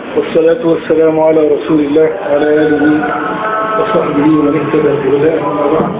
والصلاة والسلام على رسول الله وعلى آله وصحبه ومن اهتدى بهداه أما بعد.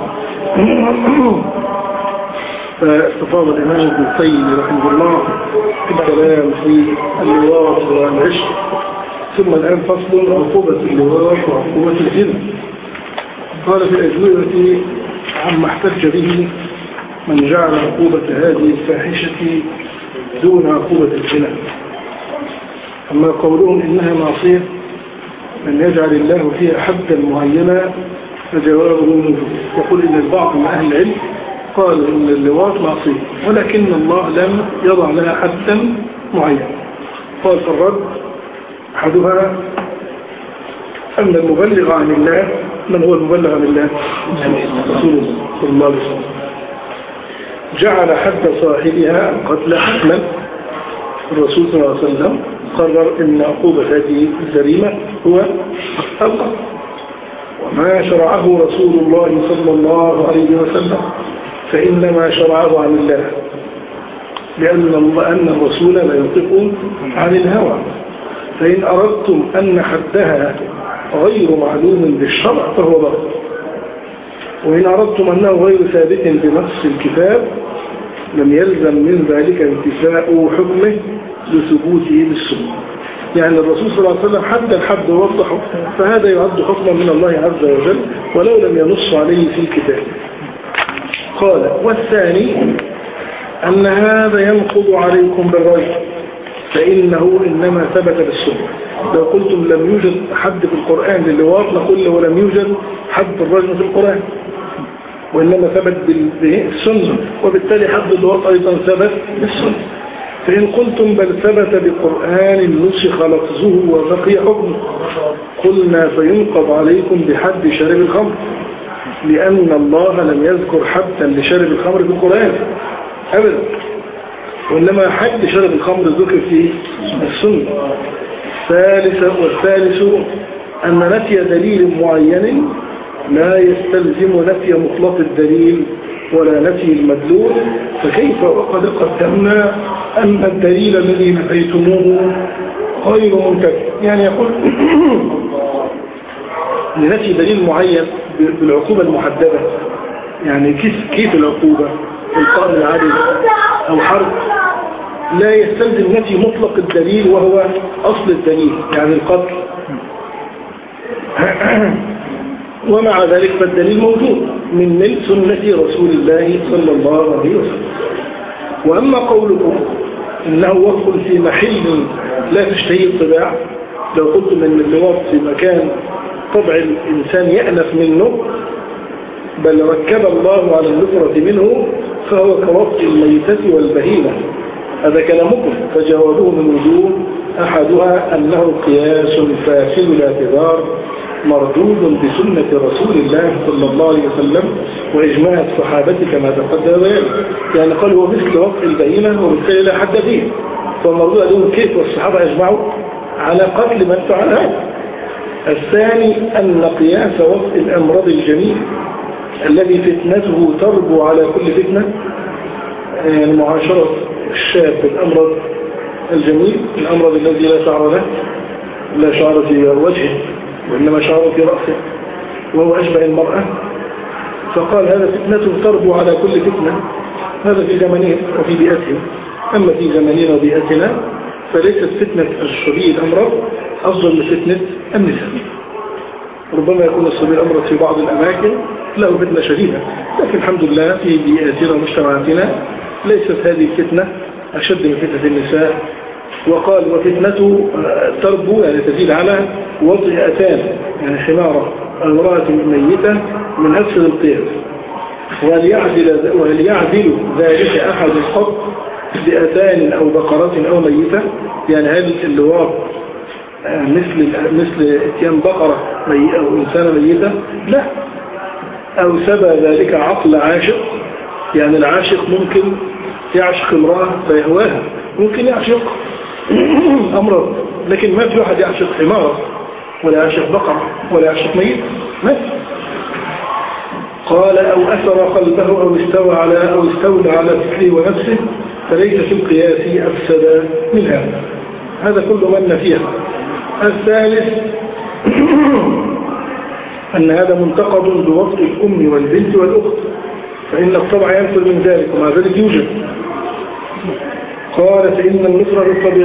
فاستفاض الإمام ابن القيم رحمه الله في الكلام في اللواط والعشق، ثم الآن فصل عقوبة اللواط وعقوبة الزنا. قال في الأجوبة عما احتج به من جعل عقوبة هذه الفاحشة دون عقوبة الزنا. أما قولهم إنها معصية من يجعل الله فيها حدا معينا فجوابه يقول إن البعض من أهل العلم قال إن اللواط معصية، ولكن الله لم يضع لها حدا معين. قال في الرد أحدها أن المبلغ عن الله، من هو المبلغ عن الله؟ رسول الله صلى الله عليه وسلم، جعل حد صاحبها القتل حتما. الرسول صلى الله عليه وسلم قرر أن عقوبة هذه الجريمة هو القتل، وما شرعه رسول الله صلى الله عليه وسلم فإنما شرعه عن الله، لأن الرسول لا ينطق عن الهوى. فإن أردتم أن حدها غير معلوم بالشرع فهو باطل، وإن أردتم أنه غير ثابت بنص الكتاب لم يلزم من ذلك انتفاء حكمه لثبوته بالسنة. يعني الرسول صلى الله عليه وسلم حد الحد ووضحه، فهذا يعد حكما من الله عز وجل ولو لم ينص عليه في الكتاب. قال والثاني أن هذا ينقض عليكم بالرجل، فإنه إنما ثبت بالسنة. لو قلتم لم يوجد حد في القرآن للواط نقول له لم يوجد حد الرجل في القرآن، وإنما ثبت بالسنة، وبالتالي حد اللواط أيضا ثبت بالسنة. فإن قلتم بل ثبت بقرآن نسخ لفظه وبقي حكمه قلنا فينقض عليكم بحد شرب الخمر، لأن الله لم يذكر حدا لشرب الخمر في القرآن أبدا، وإنما حد شرب الخمر ذكر في السنة. والثالث أن نفي دليل معين لا يستلزم نفي مطلق الدليل ولا نفي المدلول، فكيف وقد قدمنا أن الدليل الذي نفيتموه غير منتفي. يعني يقول لنفي دليل معين بالعقوبة المحددة، يعني كيف العقوبة القائم العادل أو حرب لا يستلزم نفي مطلق الدليل وهو أصل الدليل يعني القتل، ومع ذلك فالدليل موجود من سنة رسول الله صلى الله عليه وسلم. وأما قولكم إنه وقف في محل لا تشتهي الطباع، لو قلتم إن اللواط في مكان طبع الإنسان يأنف منه بل ركب الله على النفرة منه فهو كوطء الميتة والبهيمة، هذا كلامكم. فجوابه من وجوه، أحدها أنه قياس فاسد الاعتبار مردود بسنة رسول الله صلى الله عليه وسلم وإجماع الصحابة كما تقدم ذلك. يعني قال هو مثل وقت البهيمة وبالتالي لا حد فيه، فالمرضوع لهم كيف والصحابة أجمعوا على قتل من فعل هذا. الثاني أن قياس وقت الأمراض الجميل الذي فتنته تربو على كل فتنة، يعني معاشرة الشاب بالأمراض الجميل، الأمراض الذي لا شعر له، لا شعر في وجهه وإنما شعر في رأسه وهو أشبه المرأة، فقال هذا فتنته تربو على كل فتنة، هذا في زمنهم وفي بيئتهم. أما في زمننا وبيئتنا فليست فتنة الشبيه الأمراض أفضل من فتنة النساء. ربما يكون الصبي الأمراض في بعض الأماكن له فتنة شديدة، لكن الحمد لله في بيئتنا ومجتمعاتنا ليست هذه الفتنة أشد من فتنة النساء. وقال وفتنته تربو يعني تزيد على وطئتان، يعني حمارة امرأة ميتة من أكثر القياس. وهل يعدل ذلك أحد الخط بأتان أو بقرات أو ميتة؟ يعني هل اللواط مثل اتيان بقرة أو إنسان ميتة؟ لا. أو سبى ذلك عقل عاشق، يعني العاشق ممكن يعشق امرأة فيهواها، ممكن يعشق أمراض، لكن ما في واحد يعشق حمارة ولا يعشق بقرة ولا يعشق ميت. ما في. قال أو أثر قلبه أو استولى على فكره ونفسه فليس في القياس أفسد من هذا كل من فيها. الثالث أن هذا منتقد بوطء الأم والبنت والأخت، فإن الطبع ينفر من ذلك ومع ذلك يوجد. قال فإن النفرة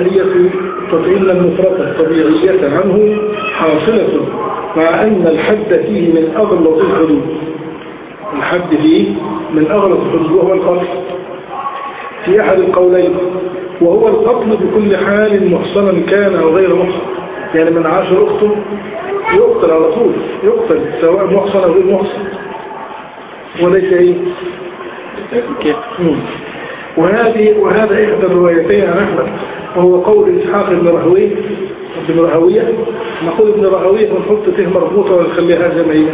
الطبيعية عنه حاصلة، مع أن الحد فيه من أغلظ الحدود. الحد فيه من أغلظ الحدود وهو القتل في أحد القولين، وهو القتل بكل حال محصنا كان أو غير محصن. يعني من عاشر أخته يقتل على طول، يقتل سواء محصن أو غير محصن، وليس إيه وهذا إحدى الروايتين عن أحمد، وهو قول إسحاق بن راهويه. نقول ابن راهويه ونحط فيه مربوطة ونخليها زي ما هي.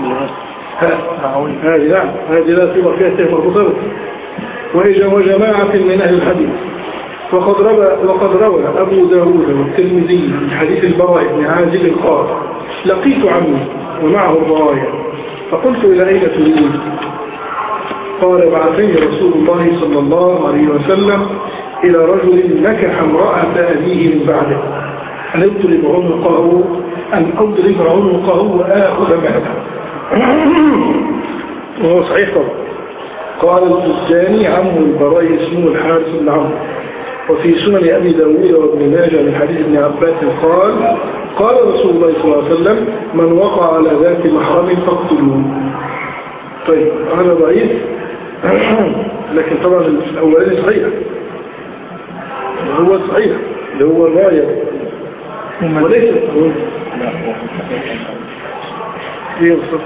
هذه نعم، هذه لا تبقى فيها فيه مربوطة. وجماعة من أهل الحديث. وقد روى أبو داود والترمذي من حديث البراء بن عازب قال لقيت عمي ومعه الراية فقلت إلى أين تريد؟ قال بعثني رسول الله صلى الله عليه وسلم إلى رجل نكح امرأة أبيه من بعده أن أضرب عنقه وآخذ مهله. وهو صحيح طبعا. قال البستاني عم البراء اسمه الحارث بن عمرو. وفي سنن أبي داود وابن ماجه من حديث ابن عباس قال رسول الله صلى الله عليه وسلم من وقع على ذات محرم فاقتلوه. طيب هذا ضعيف لكن طبعا الأولاني صحيح، هو صحيح اللي هو الراية وليس ايه بالضبط.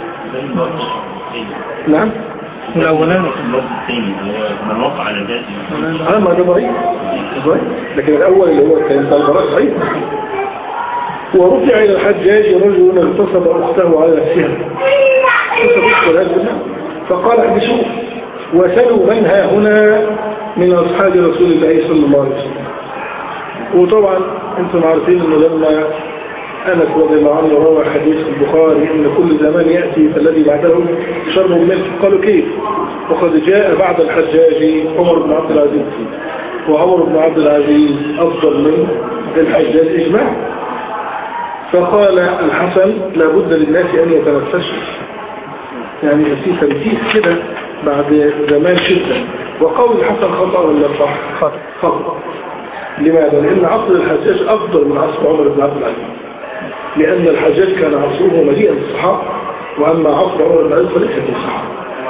نعم الأولاني من وقع على ذاته ما ده ضعيف، لكن الأول اللي هو كان البراء صحيح. ورفع إلى الحجاج رجل اغتصب أخته على نفسها، فقال احبسوه وسلوا من ها هنا من أصحاب رسول الله صلى الله عليه وسلم. وطبعا انتم عارفين انه لما أنس رضي الله عنه روى حديث البخاري ان كل زمان يأتي فالذي بعده شر منه، قالوا كيف؟ وقد جاء بعد الحجاج عمر بن عبد العزيز، وعمر بن عبد العزيز أفضل من الحجاج إجماع. فقال الحسن لابد للناس أن يتنفسوا، يعني في تنفيس كده بعد زمان شدة. وقول الحسن خطأ ولا صح؟ خطأ. لماذا؟ لأن عصر الحجاج أفضل من عصر عمر بن عبد العزيز، لأن الحجاج كان عصره مليئا بالصحابة، وأما عصر عمر بن عبد العزيز فليس بالصحابة.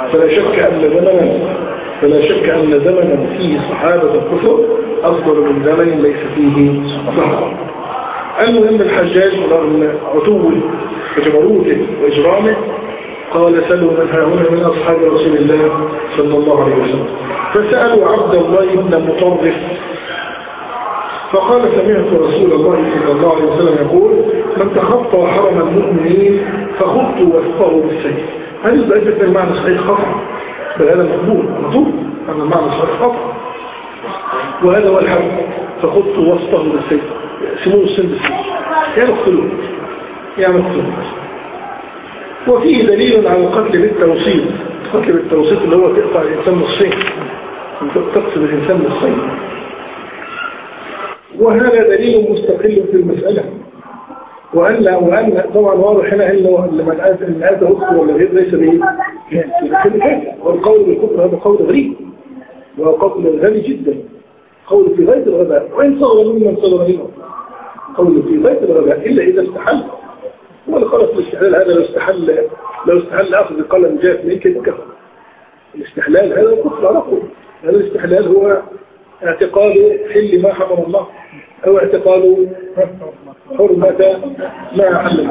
فلا شك أن زمنا فيه صحابة الكفر أفضل من زمن ليس فيه صحابة. المهم الحجاج رغم عتوه وجبروته وإجرامه قال سلوا من هؤلاء من أصحاب رسول الله صلى الله عليه وسلم. فسألوا عبد الله بن مطرف فقال سمعت رسول الله صلى الله عليه وسلم يقول من تخطى حرم المؤمنين فخط وفقه بالسيف. هذا يبقى المعنى صحيح خطأ، بل هذا مقبول أن المعنى صحيح خطأ، وهذا هو الحرم. فخط وسطه بالسيف، يقسمون السن بالسيف، يعني مقتلون. وفيه دليل على القتل بالتوصيل. القتل بالتوصيل اللي هو تقطع الإنسان نصين، تقتل الإنسان نصين، وهذا دليل مستقل في المسألة. وأن طبعا واضح هنا إنه من آذى أخته ولا غير ليس به والقول بالكفر هذا قول غريب وقول غبي جدا، قول في غاية الغباء، وإن صغر ممن صغر منه، قول في غاية الغباء إلا إذا استحل. ولا خلص الاستحلال هذا لو استحل أخذ القلم جاء من كده كفر. الاستحلال هذا كفر على طول. هذا الاستحلال هو اعتقاد حل ما حرم الله، أو اعتقاد حرمة ما حل.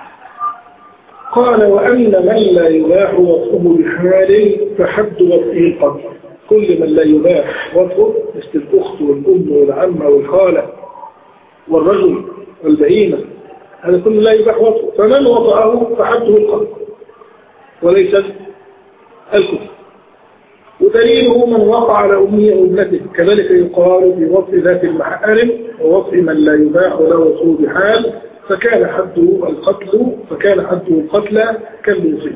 قال وأن من لا يباح وطئه بحال فحد وطئه القتل. كل من لا يباح وطئه مثل الأخت والأم والعمة والخالة والرجل والبهيمة، هذا كل لا يباح وطئه، فمن وطئه فحده القتل وليس الكفر. ودليله من وقع على أمه أو ابنته، كذلك يقال في وطئ ذات المحارم ووطئ من لا يباح ولا وطئه بحال فكان حده القتل كالموصي.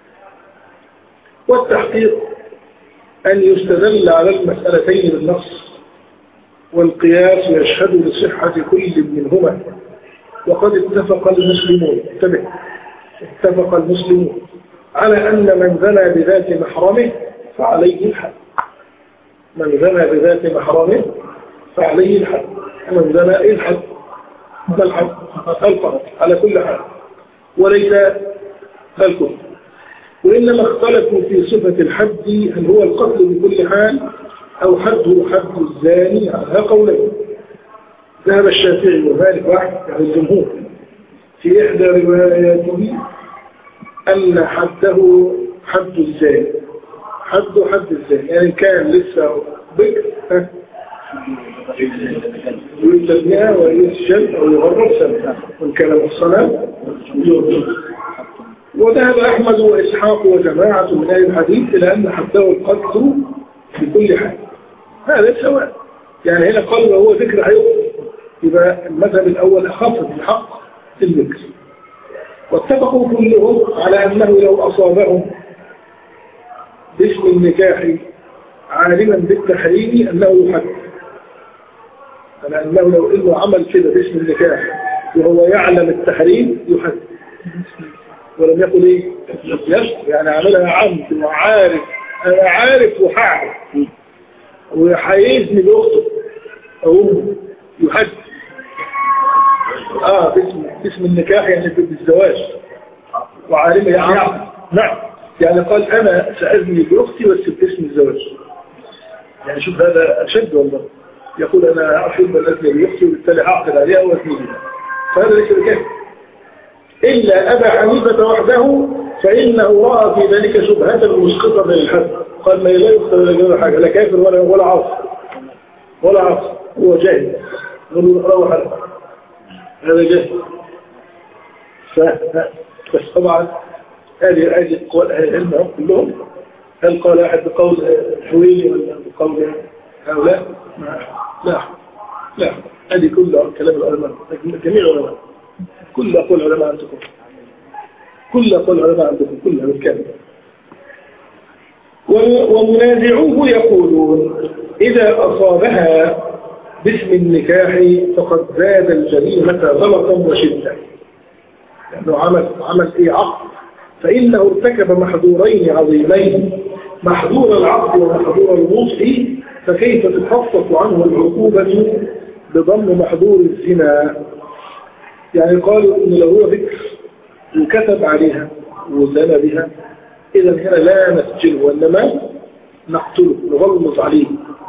والتحقيق أن يستدل على المسألتين بالنص والقياس يشهد لصحة كل منهما، وقد اتفق المسلمون اتفق المسلمون على أن من زنى بذات محرمه فعليه الحد. من زنى بذات محرمه فعليه الحد. من زنى إيه الحد؟ ما الحد؟ القتل على كل حال وليس الكفر. وإنما اختلفوا في صفة الحد، هل هو القتل بكل حال أو حده حد الزاني على قولين. ذهب الشافعي ومالك واحد يعني الجمهور في إحدى رواياته أن حده حد الزاني. حده حد الزاني يعني كان لسه بكر يتبنيها ويسجن أو يغرب سنة وإن كان محصنا يغرب. وذهب أحمد وإسحاق وجماعة من أهل الحديث إلى أن حده القتل بكل حال. هذا سواء يعني هنا قال وهو ذكر حيوم، يبقى المذهب الأول أخف في حق الذكر. واتفقوا كلهم على أنه لو أصابهم باسم النكاح عالما بالتحريم أنه يحد. على أنه لو إنه عمل كده باسم النكاح وهو يعلم التحريم يحد، ولم يقل إيه يعني عملها عمد وعارف أنا عارف وحاعرف وحيزني بأخته أو أمه يحد. باسم النكاح يعني بالزواج وعالمه يعني نعم يعني قال أنا سأزني بأختي بس باسم الزواج. يعني شوف هذا أشد والله. يقول أنا أحب أن أزني بأختي وبالتالي أعقد عليها وأزني بها، فهذا ليس بكافر. إلا أبا حنيفة وحده فإنه رأى في ذلك شبهة مسقطة للحد. قال ما لا يختار ولا حاجة لا كافر ولا عاصي هو جاهل روح هذا جاهل. بس طبعا هذه قول أهل العلم كلهم. هل قال أحد بقول حويني ولا بقول هؤلاء؟ لا هذه كلها كلام العلماء جميع العلماء. كل أقول علماء عندكم كلها بالكامل. ومنازعوه يقولون إذا أصابها باسم النكاح فقد زاد الجريمة غلطا وشدة، لأنه عمل عقد فإنه ارتكب محظورين عظيمين، محظور العقد ومحظور الوصف، فكيف تخفف عنه العقوبة بضم محظور الزنا؟ يعني قالوا إن لو هو ذكر وكتب عليها وزنى بها إذا هنا لا نسجله وإنما نقتله نغلظ عليه.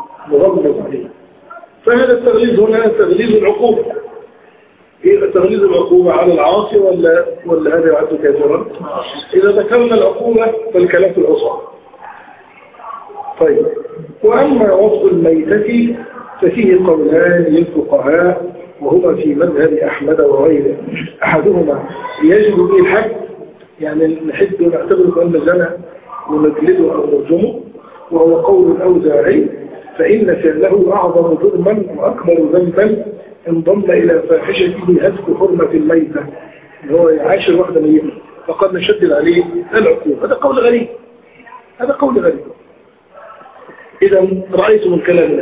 فهذا التغليظ هنا تغليظ العقوبة. تغليظ العقوبة على العاصي ولا هذا يعد كافرا؟ إذا ذكرنا العقوبة فالكلام في العصر. طيب، وأما وصف الميتة ففيه قولان للفقهاء وهما في مذهب أحمد وغيره. أحدهما يجب به الحد، يعني نحد ونعتبره كأنه زنى ونجلده أو نرجمه، وهو قول الأوزاعي فإن فعله أعظم جرما وأكبر ذنبا انضم إلى فاحشته هتك حرمة الميتة، هو يعاشر واحدة ميتة فقد نشدد عليه العقوبة. هذا قول غريب. إذا رأيتم من كلامنا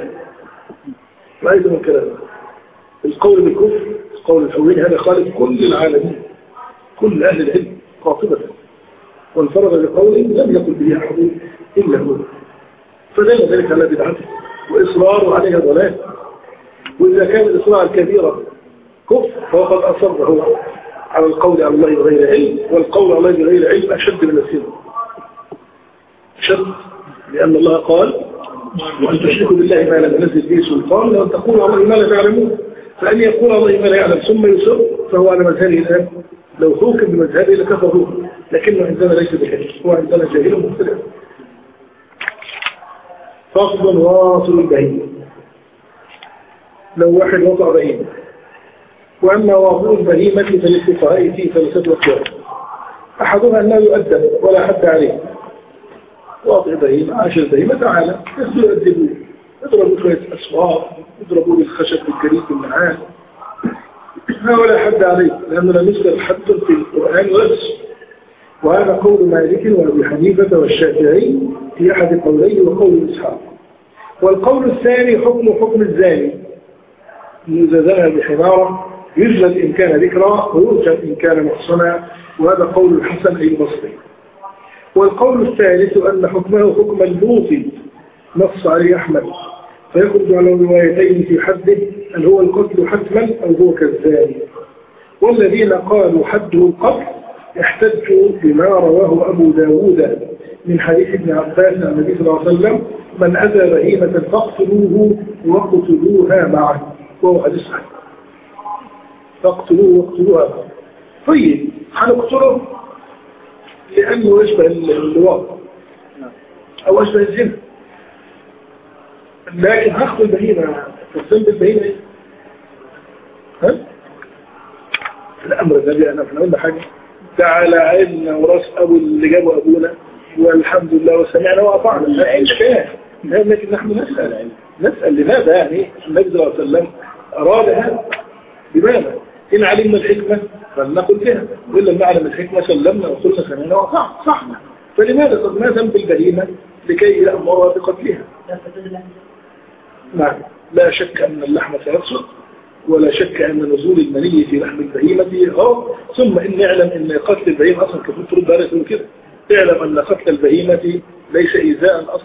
القول بالكفر قول الحوين هذا خالف كل العالمين كل أهل العلم قاطبة، وانفرد بقول لم يقل به أحد إلا هو، فدل ذلك على بدعته وإصراره عليها ضلال. وإذا كان الإصرار الكبيرة كفر فقد أصره على القول على الله بغير علم، والقول على الله بغير علم أشد من السن شد، لأن الله قال وأن تشركوا بالله ما لم ينزل به سلطان وأن تقولوا على الله ما لا تعلمون. فأن يقول على الله ما لا يعلم ثم يصر فهو على مذهبه الآن، لو حكم بمذهبه لكفره، لكنه عندنا ليس بكذب، هو عندنا جاهل مختلف. فصل واصل البهيمة، لو واحد وضع بهيمة. وأما واصل البهيمة فللفقهاء فيه ثلاثة أقوال، أحدها أنه يؤدب ولا حد عليه. واضع بهيمة عاشر بهيمة تعالى يؤدبوه، يضربوا شوية أسواق، يضربوا بالخشب بالجريد بالنعال، ولا حد عليه لأنه لا يذكر حد في القرآن ولا. وهذا قول مالك وأبي حنيفة والشافعي في أحد قوليه وقول إسحاق. والقول الثاني حكم الزاني إذا زنى بحمارة يجلد إن كان ذكرى ويرجم إن كان محصنا، وهذا قول الحسن البصري. والقول الثالث أن حكمه حكم اللوط نص عليه أحمد، فيخرج على روايتين في حده، هل هو القتل حتما أو هو كالزاني. والذين قالوا حده القتل احتجوا بما رواه أبو داود من حديث ابن عباس عن النبي صلى الله عليه وسلم: من أذى بهيمة فاقتلوه واقتلوها معه، وهو حديث صحيح. فاقتلوه واقتلوها معه. طيب هنقتله لأنه يشبه اللواط أو أشبه الزنا، لكن هاخد البهيمة الذنب البهيمة ها؟ الأمر الذي أنا قلنا حاجة تعالى عيننا وراس أبو اللي جابه أبونا والحمد لله وسمعنا وأطعنا، لا إشكال. لكن نحن نسأل لماذا يعني النبي صلى الله عليه وسلم أراد هذا؟ لماذا؟ إن علمنا الحكمة فلنقل بها، وإلا لم نعلم الحكمة سلمنا وقلنا سمعنا وأطعنا، صحنا. فلماذا قد ما ذنب البهيمة لكي يأمرها بقتلها؟ نعم، لا شك أن اللحم سيفسد، ولا شك أن نزول المني في لحم البهيمة ثم إن نعلم أن قتل البهيمة أصلا كيف ترد عليه تقول كده، اعلم أن قتل البهيمة ليس إيذاء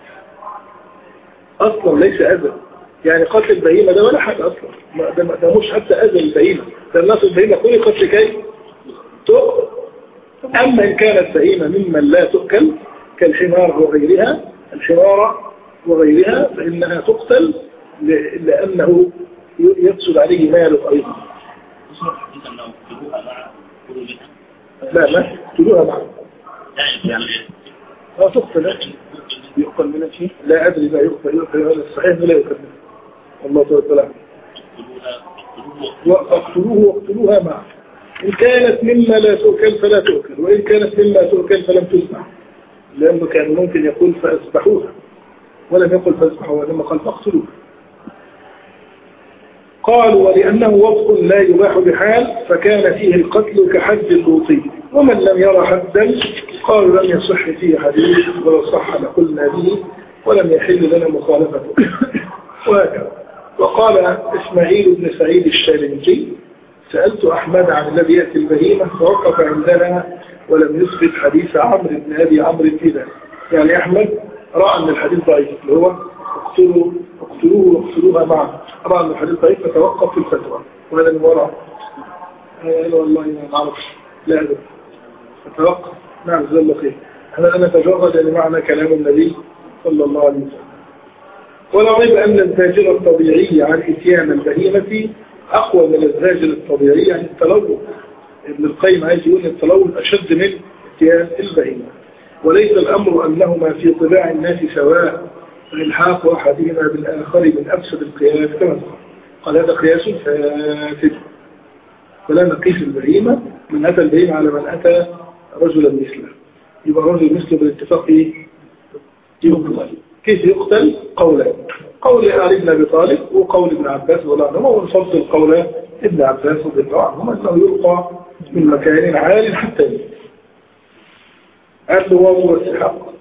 أصلا ليس أذى. يعني قتل البهيمة ده ولا حاجة أصلا، ده مش حتى أذى البهيمة، ده الناس البهيمة خلقت لكي تؤكل. أما إن كانت بهيمة ممن لا تؤكل كالحمار وغيرها فإنها تقتل لأنه يفسد عليه ماله أيضا. لا ما تقتلوها معه، لا تقتل، يقتل منها شيء لا أدري ما يقتل هذا الصحيح لا يقتل منه. الله تعالى واقتلوها معه، إن كانت مما لا تؤكل فلا تؤكل، وإن كانت مما تؤكل فلم تسمع، لأنه كان ممكن يقول فأسبحوها ولم يقل فأسبحوها، لما قال فاقتلوها. قالوا ولأنه وصف لا يباح بحال فكان فيه القتل كحد اللوطي، ومن لم يرى حدا قالوا لم يصح فيه حديث، ولو صح لقلنا به ولم يحل لنا مخالفته. وهكذا. وقال إسماعيل بن سعيد الشالنجي: سألت أحمد عن الذي يأتي البهيمة فوقف عندنا ولم يثبت حديث عمرو بن أبي عمرو كذا. يعني أحمد رأى أن الحديث ضعيف، اللي هو اقتلوه واقتلوها معه، رأى أن الحديث ضعيف فتوقف في الفتوى، وهذا من وراء قال والله ما نعرفش لا أدري فتوقف. نعم جزاه الله خير. أنا نتجرد لمعنى كلام النبي صلى الله عليه وسلم. ولا ريب أن الزاجر الطبيعي عن إتيان البهيمة أقوى من الزاجر الطبيعي عن التلوث. ابن القيم عايز يقول التلوث أشد من إتيان البهيمة، وليس الأمر أنهما في طباع الناس سواء، فإلحاق أحدهما بالآخر من أفسد القياس كما قال هذا قياس فاسد. فلا نقيس البهيمة من أتى البهيمة على من أتى رجلا مثله، يبقى رجل مثله بالاتفاق يقتل. كيف يقتل؟ قولان: قول علي بن أبي طالب وقول ابن عباس رضي الله عنهما، ونفضل قول ابن عباس رضي الله عنهما أنه يلقى من مكان عال حتى يموت. هذا هو السحاق.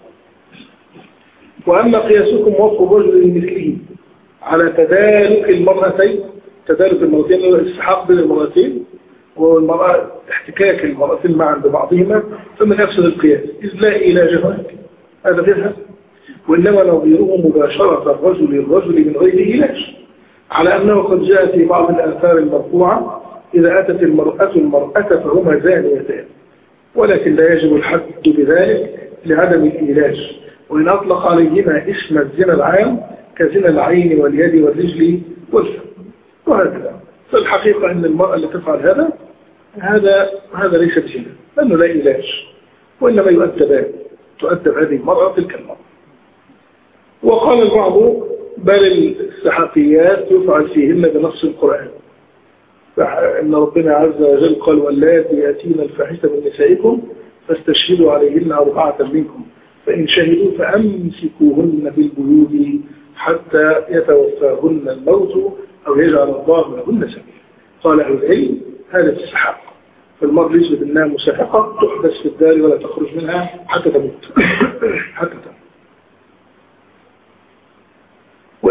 وأما قياسكم وصف رجل مثله على تدارك المرأتين هو السحاق بين المرأتين، والمرأة احتكاك المرأتين معا ببعضهما، فمن أفسد القياس إذ لا علاج هناك، هذا فيها. وإنما نظيره مباشرة الرجل من غير علاج، على أنه قد جاء في بعض الآثار المرفوعة: إذا أتت المرأة فهما زانيتان، ولكن لا يجب الحد بذلك لعدم العلاج، وإن أطلق عليهما اسم الزنا العام كزنا العين واليد والرجل والفم وهكذا. فالحقيقة أن المرأة اللي تفعل هذا ليس بزنا، لأنه لا علاج، وإنما تؤدب هذه المرأة تلك المرأة. وقال البعض: بل السحاقيات يفعل فيهن بنص القرآن، فإن ربنا عز وجل قال: واللاتي يأتين الفاحشة من نسائكم فاستشهدوا عليهن 4 منكم، فإن شهدوا فأمسكوهن في البيوت حتى يتوفاهن الموت أو يجعل الله لهن سبيلا. قال أهل العلم: هذا في السحاق، فالمرء ليس بالنار مسحقة تحبس في الدار ولا تخرج منها حتى تموت. وإن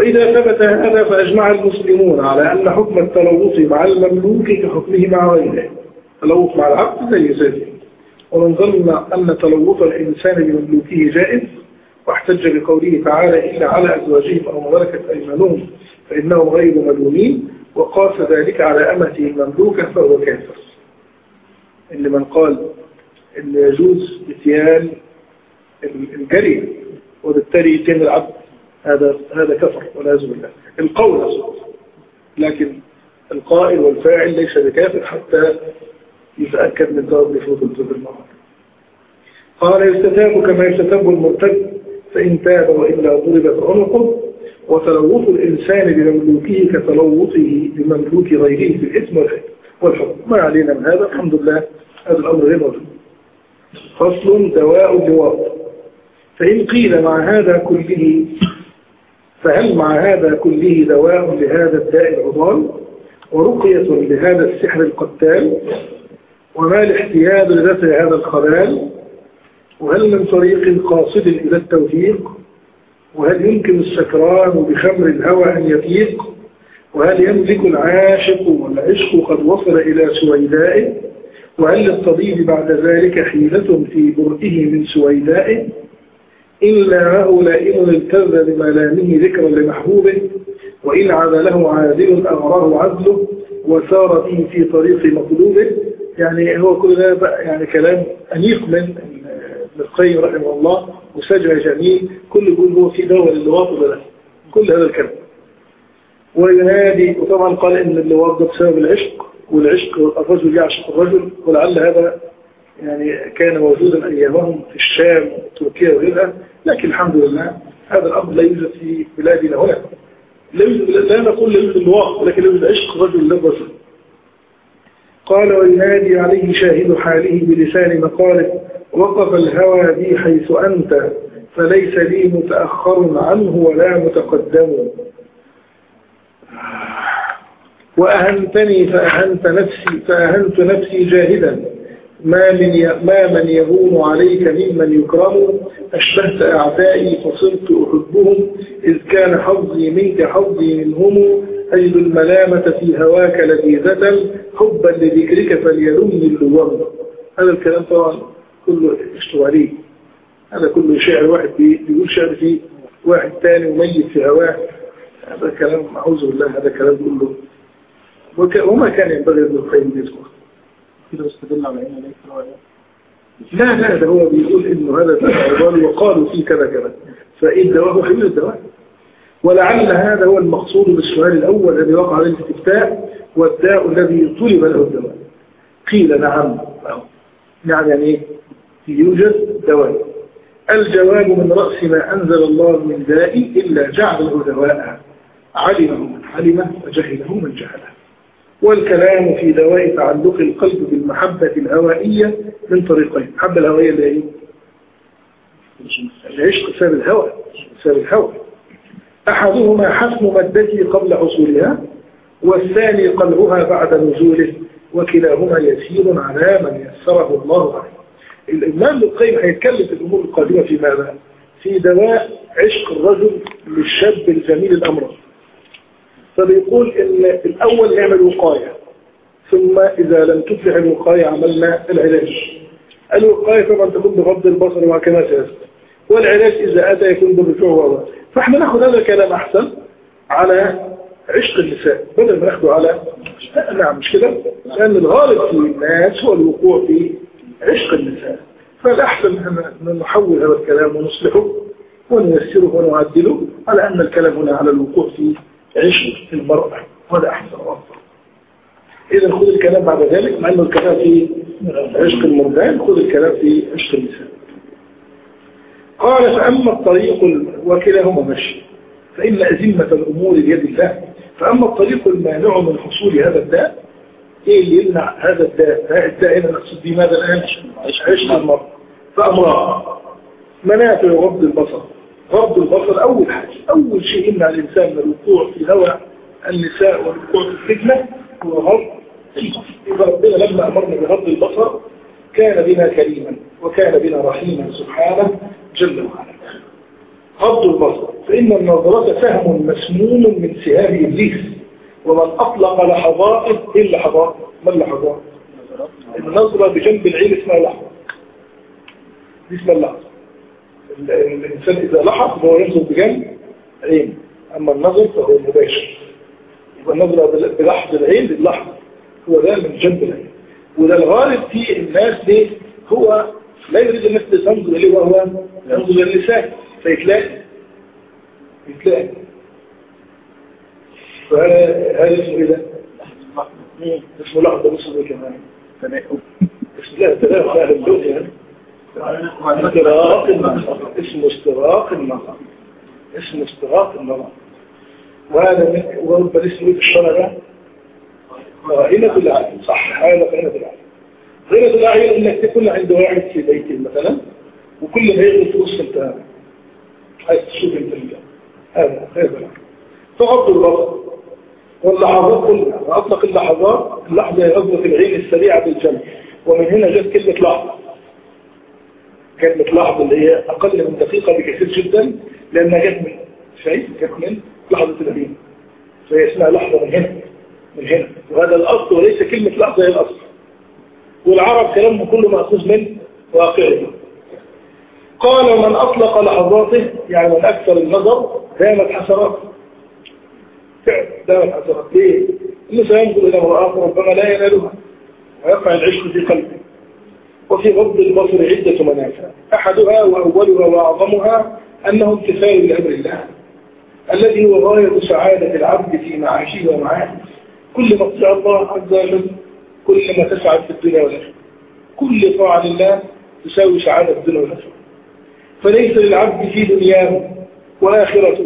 وإذا ثبت هذا فأجمع المسلمون على أن حكم التلوث مع المملوك كحكمه مع غيره. التلوث مع العبد زي زيه. ومن ظن أن تلوث الإنسان بمملوكه جائز واحتج بقوله تعالى إلا على أزواجهم أو ملكت أيمانهم فإنهم غير ملومين، وقاس ذلك على أمته المملوكة فهو كافر. اللي من قال إن يجوز اتيان الجري وبالتالي يتين العبد هذا كفر والعياذ بالله. القول أصلا، لكن القائل والفاعل ليس بكافر حتى يتأكد من ضرب نفوذ الجبر المرض. قال يستتاب كما يستتاب المرتد فإن تاب وإلا ضربت عنقه. وتلوث الإنسان بمملوكه كتلوثه بمملوك غيره في الإثم والحكم. ما علينا من هذا الحمد لله، هذا الأمر غير موجود. فصل دواء اللواط. فإن قيل فهل مع هذا كله دواء لهذا الداء العضال ورقية لهذا السحر القتال؟ وما الاحتياج لدفع هذا الخلال؟ وهل من طريق قاصد إلى التوفيق؟ وهل يمكن السكران بخمر الهوى أن يفيق؟ وهل يملك العاشق والعشق قد وصل إلى سويدائه؟ وهل للطبيب بعد ذلك حيلة في برئه من سويدائه؟ إلا هو لائم التذ بملامه ذكرا لمحبوبه، وإن عدله عادل أغراه عدله وسار به في طريق مطلوبه. يعني هو كل ده يعني كلام أنيق من ابن القيم رحمه الله وسجع جميل، كل يقول هو في دواء للواط ولا لا، كل هذا الكلام. وينادي، وطبعا قال إن اللواط ده بسبب العشق، والعشق الرجل يعشق الرجل، ولعل هذا يعني كان موجودا أيامهم في الشام وتركيا وغيرها، لكن الحمد لله هذا الأمر لا يوجد في بلادنا هنا. لا نقول لا يوجد اللواط، ولكن لا يوجد عشق الرجل للرجل. قال وينادي عليه شاهد حاله بلسان مقاله وقف الهوى بي حيث أنت فليس لي متأخر عنه ولا متقدم. وأهنتني فأهنت نفسي جاهدا ما من يهون عليك ممن يكرم. أشبهت أعدائي فصرت أحبهم إذ كان حظي منك حظي منهم. أجد الملامة في هواك لذيذة حبا لذكرك فليلمني اللوم. هذا الكلام طبعا كله اشتغالي، هذا كله شعر واحد بيقول شعر فيه واحد تاني وميت في هواه. هذا كلام أعوذ بالله، هذا كلام كله وما كان ينبغي ابن القيم يذكر كده استدل على عين ليس. لا ده هو بيقول انه هذا عضال وقالوا فيه كذا كذا، فايه الدواء هو حلول الدواء. ولعل هذا هو المقصود بالسؤال الاول الذي وقع عليه الاستفتاء، والداء الذي طلب له الدواء. قيل نعم يعني ايه؟ يوجد دواء. الجواب من رأس ما أنزل الله من داء إلا جعله دواء علمه من علمه وجهله من جهله. والكلام في دواء تعلق القلب بالمحبة الهوائية من طريقين. المحبة الهوائية اللي هي العشق بسبب الهوى. أحدهما حسم مادته قبل حصولها، والثاني قلعها بعد نزوله، وكلاهما يسير على من يسره الله عليه. الإمام ابن القيم هيتكلم في الأمور القادمة في ماذا؟ في دواء عشق الرجل للشاب الجميل الأمر. فبيقول إن الأول نعمل وقاية، ثم إذا لم تفلح الوقاية عملنا العلاج. الوقاية طبعا تكون بغض البصر وكما سيأتي، والعلاج إذا أتى يكون بالرجوع والله. فإحنا نأخذ هذا الكلام أحسن على عشق النساء بدل ما نأخذه على نعم مش كده، لأن الغالب في الناس هو الوقوع في عشق النساء. فالأحسن أن نحول هذا الكلام ونصلحه ونيسره ونعدله على أن الكلام هنا على الوقوع في عشق المرأة، وهذا أحسن وأفضل. إذا خذ الكلام بعد ذلك، مع أنه الكلام في عشق المردان، خذ الكلام في عشق النساء. قال فأما الطريق وكلاهما مشي فإن أزمة الأمور بيد الله. فأما الطريق المانع من حصول هذا الداء، إيه اللي يمنع هذا الداء هنا نقصد بماذا الآن؟ عشق المرأة. فأمرها منافع غض البصر. غض البصر أول حاجة، أول شيء يمنع الإنسان من الوقوع في هوى النساء والوقوع في الفتنة هو غض البصر. إذا ربنا لما أمرنا بغض البصر كان بنا كريما وكان بنا رحيما سبحانه جل وعلا. غض البصر، فإن النظرة سهم مسموم من سهام إبليس، ومن أطلق لحظات إيه اللحظات؟ ما اللحظات؟ النظرة بجنب العين اسمها لحظة، دي اسمها اللحظة. الإنسان إذا لحظ هو ينظر بجنب عين، أما النظر فهو مباشر. يبقى النظرة بلحظ العين باللحظة هو ده من جنب العين، وده الغالب في الناس دي، هو لا يريد الناس تنظر إليه وهو ينظر للسان فيتلاقي فهذا اسمه إيه ده؟ اسمه لحظة، اسمه إيه كمان؟ اسمه لا تلاقي أهل اللغة يعني استراق النظر، اسمه استراق النظر، اسمه استراق النظر. وهذا من ورب الاسم في الشرع ده قائمة العين، صح، هذا قائمة العين. قائمة العين انك تكون عند واحد في بيته مثلا، وكل ما يغلط في وسط انت عايز تشوف الدنيا، هذا قائمة العين. فغض البصر واللحظات كلها، وأطلق اللحظات، اللحظة هي غضة العين السريعة بالجنب، ومن هنا جت كلمة لحظة. كلمة لحظة اللي هي أقل من دقيقة بكثير جدا، لأنها جت من شيء، جت من لحظة العين، فهي اسمها لحظة من هنا، وهذا الأصل وليس كلمة لحظة هي الأصل. والعرب كلامهم كله مأخوذ من واقعه. قال من أطلق لحظاته يعني من أكثر النظر دامت حسراته، دامت حسراته. ليه؟ إنه سينظر إلى امرأة ربما لا ينالها ويقع العشق في قلبه. وفي غض البصر عدة منافع، أحدها وأولها وأعظمها أنه امتثال لأمر الله الذي هو غاية سعادة العبد في معاشه ومعاده. كل ما تطيع الله عز وجل كل ما تسعد في الدنيا والآخرة، كل طاعة لله تساوي سعادة في الدنيا والآخرة. فليس للعبد في دنياه وآخرته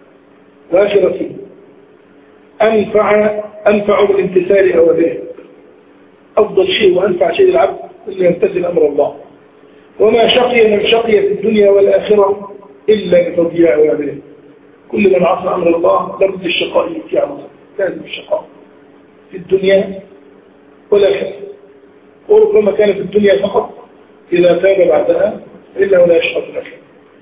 أنفع من امتثال أوامره. أفضل شيء وأنفع شيء للعبد أن يمتثل أمر الله. وما شقي من شقي في الدنيا والآخرة إلا بتضييع أوامره. كل من عصى أمر الله لابد الشقاء يأتي على طول، لازم الشقاء في الدنيا والآخرة. وربما كان في الدنيا فقط، إذا تاب بعدها إلا ولا يشقى في الآخرة.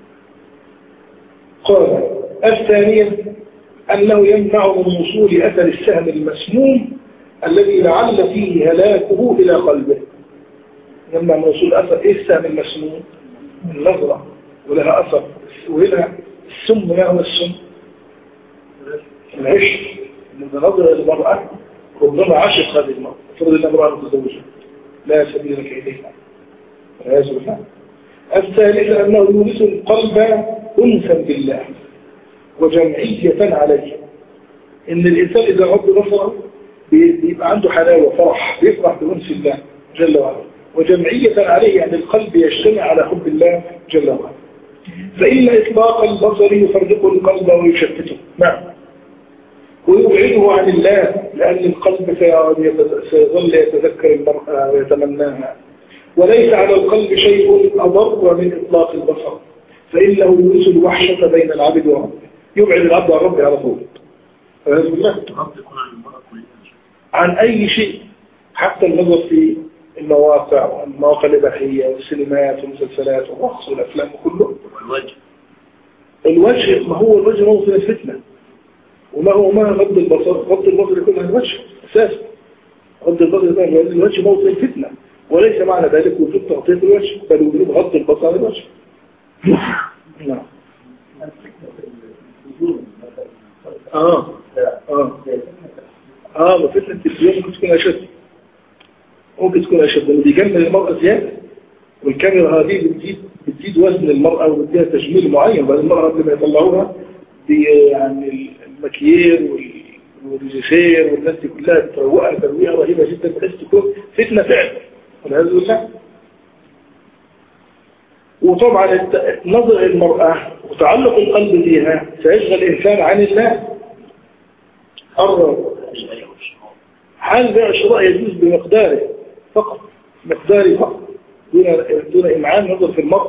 قال الثانية أنه ينفع من وصول أثر السهم المسموم الذي لعل فيه هلاكه إلى قلبه. ينفع من وصول أثر إيه السهم المسموم؟ النظرة ولها أثر، وهنا السم. ما هو السم؟ العشق. إذا نظر المرأة ربما عشق هذه المرأة، فرض أن امرأة متزوجة لا سبيل لك إليها والعياذ بالله. الثالثة أنه يورث القلب أنسا بالله وجمعية عليه. إن الإنسان إذا غض بصره بيبقى عنده حلاوة فرح، بيفرح بأنس الله جل وعلا، وجمعية عليه يعني القلب يجتمع على حب الله جل وعلا. فإن إطلاق البصر يفرق القلب ويشتته، نعم، ويبعده عن الله، لأن القلب سيظل يتذكر المرأة ويتمناها. وليس على القلب شيء أضر من إطلاق البصر، فإنه يورث الوحشة بين العبد وربه، يبعد العبد عن ربه على طول. عن أي شيء، حتى النظر في المواقع والمواقع الإباحية والسينمات والمسلسلات والرقص والأفلام وكله. الوجه ما هو الوجه موطن الفتنة، وما هو ما غض البصر. غض البصر يكون عن الوجه أساسا. غض البصر يكون عن الوجه موطن الفتنة، وليس معنى ذلك وجود تغطية الوجه، بل وجود غض البصر عن الوجه. نعم. وفتنة التلفزيون ممكن تكون أشد، لأنه بيجمل المرأة زيادة، والكاميرا هذه بتزيد وزن المرأة وبتديها تجميل معين. بعد المرأة لما يطلعوها يعني المكيير والريجيسير والناس دي كلها بتروقها ترويقها رهيبة جدا، بحيث تكون فتنة فعلا والعياذ بالله. وطبعا نظر المرأة وتعلق القلب بها سيشغل الإنسان عن الله. حال بيع الشراء يجوز بمقداره فقط، دون إمعان نظر في المرأة.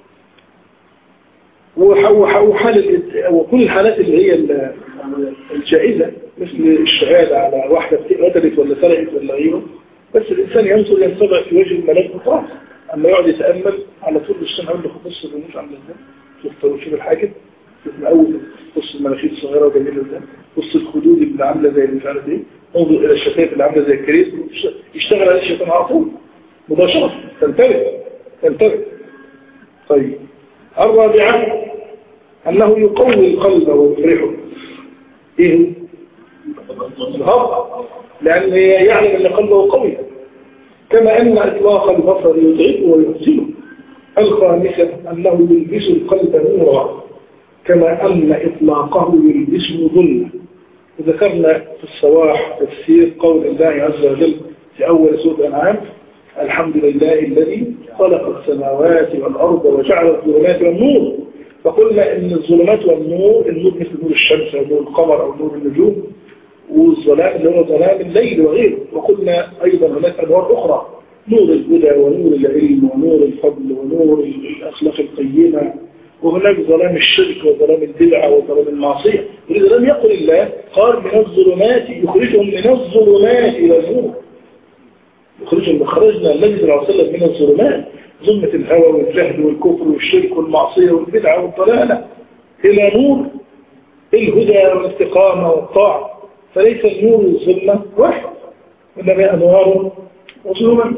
وكل الحالات اللي هي الجائزة مثل الشهادة على واحدة قتلت ولا سرقت ولا غيره، بس الإنسان ينصبع في وجه الملاك خلاص. أما يقعد يتأمل على طول الشمع اللي خبص الرموش عامله ازاي، شوف الحاكم من أول بص المناخير الصغيرة وجميلة ده، بص الخدود اللي عاملة زي مش عارف ايه، انظر إلى الشفايف اللي عاملة زي الكريس، يشتغل على الشيطان على طول مباشرة. تنتبه. طيب الرابعة أنه يقوي القلب ويفرحه. إيه الهضم، لأن يعلم أن قلبه قوي، كما أن إطلاق البصر يتعبه ويحزنه. الخامسة أنه يلبس القلب نورا، كما أن إطلاقه يلبسه ظلمة. وذكرنا في الصواح تفسير قول الله عز وجل في أول سورة الأنعام: الحمد لله الذي خلق السماوات والأرض وجعل الظلمات والنور. فقلنا إن الظلمات والنور، النور مثل نور الشمس أو نور القمر أو نور النجوم، والظلام اللي هو ظلام الليل وغيره. وقلنا أيضا هناك أنوار أخرى: نور الهدى ونور العلم ونور الفضل ونور الأخلاق القيمة، وهناك ظلام الشرك وظلام البدعة وظلام المعصية. ولذا لم يقل الله قال من الظلمات، يخرجهم من الظلمات إلى النور، يخرجهم. خرجنا النبي صلى الله عليه وسلم من الظلمات، ظلمة الهوى والجهل والكفر والشرك والمعصية والبدعة والضلالة، إلى نور الهدى والاستقامة والطاعة. فليس النور والظلمة واحد، إنما أنوار وظلمات.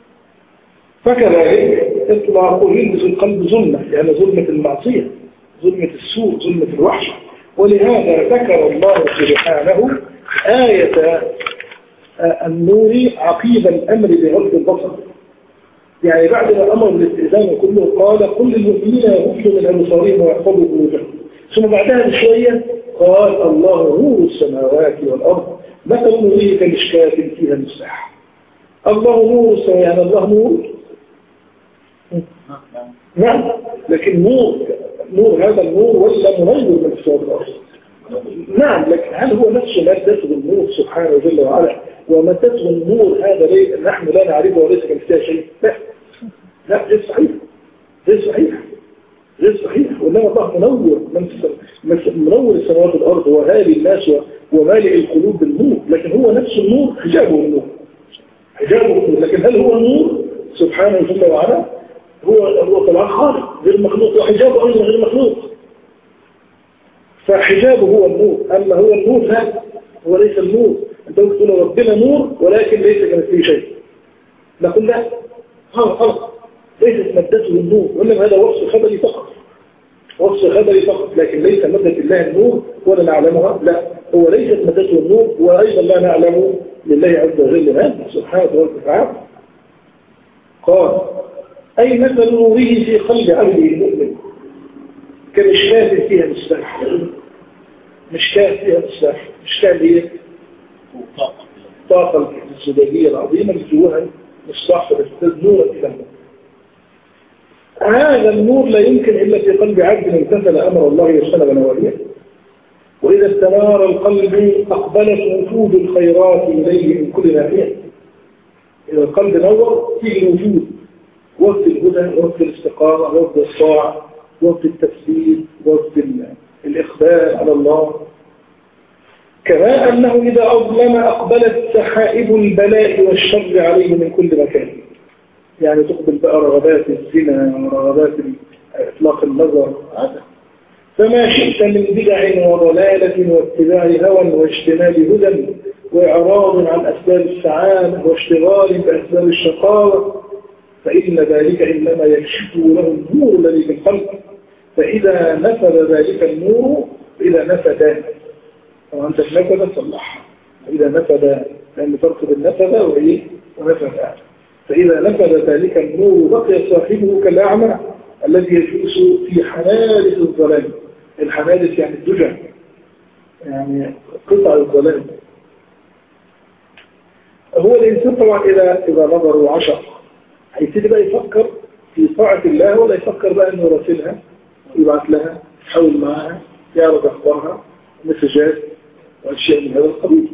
فكذلك إطلاقه يلبس القلب ظلمة، يعني ظلمة المعصية، ظلمة السوء، ظلمة الوحش. ولهذا ذكر الله سبحانه آية النور عقيب الأمر بغض البصر. يعني بعد ما أمر بالاستئذان كله قال: قل للمؤمنين يغضوا من أبصارهم ويحفظوا فروجهم. ثم بعدها بشوية قال: الله نور السماوات والأرض مثل نوره كمشكاة فيها مصباح. الله نور السماوات، يعني الله نور. نعم، لكن نور هذا النور ولا منور من السماوات والأرض؟ نعم، لكن هل هو نفسه مادته النور سبحانه جل وعلا؟ ومادته النور هذا نحن لا نعرفه وليس كمثله شيء. لا، غير صحيح. وإنما الله منور السماوات والأرض وهالي الناس ومالئ القلوب بالنور، لكن هو نفس النور حجابه النور. لكن هل هو النور سبحانه جل وعلا؟ هو طبعا خالق غير مخلوق، وحجابه أيضا غير مخلوق. فحجابه هو النور، أما هو النور لا، هو ليس النور. أنت تقول ربنا نور ولكن ليس كمثله شيء، نقول لا، خلص ليست مادته النور، وإنما هذا وصف خبري فقط، لكن ليس مادة الله النور ولا نعلمها. لا، هو ليست مادته النور، وأيضا لا نعلم لله عز وجل هذا سبحانه وتعالى. قال: أي مثل نوره في قلب عبده المؤمن كمشكاة فيها مصباح. مشكاة اللي هي الطاقة الزجاجية العظيمة اللي جواها مصباح فبتستاذ نورا إلى النور. هذا النور لا يمكن إلا في قلب عبد امتثل أمر الله واجتنب نواهيه. وإذا استنار القلب أقبلت وفود الخيرات إليه من كل ناحية. إذا القلب نور فيه الوجود، وقت الهدى، وقت الاستقامة، وقت الطاعة، وقت التفسير، وقت الإقبال على الله. كما أنه إذا أظلم أقبلت سحائب البلاء والشر عليه من كل مكان. يعني تقبل بقى رغبات الزنا ورغبات إطلاق النظر. فما شئت من بدع وضلالة واتباع هوى واجتناب هدى وإعراض عن أسباب السعادة واشتغال بأسباب الشقاوة، فإن ذلك إنما يكشف له النور الذي في القلب. فإذا نفذ ذلك النور، إذا نفذ، وأنت نفذ صلح، إذا نفذ، لأن فرق بالنفذ ونفذ. فإذا نفذ ذلك النور بقي صاحبه كالأعمى الذي يجلس في حنادث الظلام. الحنادث يعني الدجى، يعني قطع الظلام. هو الإنسان طبعا إذا نظر وعشق هيبتدي بقى يفكر في طاعة الله، ولا يفكر بقى أنه يراسلها، يبعث لها، يحاول معها، يعرض أخبارها، مسجات وأشياء من هذا القبيل.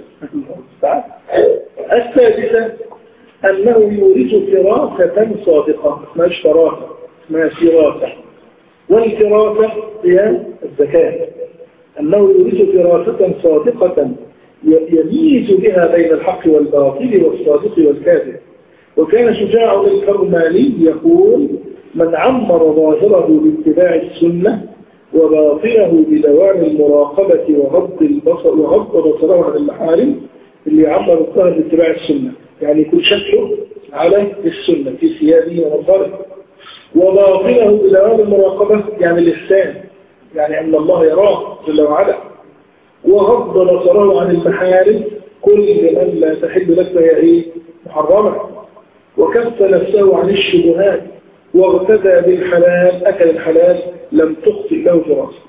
السادسة أنه يورث فراسة صادقة، اسمها فراسة، اسمها فراسة. والفراسة هي الذكاء. أنه يورث فراسة صادقة يميز بها بين الحق والباطل والصادق والكاذب. وكان شجاع الكرماني يقول: من عمر ظاهره باتباع السنة وباطنه بدوام المراقبة وغض البصر وغض بصره عن المحارم اللي يعمر الظاهر باتباع السنة، يعني يكون شكله على السنة في ثيابه ونظره. وباطنه بدوام المراقبة يعني الإحسان، يعني أن الله يراه جل وعلا. وغض بصره عن المحارم، كل من لا تحل لك فهي محرمة. وكف نفسه عن الشبهات واغتدى بالحلال، أكل الحلال لم تخطئ له فراسة.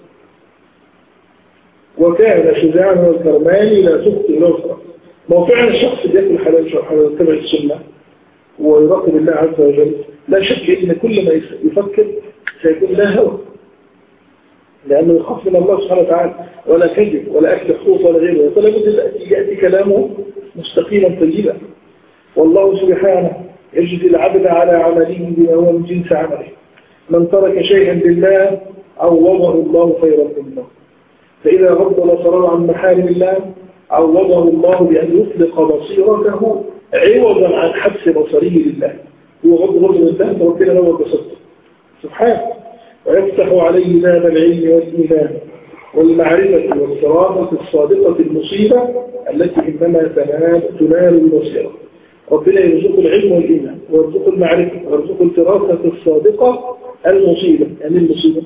وكان شجاعا والكرماني لا تخطئ له فراسة. موقعنا الشخص بيأكل الحلال ويتبع السنة ويراقب الله عز وجل، لا شك ان كل ما يفكر سيكون لا هوى، لأنه يخاف من الله سبحانه وتعالى، ولا كذب ولا أكل حقوق ولا غيره. فلا بد يأتي كلامه مستقيما طيبا. والله سبحانه يجزي العبد على عمله بما هو من جنس عمله. من ترك شيئا لله عوضه الله خيرا منه. فإذا غض بصره عن محارم الله عوضه الله بأن يطلق بصيرته عوضا عن حبس بصره لله. هو غض بصره لله فربنا له بصرته سبحانه، ويفتح عليه باب العلم والإيمان والمعرفة والصرافة الصادقة المصيبة التي إنما تنال البصيرة. ربنا يرزق العلم والإيمان ويرزق المعرفة ويرزق الفراسة الصادقة المصيبة. يعني المصيبة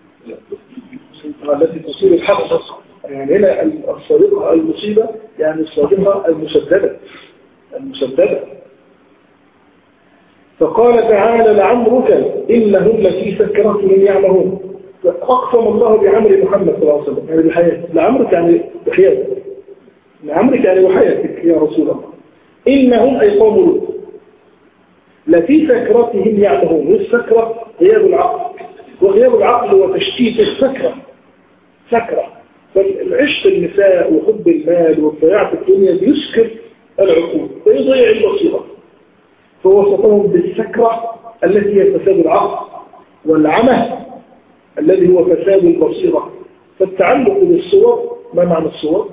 التي تصيب الحق، يعني هنا الصادقة المصيبة يعني الصادقة المسددة. فقال تعالى لعمرك إنهم لفي سكرتهم يعمهون. فأقسم الله بعمر محمد صلى الله عليه وسلم يعني بحياته. لعمرك يعني بحياتك، لعمرك يعني بحياتك يا رسول الله. إنهم أي قوم لوط لفي سكرتهم يعمهون. والسكرة غياب العقل، وغياب العقل هو تشتيت السكرة. سكرة فالعشق النساء وحب المال والضياع في الدنيا بيسكر العقول ويضيع البصيرة. فوصفهم بالسكرة التي هي فساد العقل، والعمى الذي هو فساد البصيرة. فالتعلق بالصور، ما معنى الصور؟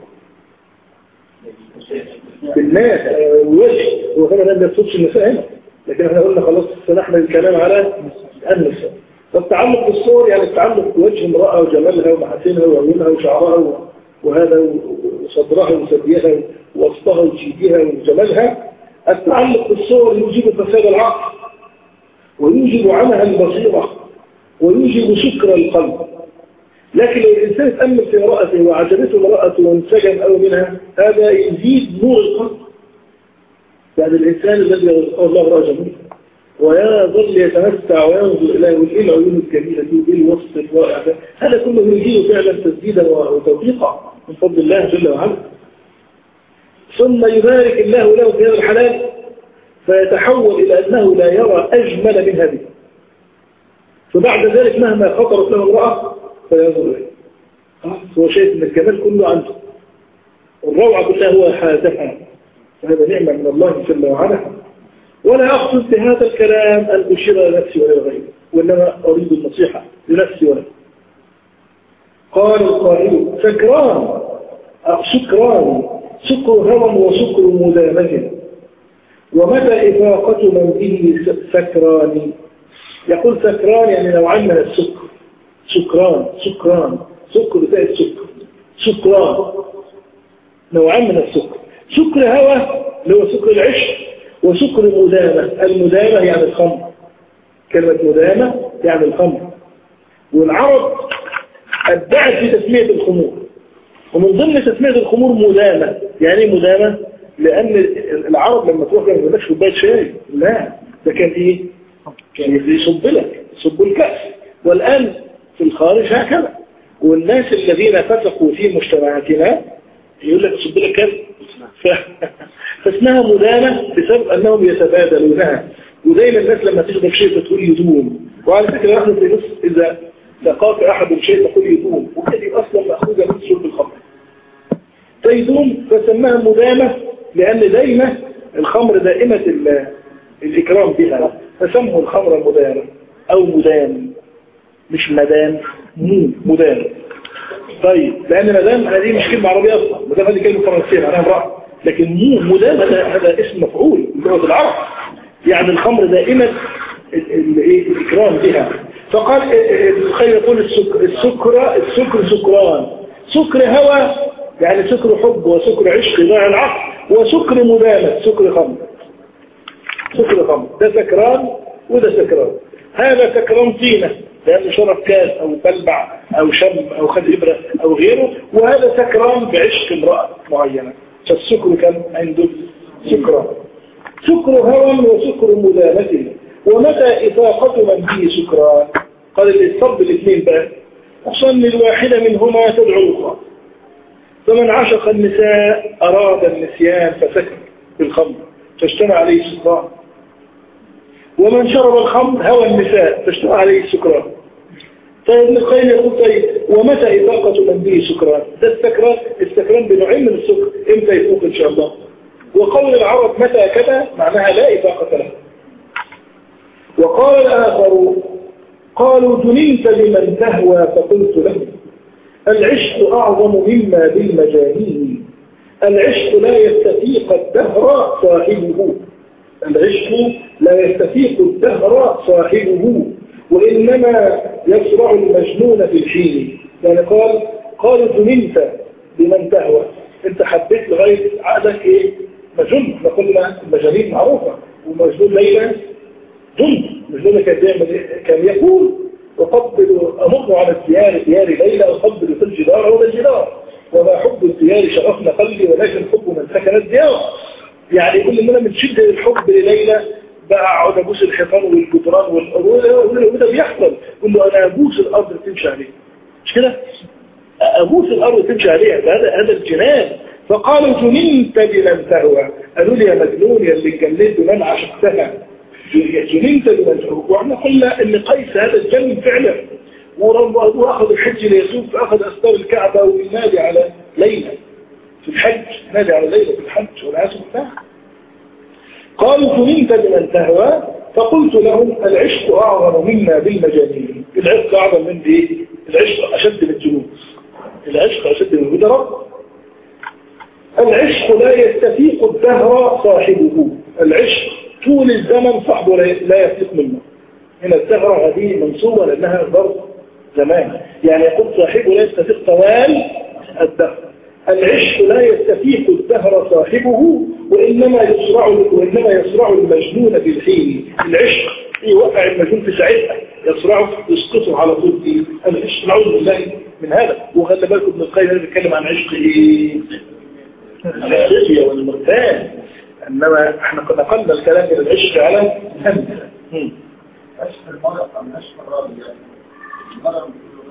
بالناس والوجه. هو طبعا ما يقصدش النساء هنا، لكن احنا قلنا خلاص سنحمل الكلام على النساء. فالتعلق بالصور يعني التعلق بوجه امرأة وجمالها ومحاسنها وعيونها وشعرها وهذا وصدرها وثديها ووسطها وجيدها وجمالها. التعلق بالصور يوجب فساد العقل ويوجب عمى البصيرة ويوجب سكر القلب. لكن لو الإنسان اتأمل في امرأته وعجبته امرأته وانسجم أو منها، هذا يزيد نور القلب. يعني الإنسان الذي يرزقه الله رأى جميل ويظل يتمتع وينظر إليه وإيه العيون الجميلة دي وإيه الوسط الرائع ده، هذا كله يزيد فعلا تسديدا وتوفيقا من فضل الله جل وعلا. ثم يبارك الله له في هذا الحلال فيتحول إلى أنه لا يرى أجمل من هذه. فبعد ذلك مهما خطرت له امرأة فينظر إليه، هو شايف أن الجمال كله عنده والروعة كلها هو حاجتها. فهذا نعمة من الله جل وعلا. ولا أقصد بهذا الكلام أن أشير إلى نفسي ولا غيري، وإنما أريد النصيحة لنفسي ولا. قال القائل سكران سكر هوى وسكر مدامة. ومتى إفاقة من به سكران؟ يقول سكران يعني نوعان من السكر. سكر زي السكر. سكران نوعان من السكر. سكر هوى اللي هو سكر العشق، وسكر مدامة. المدامة يعني الخمر، كلمة مدامة يعني الخمر. والعرب أبدعت في تسمية الخمور، ومن ضمن تسمية الخمور مدامة. يعني ايه مدامة؟ لأن العرب لما تروح ما يقولكش كوباية شاي، لا ده كان ايه؟ كان يصب الكأس. والآن في الخارج هكذا، والناس الذين فسقوا في مجتمعاتنا يقول لك صب لك كذا. فاسمها مدامة بسبب أنهم يتبادلونها. ودايما الناس لما تشرب شيء تقول يدوم. وعلى فكرة نحن في مصر إذا سقاك أحد شيء تقول يدوم، وهذه أصلا مأخوذة من شرب الخمر. فيدوم فسماها مدامة لأن دايما الخمر دائمة الإكرام بها، فسموا الخمر مدامة أو مدام، مش مدام، مدام. طيب لأن مدام هذه مش كلمة عربية أصلا، مدام هذه كلمة فرنسية معناها امرأة، لكن مدام هذا اسم مفعول بلغة العرب، يعني الخمر دائما الإكرام بها. فقال الخير يقول السكر سكران، سكر هوى يعني سكر حب وسكر عشق ضاع العقل، وسكر مدامة سكر خمر. سكر خمر ده سكران وده سكران. هذا سكران طينة لأنه شرب كاس أو بلبع أو شم أو خد إبرة أو غيره، وهذا سكران بعشق امرأة معينة. فالسكر كان عنده سكران، سكر هوى وسكر مدامة. ومتى إطاقة من به سكران؟ قال اللي يصب الاثنين بقى أصلا الواحدة منهما تدعو الأخرى. فمن عشق النساء أراد النسيان فسكر بالخمر فاجتمع عليه السكران، ومن شرب الخمر هوى النساء فاجتمع عليه السكران. طيب ابن القيم يقول طيب ومتى إطاقة من به سكران؟ ده السكران بنوعين من السكر، امتى يفوق إن شاء الله؟ وقول العرب متى كذا معناها لا إطاقة له. وقال الآخر قالوا جننت لمن تهوى فقلت له العشق أعظم مما بالمجانين، العشق لا يستفيق الدهر صاحبه، العشق لا يستفيق الدهر صاحبه وإنما يسرع المجنون في الحين. يعني قالوا جننت لمن تهوى، انت حبيت لغاية عقلك ايه مجنون. احنا قلنا المجانين معروفة، ومجنون ليلى جند. مجنون كان يقول أقبل أمر على ديار ليلى أقبل في الجدار ولا الجدار، وما حب الديار شغفنا قلبي ولكن حب من سكن الديار. يعني يقول لنا من شدة الحب لليلى بقى أقعد أبوس الحيطان والجدران وده بيحصل. يقول له أنا أبوس الأرض تمشي عليه، مش كده؟ أبوس الأرض تمشي عليها، هذا الجنان. فقالوا جننت بمن تهوى، قالوا لي يا مجنون يا اللي جننت من عشقتها، جننت بمن تهوى. وعنا قلنا ان قيس هذا الجن فعلا، وأخذ الحج ليسوف فأخذ أستار الكعبة وينادي على ليلى في الحج، نادي على ليلى في الحج والعياذ بالله. قالوا جننت بمن تهوى فقلت لهم العشق أعظم منا بالمجانين. العشق أعظم من ايه؟ العشق أشد من الجنون، العشق أشد من الهدرة. العشق لا يستفيق الدهر صاحبه، العشق طول الزمن صاحبه لا يستفيق منه. هنا الدهر هذه منصوبة لأنها ظرف زمان، يعني يقول صاحبه لا يستفيق طوال الدهر. العشق لا يستفيق الدهر صاحبه وإنما يسرع المجنون بالحين. العشق يوقع المجنون في ساعتها، يسرعه يسقطه على طول في العشق. نعوذ بالله من هذا. وخلي بالكم ابن القيم بيتكلم عن عشق ايه؟ العشق والمرتان، انما احنا قد نقلنا الكلام الى العشق على همزه. عشق المرأة أم عشق الراجل؟ المرأة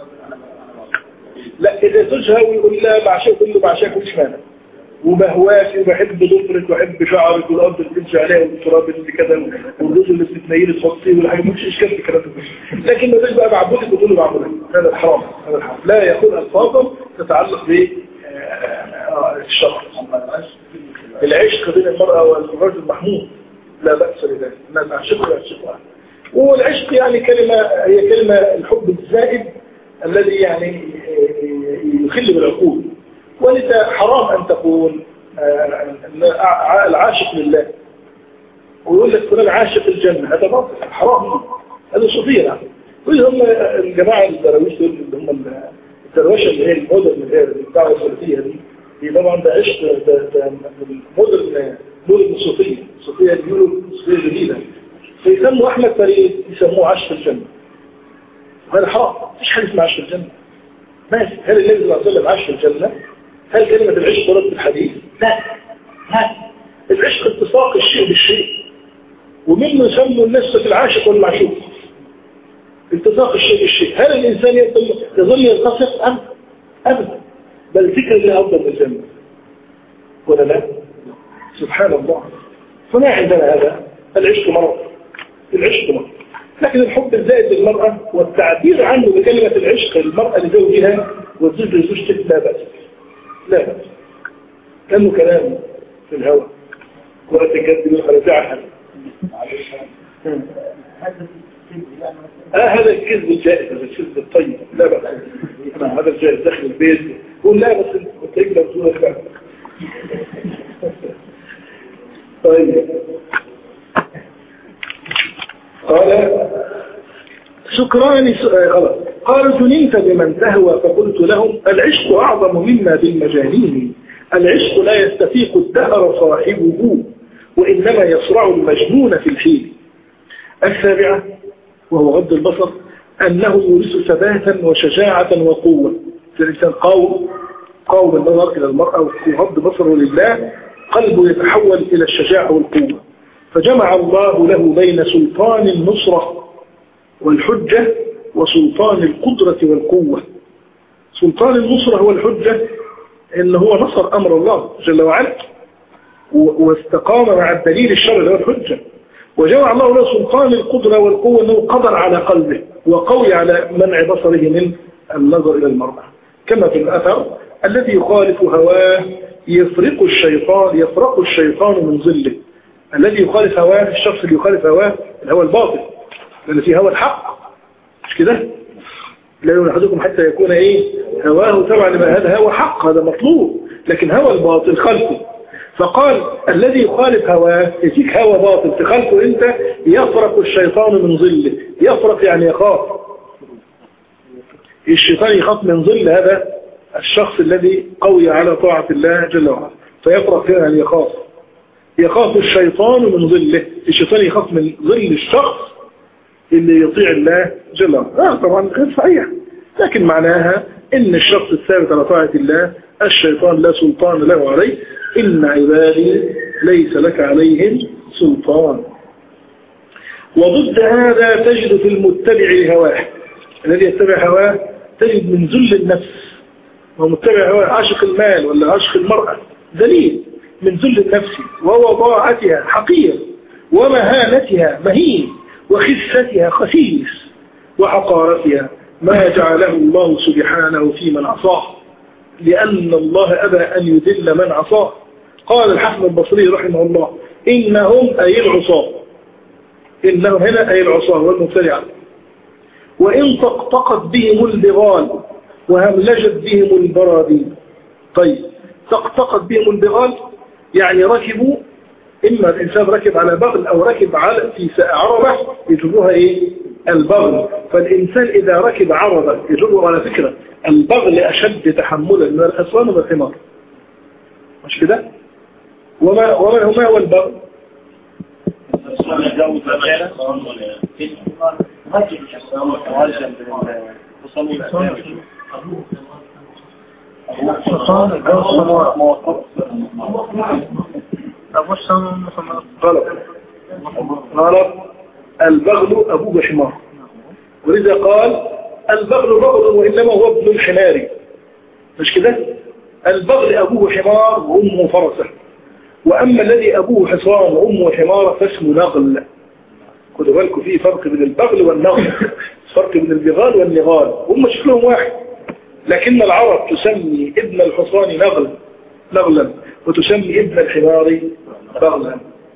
لا، إذا تزهى ويقول لا بعشق كله بعشق كل شمانة وبهواك وبحب ضفرك وبحب شعرك والأرض اللي بتمشي عليها والتراب اللي كذا والرز اللي بتتنيل تحطيه والحاجة مش إشكال في الكلام ده. لكن ما تجي بقى بعبدك وتقول له بعبدك، هذا الحرام، هذا الحرام. لا يكون ألفاظا تتعلق بالشرع. العشق بين المرأة والرجل محمود لا بأس لذلك، الناس عشقوا يعشقها. والعشق يعني هي كلمة الحب الزائد الذي يعني يخل بالعقول. ولذا حرام أن تقول العاشق لله ويقول لك فلان عاشق الجنة، هذا باطل حرام، هذا صوفية. هم الجماعة الدرويش اللي هم الدرويشة اللي هي المودرن اللي هي الدعوة السلفية دي طبعا ده عشق مودرن صوفية، صوفية بيقولوا صوفية جديدة، فيسموا أحمد فريد يسموه عاشق الجنة، وهذا حرام. مفيش حاجة اسمها عاشق الجنة. ماشي، هل النبي صلى الله عليه وسلم عاش في الجنة؟ هل كلمة العشق ورد في الحديث؟ لا. العشق اتفاق الشيء بالشيء، ومنه يسموا الناس في العاشق والمعشوق. اتفاق الشيء بالشيء. هل الإنسان يظل يلتصق؟ أبدا. بل فكرة لها أفضل من الجنة ولا لا؟ سبحان الله. فما عندنا هذا العشق مرض، العشق مرض. لكن الحب الزائد للمرأة والتعبير عنه بكلمة العشق للمرأة لزوجها والزوج لزوجته لا بأس، لا بأس. كانه كلام في الهواء ولا تجدد ولا تعهد. هذا الكذب الجائز، هذا الكذب الطيب لا بأس. هذا الجائز داخل البيت قول لا بس الطيب لو تقول لك لا. طيب قال سكران قالوا جننت بمن تهوى فقلت لهم العشق أعظم مما بالمجانين العشق لا يستفيق الدهر صاحبه وإنما يصرع المجنون في الحين. السابعة وهو غض البصر أنه يورث ثباتا وشجاعة وقوة. الإنسان قوم النظر إلى المرأة وغض بصره لله قلبه يتحول إلى الشجاعة والقوة. فجمع الله له بين سلطان النصرة والحجة وسلطان القدرة والقوة. سلطان النصرة هو الحجة إن هو نصر أمر الله جل وعلا واستقام مع الدليل الشرعي والحجة. وجمع الله له سلطان القدرة والقوة أنه قدر على قلبه وقوي على منع بصره من النظر إلى المرأة. كما في الأثر الذي يخالف هواه يفرق الشيطان من ظله. الذي يخالف هواه الشخص اللي يخالف هواه الهوى الباطل لأن في هوى الحق مش كده لا يؤمن أحدكم حتى يكون هواه تبع لما هذا هوى حق هذا مطلوب لكن هوى الباطل خلفه. فقال الذي يخالف هواه يجيك هوى باطل تخالفه انت يفرق الشيطان من ظله. يفرق يعني يخاف. الشيطان يخاف من ظل هذا الشخص الذي قوي على طاعة الله جل وعلا. فيفرق يعني يخاف الشيطان من ظله. الشيطان يخاف من ظل الشخص اللي يطيع الله جل وعلا. طبعا غير صحيح لكن معناها ان الشخص الثابت على طاعة الله الشيطان لا سلطان له عليه. إن عبادي ليس لك عليهم سلطان. وضد هذا تجد في المتبع لهواه الذي يتبع هواه تجد من ذل النفس. ومتبع هواه عاشق المال ولا عاشق المرأة ذليل من ذل النفس ووضاعتها حقير ومهانتها مهين وخستها خسيس وحقارتها ما جعله الله سبحانه في من عصاه لأن الله أبى أن يذل من عصاه. قال الحسن البصري رحمه الله إنهم أي العصاه. إنهم هنا أي العصاه والمبتدعة. وإن طقطقت بهم البغال وهملجت بهم البرادين. طيب طقطقت بهم البغال يعني ركبوا إما الإنسان ركب على بغل أو ركب على في عربة يجروها البغل. فالإنسان إذا ركب عربة يجره على فكرة البغل أشد تحملا من الحصان والحمار مش كده؟ وما هو البغل؟ غلط. البغل أبوه حمار ولذا قال البغل بغل وإنما هو ابن الحمار مش كده؟ البغل أبوه حمار وأمه فرسه. وأما الذي أبوه حصان وأمه حمار فاسمه نغل. خدوا بالكم فيه فرق بين البغل والنغل. فرق بين البغال والنغال هم شكلهم واحد لكن العرب تسمي ابن الحصان نغلا وتسمي ابن الحمار بغلا.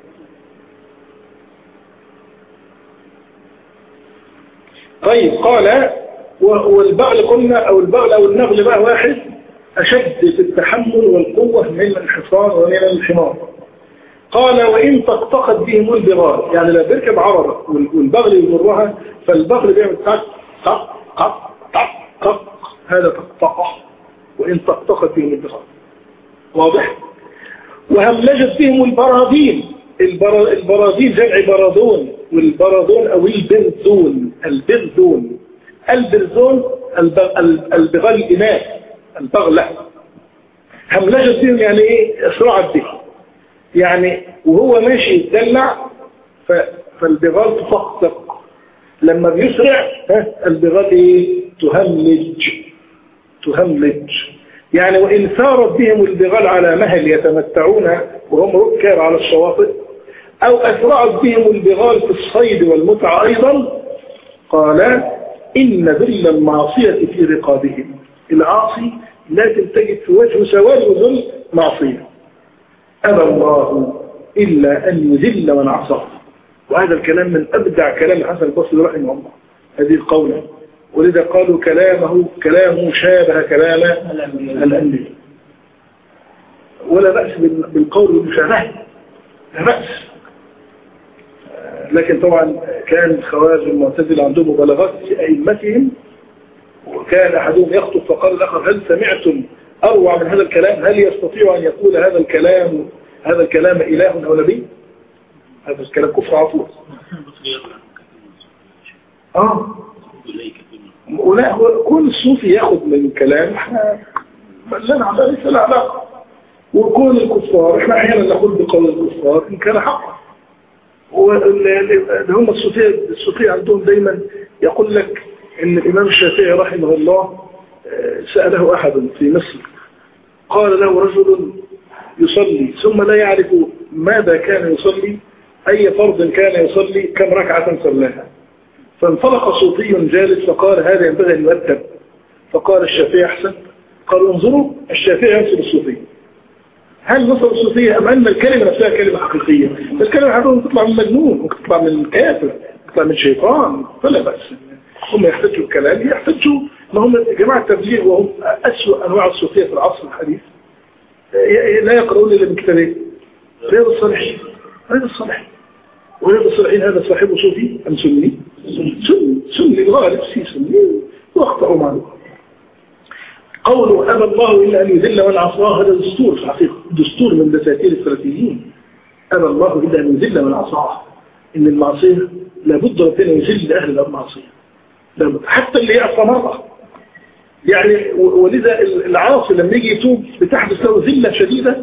طيب قال والبغل قلنا أو البغل أو النغل بقى واحد أشد في التحمل والقوة من الحصان ومن الحمار. قال وإن طقطقت بهم البغال يعني لا بيركب عربة والبغل يمرها فالبغل بيعمل طق طق طق طق طق هذا طقطقه. وإن طقطقت بهم البغال واضح. وهملجت بهم البرادين. البرادين جمع برادون والبرادون أو البرزون البغل الإناء البغلة. هملجت بهم يعني اسرعت به يعني وهو ماشي يتدلع فالبغال تطقطق لما بيسرع البغال تهملج يعني. وإن سارت بهم البغال على مهل يتمتعون وهم ركاب على الشواطئ أو أسرعت بهم البغال في الصيد والمتعة أيضا. قال إن ذل المعصية في رقابهم. العاصي لا تجد في وجهه سواد وذل معصية. أبى الله إلا أن يذل من عصاه. وهذا الكلام من أبدع كلام الحسن البصري رحمه الله هذه القولة. ولذا قالوا كلامه شابه كلام الأنبياء. ولا بأس بالقول بالمشابهة لا بأس. لكن طبعا كان الخوارج المعتزلة عندهم مبالغات في أئمتهم، وكان أحدهم يخطب فقال الآخر هل سمعتم أروع من هذا الكلام؟ هل يستطيع أن يقول هذا الكلام إله أو نبي؟ هذا الكلام كفر عطوط. ولا هو كل الصوفي ياخد من الكلام احنا لنا ليس له علاقة، وكل الكفار احنا احيانا نقول بقول الكفار ان كان حقا. هم الصوفية عندهم دايما يقول لك ان الامام الشافعي رحمه الله سأله احد في مصر قال له رجل يصلي ثم لا يعرف ماذا كان يصلي، اي فرض كان يصلي، كم ركعة صلاها، فانطلق صوفي جالس فقال هذا ينبغي أن يؤدب، فقال الشافعي أحسن. قالوا انظروا الشافعي ينصر الصوفية، هل نصر الصوفية أم أن الكلمة نفسها كلمة حقيقية؟ الكلمة عندهم تطلع من مجنون، ممكن تطلع من كافر، تطلع من شيطان، فلا بأس. هم يحتجوا الكلام، يحتجوا ما هم جماعة التبليغ وهم أسوأ أنواع الصوفية في العصر الحديث، لا يقرؤون إلا من كتابين رياض الصالحين. رياض الصالحين ورياض الصالحين هذا صاحبه صوفي أم سني؟ سني الغالب سني واخطأوا معه. قوله أبى الله إلا أن يذل من عصاه، هذا دستور في الحقيقة، دستور من دساتير السلفيين. أبى الله إلا أن يذل من عصاه، إن المعصية لابد ربنا يذل أهل المعصية، حتى اللي يعصى مرة يعني. ولذا العاصي لما يجي يتوب بتحدث له ذلة شديدة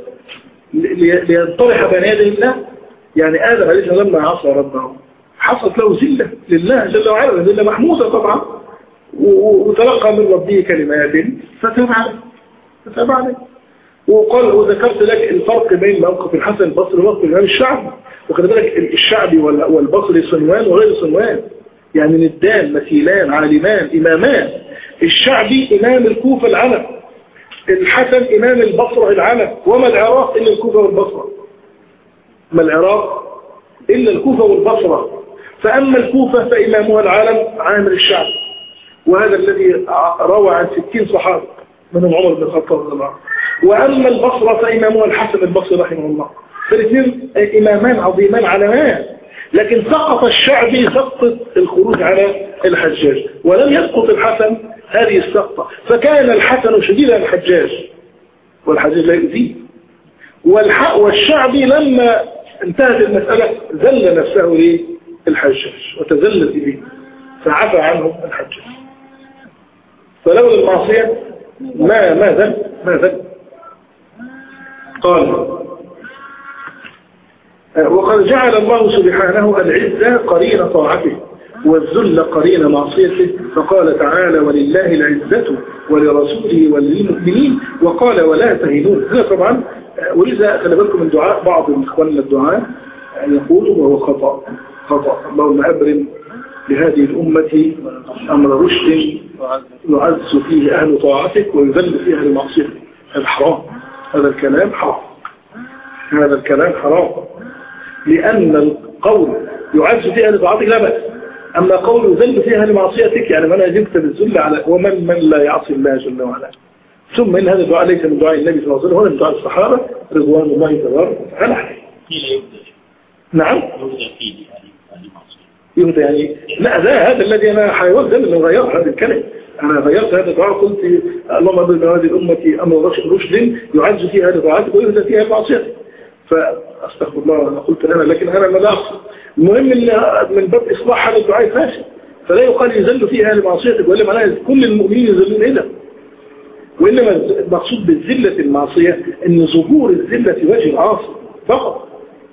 لينطرح بين يدي الله. يعني آدم عليه السلام لما عصى ربه حصلت له ذلة لله جل وعلا، ذلة محمودة طبعا، وتلقى من ربه كلمات فتاب عليه. وقال وذكرت لك الفرق بين موقف الحسن البصري وموقف الإمام الشعبي، وخلي بالك الشعبي والبصري صنوان وغير صنوان، يعني ندان مثيلان عالمان إمامان. الشعبي إمام الكوفة العلم، الحسن إمام البصرة العلم، وما العراق إلا الكوفة والبصرة، ما العراق إلا الكوفة والبصرة. فأما الكوفة فإمامها العالم عامر الشعبي، وهذا الذي روى عن 60 صحابة منهم عمر بن الخطاب رضي الله عنه. وأما البصرة فإمامها الحسن البصري رحمه الله. فالاثنين إمامان عظيمان علمان، لكن سقط الشعبي سقط الخروج على الحجاج، ولم يسقط الحسن هذه السقطة. فكان الحسن شديد الحجاج والحجاج لا يؤذيه، والشعبي لما انتهت المسألة ذل نفسه للحجاج وتذلت إليه فعفى عنه الحجاج. فلولا المعصية ما ذل. قال وقد جعل الله سبحانه العزة قرين طاعته والذل قرين معصيته، فقال تعالى ولله العزة ولرسوله وللمؤمنين، وقال ولا تهنون. هذا طبعا ولذا خلي بالكم من دعاء بعض من اخواننا الدعاء يقولوا وهو خطأ اللهم أبرم لهذه الأمة أمر رشد يعز فيه أهل طاعتك ويذل فيه أهل معصيتك. هذا حرام، هذا الكلام حرام، لأن القول يعز فيه أهل طاعتك لا بأس، أما قول يذل فيه أهل معصيتك يعني من أجبت بالذل على ومن لا يعصي الله جل وعلا. ثم إن هذا الدعاء ليس من دعاء النبي صلى الله عليه وسلم، هو من دعاء الصحابة رضوان الله تبارك وتعالى عليه. نعم يهدى يعني لا، هذا الذي أنا حاولت أن أغير هذه الكلمة. أنا غيرت هذا الدعاء قلت اللهم أبرم هذه الأمة أمر رشد يعز فيها هذه طاعتك ويهدى فيها معصيتك. فأستغفر الله أنا قلت أنا، لكن أنا ما لا أقصد. المهم إن من باب إصلاح هذا الدعاء فاشل، فلا يقال يذل فيها هذه معصيتك، وإلا معناها كل المؤمنين يذلون إذا. وإنما المقصود بالذلة المعصية إن ظهور الذلة وجه العاصي فقط.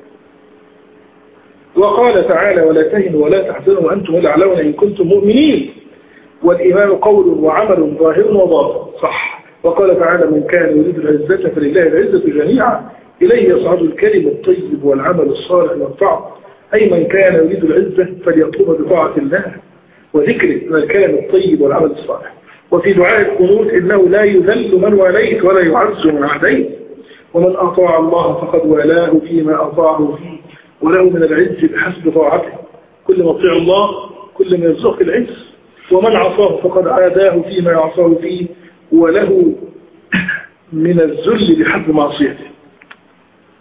وقال تعالى ولا تهنوا ولا تحزنوا وأنتم الأعلون إن كنتم مؤمنين، والإيمان قول وعمل ظاهر وباطن صح. وقال تعالى من كان يريد العزة فلله العزة جميعا إليه يصعد الكلم الطيب والعمل الصالح والطاعة، أي من كان يريد العزة فليطلب بطاعة الله وذكره من الكلم الطيب والعمل الصالح. وفي دعاء القنوت إنه لا يذل من واليت ولا يعز من عاديت، ومن أطاع الله فقد والاه فيما أطاعه فيه وله من العز بحسب طاعته. كل ما أطيع الله كل ما يرزق العز، ومن عصاه فقد عاداه فيما يعصاه فيه وله من الذل بحسب معصيته.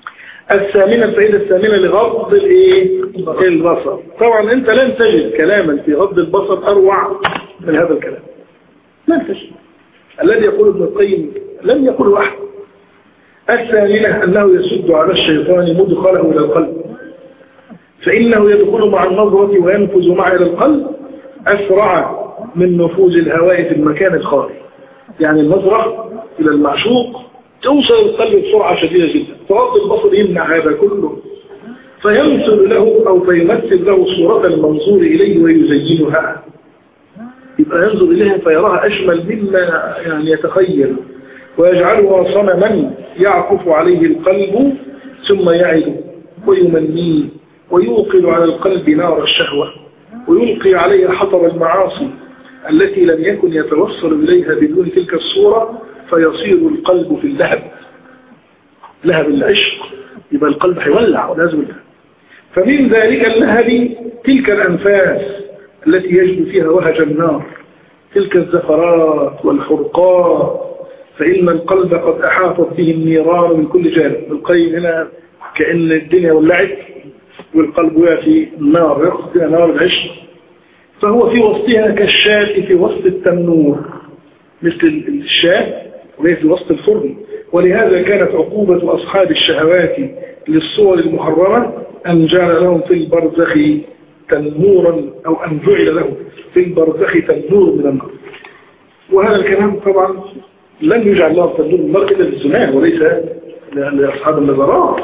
الفائدة الثامنة لغض البصر. طبعا أنت لن تجد كلاما في غض البصر أروع من هذا الكلام، لن تجد. الذي يقول ابن القيم لم يقل أحد. الثامنة أنه يسد على الشيطان مدخله إلى القلب، فإنه يدخل مع النظرة وينفذ معه إلى القلب أسرع من نفوذ الهواء في المكان الخالي. يعني النظرة إلى المعشوق توصل القلب بسرعة شديدة جدا، فغض البصر يمنع هذا كله، فيمثل له أو فيمثل له صورة المنظور إليه ويزينها، يبقى ينظر إليها فيراها أجمل مما يعني يتخيل، ويجعلها صنما يعكف عليه القلب ثم يعد ويمنيه ويوقد على القلب نار الشهوة، ويلقي عليه حطب المعاصي التي لم يكن يتوصل إليها بدون تلك الصورة، فيصير القلب في اللهب، لهب العشق، يبقى القلب هيولع ولازم اللهب. فمن ذلك اللهب تلك الأنفاس التي يجد فيها وهج النار، تلك الزفرات والحرقات، فإن القلب قد أحاطت به النيران من كل جانب. القيم هنا كأن الدنيا ولعت والقلب يأتي النار، يأخذ فيها نار العشق، فهو في وسطها كالشاة في وسط التنور، مثل الشاة وهي في وسط الفرن. ولهذا كانت عقوبة أصحاب الشهوات للصور المحرمة أن جعل لهم في البرزخ تنورا، أو أن جعل لهم في البرزخ تنور من النار. وهذا الكلام طبعا لم يجعل لهم تنور من النار إلا للزمان وليس لأصحاب النظرات.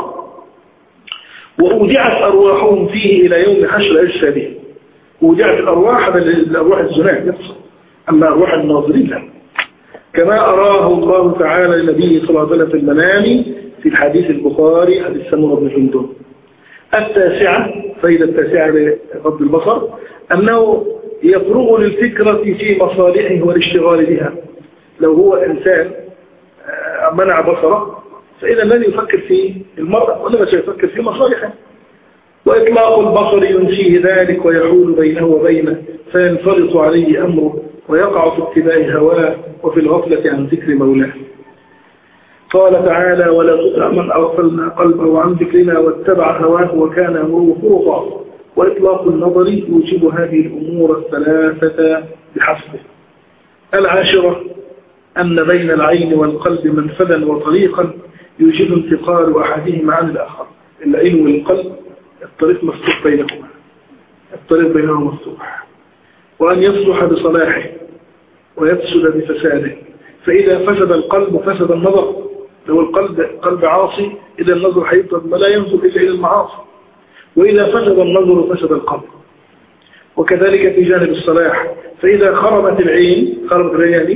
وأودعت أرواحهم فيه إلى يوم حشر أجسادهم. أودعت الأرواح الأرواح الزمان يفصل، أما أرواح الناظرين لا، كما أراه الله تعالى لنبيه صلى الله عليه وسلم في المنام في الحديث البخاري حديث سمرة بن جندب. التاسعة، فائدة التاسعة لغض البصر، أنه يفرغ للفكرة في مصالحه والاشتغال بها. لو هو إنسان منع بصره فإذا لن يفكر في المرأة وإنما سيفكر في مصالحه، وإطلاق البصر ينسيه ذلك ويحول بينه وبينه، فينفرط عليه أمره ويقع في اتباع هواه وفي الغفلة عن ذكر مولاه. قال تعالى: ولا تطع من أغفلنا قلبه عن ذكرنا واتبع هواه وكان أمره فرطا. وإطلاق النظر يوجب هذه الأمور الثلاثة بحسبه. العاشرة أن بين العين والقلب منفذا وطريقا يوجب انتقال أحدهما عن الآخر. العين والقلب الطريق مفتوح بينهما، الطريق بينهما مفتوح، وأن يصلح بصلاحه ويفسد بفساده. فإذا فسد القلب فسد النظر. لو القلب قلب عاصي إذا النظر حيفسد، ما لا ينظر إلا إلى المعاصي. وإذا فسد النظر فسد القلب. وكذلك في جانب الصلاح، فإذا خربت العين يعني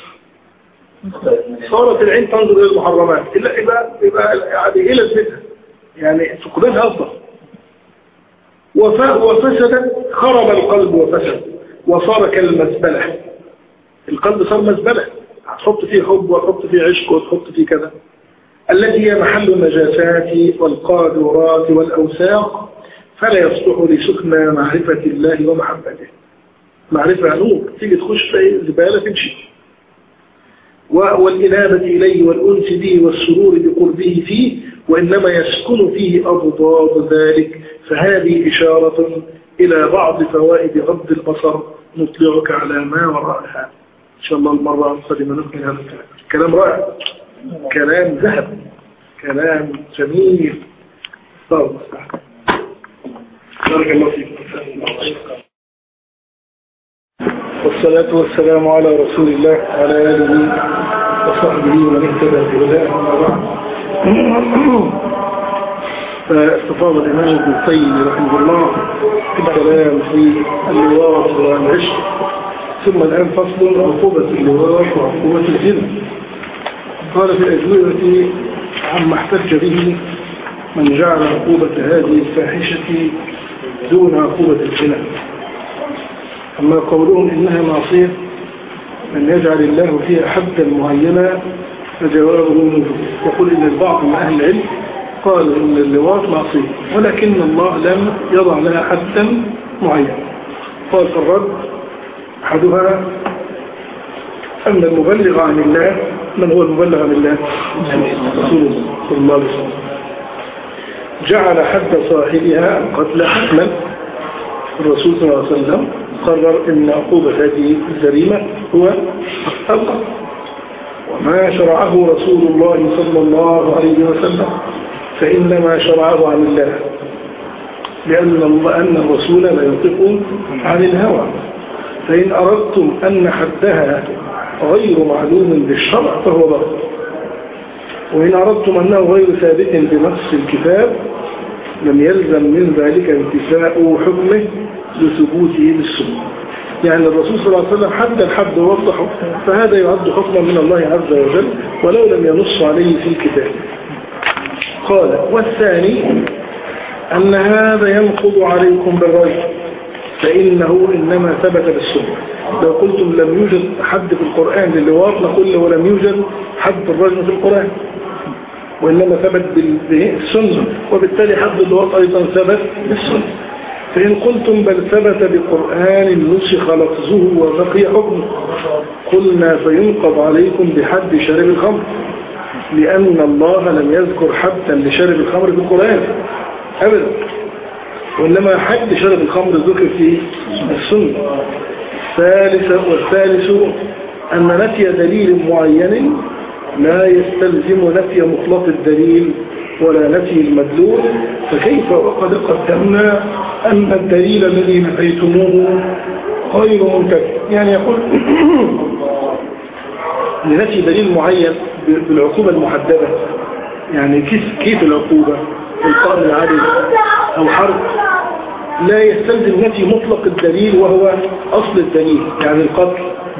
صارت العين تنظر إلى المحرمات، إلا يبقى يعني إلى الفتنة، يعني فقدانها أفضل. وفسد خرب القلب وفسد وصار كالمزبلة. القلب صار مزبلة، هتحط فيه حب وتحط فيه عشق وتحط فيه كذا، التي هي محل النجاسات والقاذورات والأوساق، فلا يصلح لسكنى معرفة الله ومحبته. معرفة نور، تيجي تخش في زبالة تمشي. والإنابة إليه والأنس به والسرور بقربه فيه، وإنما يسكن فيه أضداد ذلك. فهذه إشارة إلى بعض فوائد غض البصر نطلعك على ما وراءها. إن شاء الله المرة القادمة نكمل هذا الكلام. كلام رائع، كلام ذهب، كلام جميل. بارك الله فيكم. والصلاة والسلام على رسول الله وعلى آله وصحبه ومن اهتدى بهداه. أما بعد، فاستفاض الإمام ابن القيم رحمه الله في الكلام في اللواط والعشق، ثم الآن فصل عقوبة اللواط وعقوبة الزنا. قال في الأجوبة عما احتج به من جعل عقوبة هذه الفاحشة دون عقوبة الزنا. أما قولهم إنها معصية من يجعل الله فيها حدا معينا فجوابه موجود. يقول إن البعض من أهل العلم قالوا إن اللواط معصية، ولكن الله لم يضع لها حدا معين. قال في الرد أحدها أن المبلغ عن الله، من هو المبلغ عن الله؟ رسول الله صلى الله عليه وسلم. جعل حد صاحبها القتل حتما. الرسول صلى الله عليه وسلم قرر أن عقوبة هذه الجريمة هو القتل. وما شرعه رسول الله صلى الله عليه وسلم فإنما شرعه عن الله، لأن الرسول لا ينطق عن الهوى. فإن أردتم أن حدها غير معلوم بالشرع فهو باطل، وإن أردتم أنه غير ثابت بنص الكتاب لم يلزم من ذلك انتفاء حكمه لثبوته بالسنة. يعني الرسول صلى الله عليه وسلم حد الحد ووضحه، فهذا يعد حكما من الله عز وجل ولو لم ينص عليه في الكتاب. قال: والثاني أن هذا ينقض عليكم بالرجم، فإنه إنما ثبت بالسنة. لو قلتم لم يوجد حد في القرآن للواط نقول له لم يوجد حد الرجم في القرآن، وإنما ثبت بالسنة، وبالتالي حد الواط أيضا ثبت بالسنة. فإن قلتم بل ثبت بقرآن نسخ لفظه وبقي حكمه قلنا فينقض عليكم بحد شارب الخمر، لأن الله لم يذكر حدا لشارب الخمر في القرآن أبدا، وإنما حد شرب الخمر ذكر في السنة. والثالث أن نفي دليل معين لا يستلزم نفي مطلق الدليل ولا نفي المدلول، فكيف وقد قدمنا أن الدليل الذي نفيتموه غير منتفي. يعني يقول لنفي دليل معين بالعقوبة المحددة، يعني كيف العقوبة القرن العادل أو حرب لا يستلزم نفي مطلق الدليل وهو أصل الدليل يعني القتل.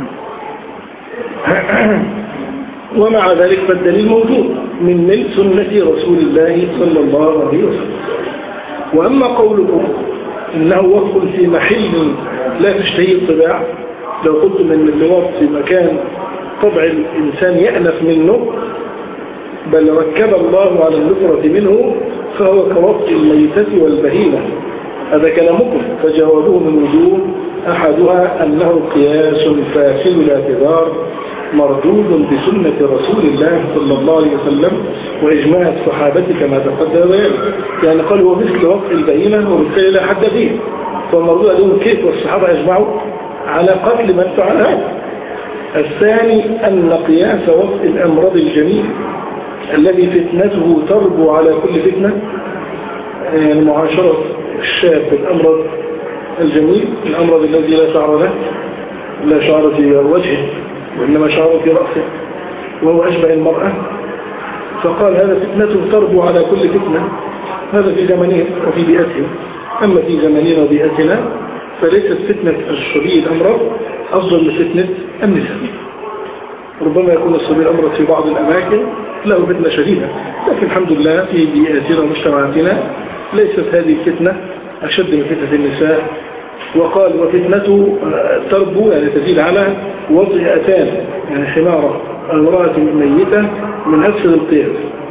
ومع ذلك فالدليل موجود من سنة رسول الله صلى الله عليه وسلم. وأما قولكم إنه وقف في محل لا تشتهي الطباع، لو قلتم أن اللواط في مكان طبع الإنسان يأنف منه بل ركب الله على النفرة منه فهو كوقت الميتة والبهيمة، هذا كلامكم. فجوابه من وجوه، أحدها أنه قياس فاسد الاعتبار مردود بسنة رسول الله صلى الله عليه وسلم وإجماع الصحابة كما تقدم ذلك. يعني قال هو مثل وقت البهيمة وبالتالي لا حد فيه، فالمردود عليهم كيف والصحابة أجمعوا على قتل من فعل هذا. الثاني أن قياس وقت الأمراض الجميل الذي فتنته تربو على كل فتنة، يعني معاشرة الشاب بالأمراض الجميل، الأمراض الذي لا شعر له، لا شعر في وجهه وإنما شعر في رأسه وهو أشبه المرأة، فقال هذا فتنته تربو على كل فتنة. هذا في زمنهم وفي بيئتهم. أما في زمننا وبيئتنا فليست فتنة الشبيه الأمراض أفضل من فتنة النساء. ربما يكون الصبي الأمراض في بعض الأماكن له فتنة شديدة، لكن الحمد لله في بيئتنا ومجتمعاتنا ليست هذه الفتنة أشد من فتنة النساء. وقال وفتنته تربو يعني تزيد على وضع أتان، يعني حمارة امرأة ميتة من أكثر القياس.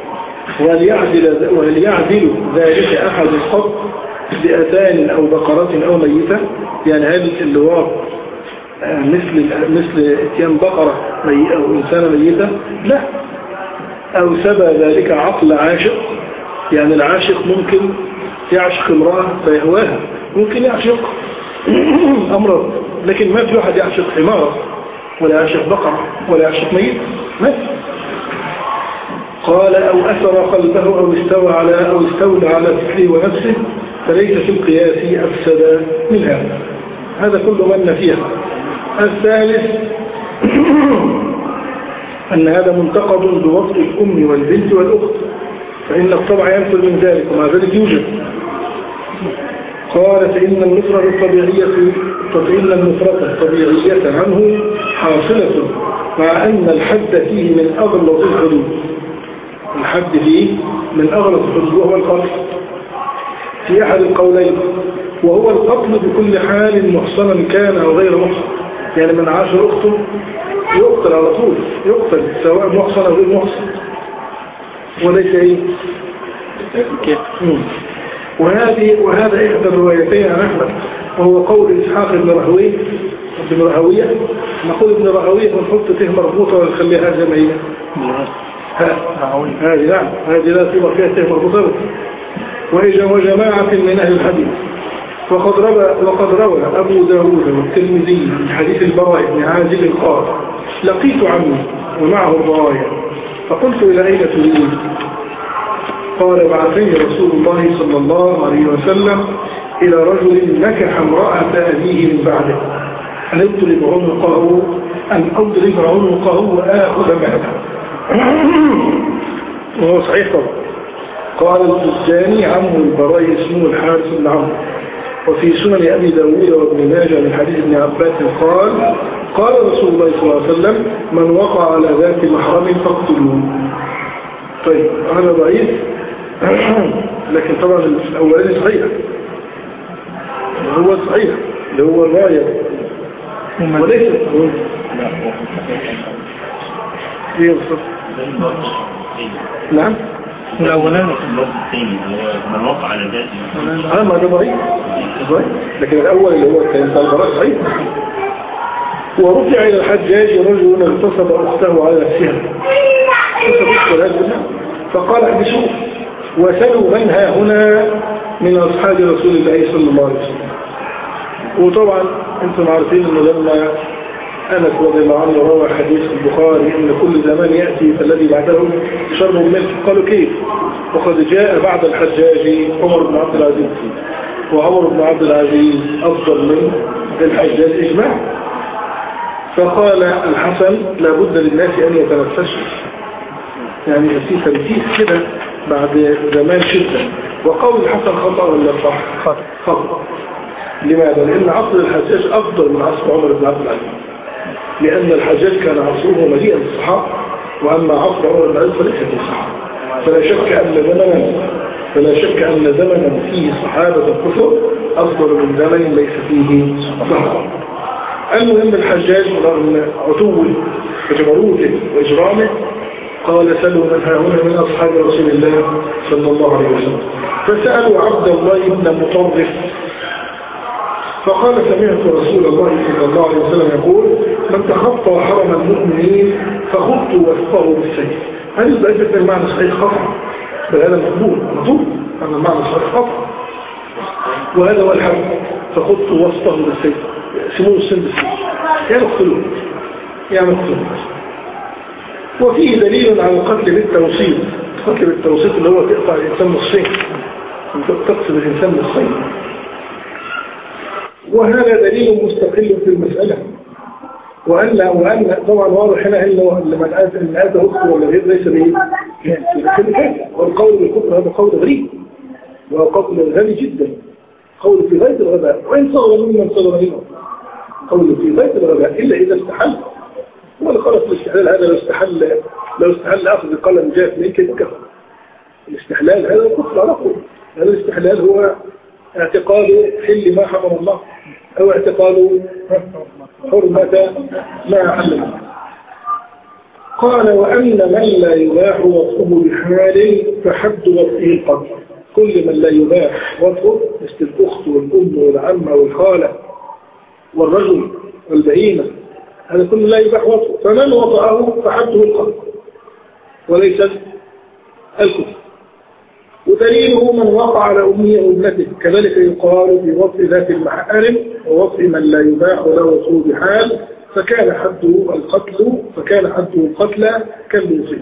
وهل يعدل ذلك أحد الخط بأتان أو بقرة أو ميتة؟ يعني هل اللواط مثل اتيان بقرة أو إنسانة ميتة؟ لا. أو سبى ذلك عقل عاشق، يعني العاشق ممكن يعشق امرأة فيهواها، ممكن يعشق أمراض، لكن ما في واحد يعشق حمارة ولا يعشق بقرة ولا يعشق ميت. ما قال أو أثر قلبه أو استولى على فكره ونفسه فليس في القياس أفسد من هذا. هذا كل من نفيها. الثالث أن هذا منتقد بوطء الأم والبنت والأخت، فإن الطبع ينفر من ذلك ومع ذلك يوجد. قال فإن النفرة الطبيعية عنه حاصلة، مع أن الحد فيه من أغلظ الحدود. الحد فيه من أغلظ الحدود وهو القتل في أحد القولين، وهو القتل بكل حال محصنا كان أو غير محصن. يعني من عاشر أخته يقتل على طول، يقتل سواء محصن أو غير محصن، وليس إيه وهذا إحدى الروايتين عن أحمد، وهو قول إسحاق بن راهويه. نقول ابن راهويه ونحط فيه مربوطة ونخليها جمعية. هذه نعم، هذه لا تبقى فيها فيه مربوطة، وجماعة من أهل الحديث. وقد روى أبو داود والترمذي من حديث البراء بن عازب قال: لقيت عمي ومعه الراية فقلت: إلى أين تريد؟ قال: بعثني رسول الله صلى الله عليه وسلم إلى رجل نكح امرأة أبيه من بعده أن أضرب عنقه وآخذ ماله. وهو صحيح طبعا. قال الجزجاني: عم البراء اسمه الحارث بن عمرو. وفي سنن أبي داود وابن ماجه من حديث ابن عباس قال رسول الله صلى الله عليه وسلم: من وقع على ذات محرم فاقتلوه. طيب هذا ضعيف، لكن طبعا الأولاني صحيح، هو صحيح اللي هو الراية وليس نعم الأولاني اللفظ الثاني هو من وقع على ذاته. ما ده ضعيف، لكن الأول اللي هو الثاني البراء صحيح. ورفع إلى الحجاج رجل اغتصب أخته على نفسها فقال: احبسوه وسلوا من ها هنا من أصحاب رسول الله صلى الله عليه وسلم. وطبعا انتم عارفين انه لما أنس رضي الله عنه روى حديث البخاري ان كل زمان يأتي فالذي بعده شر منه، قالوا: كيف؟ وقد جاء بعد الحجاج عمر بن عبد العزيز، وعمر بن عبد العزيز أفضل من الحجاج إجماع. فقال الحسن: لابد للناس أن يتنفسوا، يعني في تنفيس كده بعد زمان شدة. وقول الحسن خطأ ولا صح؟ خطأ. لماذا؟ لأن عصر الحجاج أفضل من عصر عمر بن عبد العزيز، لأن الحجاج كان عصره مليئا بالصحابة، وأما عصر عمر بن عبد العزيز فليس فيه صحابة. فلا شك أن زمنا فيه صحابة الكفر أفضل من زمن ليس فيه صحابة. المهم الحجاج رغم عتوه وجبروته وإجرامه قال: سلوا من هؤلاء من أصحاب رسول الله صلى الله عليه وسلم. فسألوا عبد الله بن مطرف فقال: سمعت رسول الله صلى الله عليه وسلم يقول: من تخطى حرم المؤمنين فخطوا وسطه بالسيف. هذا يبقى المعنى صحيح خطأ، بل هذا مقبول أن المعنى صحيح خطأ، وهذا هو الحق. فخطوا وسطه بالسيف، سموه السن بالسيف، يعني اقتلوه. وفيه دليل على القتل بالتوسيط. القتل بالتوسيط اللي هو تقطع الإنسان نصين، تقتل الإنسان نصين، وهذا دليل مستقل في المسألة. وأن طبعا واضح هنا إنه من هذا كفر ولا غير ليس به والقول بالكفر هذا قول غريب، وهو قول غبي جدا، قول في غاية الغباء، وإن صغر ممن صغر منه، قول في غاية الغباء إلا إذا استحل. ولا خلص الاستحلال هذا لو استحل أخذ القلم جاء من كده كفر. الاستحلال هذا كفر على طول. هذا الاستحلال هو اعتقاد حل ما حرم الله، أو اعتقاد حرمة ما حل. قال: وأن من لا يباح وطئه بحال فحد وطئه القتل. كل من لا يباح وطئه مثل الأخت والأم والعمة والخالة والرجل والبهيمة، هذا كل لا يباح وطئه، فمن وطئه فحده القتل وليس الكفر. ودليله من وقع على أمه أو ابنته، كذلك يقال في وطئ ذات المحارم ووطئ من لا يباح ولا وطئه بحال فكان حده القتل كالمنزل.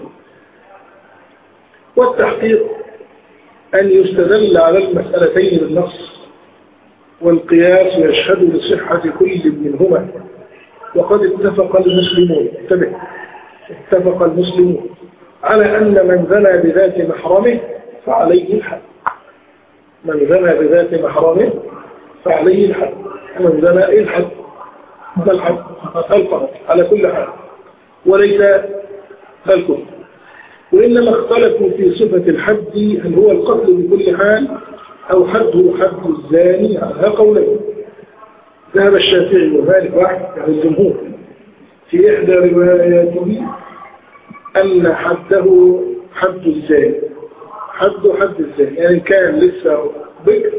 والتحقيق أن يستدل على المسألتين بالنص، والقياس يشهد لصحة كل منهما. وقد اتفق المسلمون على أن من زنى بذات محرمه فعليه الحد. من زنى بذات محرمه فعليه الحد. من زنى الحد الحد القتل على كل حال وليس الكفر. وإنما اختلفوا في صفة الحد، هل هو القتل بكل حال أو حده حد الزاني، على قولين. ذهب الشافعي ومالك واحد يعني الجمهور في إحدى رواياته أن حده حد الزاني، حد الزاني، يعني كان لسه بكر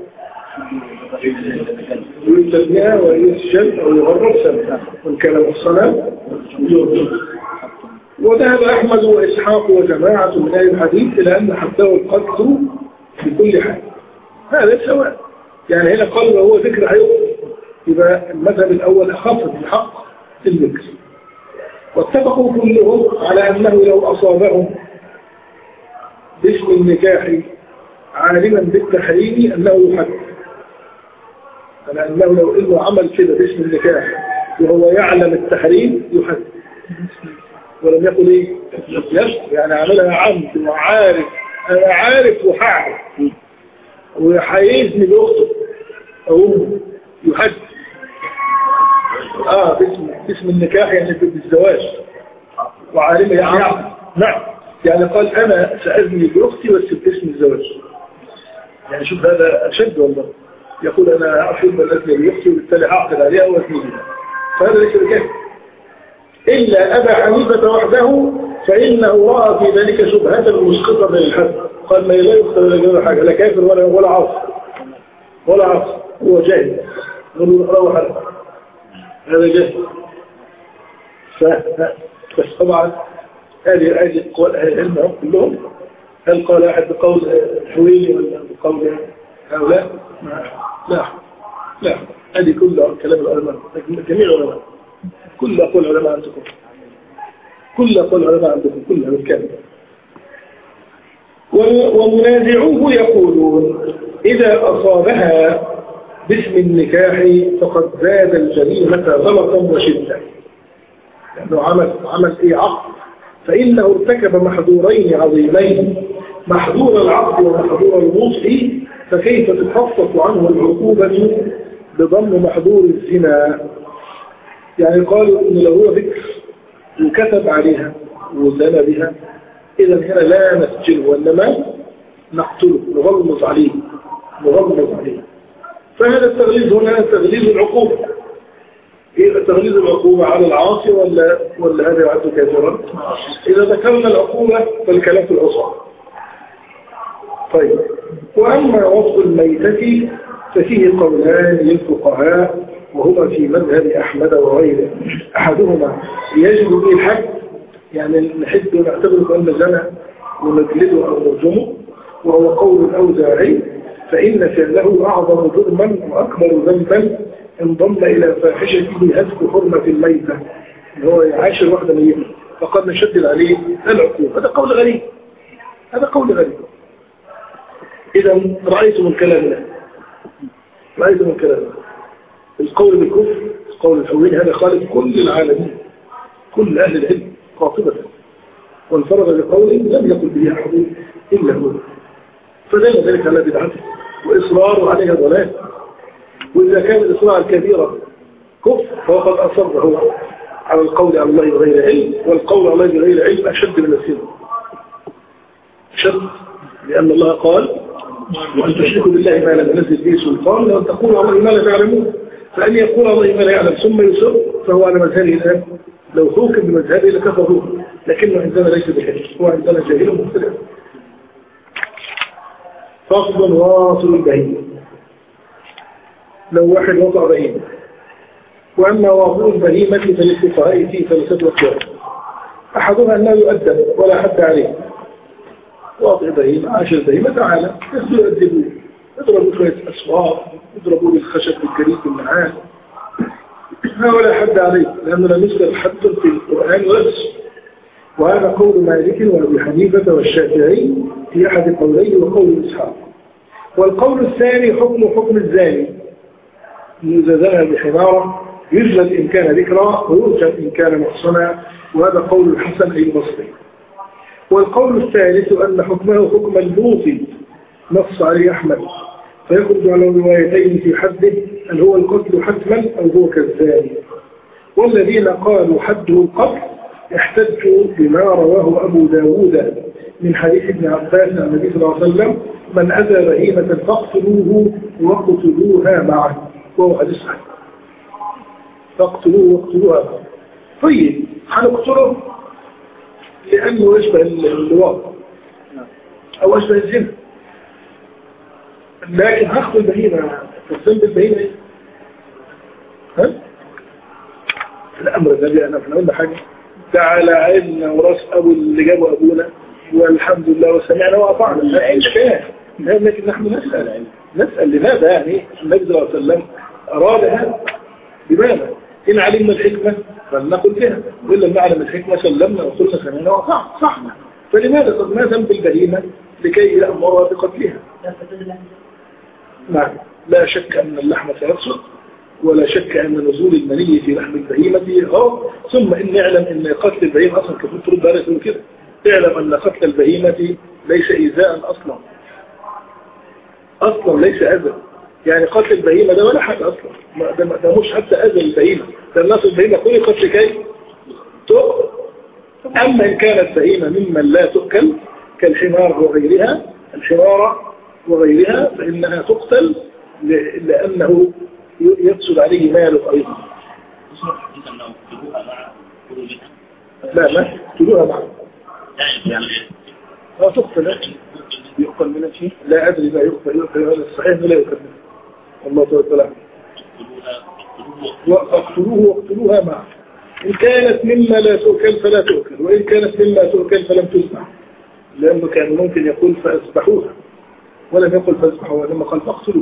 يتبنيها ويسجن أو يغرب سنة، وإن كان محصنا يغرب. وذهب أحمد وإسحاق وجماعة من أهل الحديث إلى أن حده القتل في كل حال هذا سواء. يعني هنا قال وهو ذكر هيقف، يبقى المذهب الأول أخف بالحق الذكر. واتفقوا كلهم على أنه لو أصابهم باسم النكاح عالما بالتحريم أنه يحد، لأنه لو إنه عمل كده باسم النكاح وهو يعلم التحريم يحد، ولم يقل إيه يشكر، يعني عملها عمد وعارف، أنا عارف وحاعر وحيزني بأخته أو يحد. باسم النكاح يعني بالزواج وعالمه يعني نعم، يعني قال أنا سأزني بأختي بس باسم الزواج. يعني شوف هذا أشد والله، يقول أنا أحب أن أزني بأختي وبالتالي أعقد عليها وأزني بها، فهذا ليس بكافر. إلا أبا حنيفة وحده فإنه رأى في ذلك شبهة مسقطة للحد، قال ما لا يدخل ولا حاجة، لا كافر ولا عاصي ولا عاصي، هو جاهل روح هذا جاهل. بس طبعا هذه أقوال أهل العلم كلهم، هل قال أحد بقول حويلي ولا بقول هؤلاء؟ لا هذه كلها كلام العلماء، جميع العلماء، كل أقوال العلماء عندكم، كلها بالكامل. ومنازعوه يقولون إذا أصابها باسم النكاح فقد زاد الجريمة غلطا وشدة، لأنه عمل عقد، فإنه ارتكب محظورين عظيمين، محظور العقد ومحظور الوصف، فكيف تخفف عنه العقوبة بضم محظور الزنا؟ يعني قالوا إن لو هو ذكر وكتب عليها وزنى بها إذا هنا لا نسجله وإنما نقتله، نغلظ عليه. فهذا التغليظ هنا تغليظ العقوبة، تغليظ العقوبة على العاصي ولا هذا يعد كافرا؟ إذا ذكرنا العقوبة فالكلام في العصا. طيب، وأما وصف الميتة ففيه قولان للفقهاء وهما في مذهب أحمد وغيره، أحدهما يجب به الحد، يعني نحد ونعتبره أن زنا ونجلده أو نرجمه، وهو قول الأوزاعي فإن فعله أعظم جرما وأكبر ذنبا انضم إلى فاحشته هتك حرمة الميتة، اللي هو يعاشر واحدة ميتة، فقد نشدد عليه العقوبة. هذا قول غريب. إذا رأيتم الكلام ده، القول بالكفر، قول الحوين، هذا خالف كل العالمين، كل أهل العلم قاطبة، وانفرد بقول لم يقل به أحد إلا هو، فدل ذلك على بدعته وإصراره عليها ضلال. وإذا كان الإصرار الكبيرة كفر فقد أصر هو على القول على الله بغير علم، والقول على الله بغير علم أشد من السر، لأن الله قال وأن تشركوا بالله ما لم ينزل به سلطان وأن تقولوا على الله ما لا تعلمون، فأن يقول على الله ما لا يعلم ثم يصر فهو على مذهبه الآن، لو حكم بمذهبه لكفره، لكنه عندنا ليس بكذب، هو عندنا جاهل مختلف. فصل واصل البهيمة، لو واحد وضع بهيمة، وأما واصل البهيمة فللفقهاء فيه ثلاثة أقوال، أحدها أنه يؤدب ولا حد عليه، واضع بهيمة عاشر بهيمة تعالى يؤدبوه، يضربوا شوية أصوات، يضربوا بالخشب بالجريد بالنعال، ولا حد عليه، لأنه لا يذكر حد في القرآن ولا بس. وهذا قول مالك وأبي حنيفة والشافعي في أحد قوليه وقول إسحاق. والقول الثاني حكم الزاني، إذا زنى بحمارة يجلد إن كان ذكرى ويرجم إن كان محصنا، وهذا قول الحسن أي البصري. والقول الثالث أن حكمه حكم اللوطي نص عليه أحمد، فيخرج على روايتين في حده، هل هو القتل حتما أو هو كالزاني. والذين قالوا حده القتل احتجوا بما رواه أبو داود من حديث ابن عباس عن النبي صلى الله عليه وسلم من أذى بهيمة فاقتلوه واقتلوها معه، وهو حديث صحيح، فاقتلوه واقتلوها معه. طيب هنقتله لأنه يشبه اللواط أو أشبه الزنا، لكن هاخذ البهيمة الذنب البهيمة إيه؟ ها؟ الأمر الذي أنا قلنا حاجة تعالى عيننا وراس أبو اللي جابوا أبونا والحمد لله وسمعنا وأطعنا، لا إشكال لكن نحن نسأل لماذا يعني النبي صلى الله عليه وسلم أراد هذا؟ لماذا؟ إن علمنا الحكمة فلنقل بها، وإن لم نعلم الحكمة سلمنا وقلنا سمعنا وأطعنا. فلماذا قد ما ذنب البهيمة لكي يأمرها بقتلها؟ نعم، لا شك أن اللحم سيفسد، ولا شك أن نزول المني في لحم البهيمة غلط. ثم إن نعلم أن قتل البهيمة أصلا كنت ترد عليه تقول كده، اعلم أن قتل البهيمة ليس إيذاء أصلا ليس أذى. يعني قتل البهيمة ده ولا حاجة أصلا، ده مش حتى أذى البهيمة، ده الناس البهيمة كل قتل كي تؤكل. أما إن كانت بهيمة ممن لا تؤكل كالحمار وغيرها فإنها تقتل لأنه يفسد عليه ماله أيضا. لا تلوها معه لا تقتل. يؤكل منها شيء؟ لا أدري ما يؤكل هذا الصحيح لا يؤكل منه. الله تعالى واقتلوها معه. إن كانت مما لا تؤكل فلا تؤكل، وإن كانت مما تؤكل فلم تذبح، لأنه كان ممكن يقول فأذبحوها ولم يقل فأذبحوها، لما قال فاقتلوها.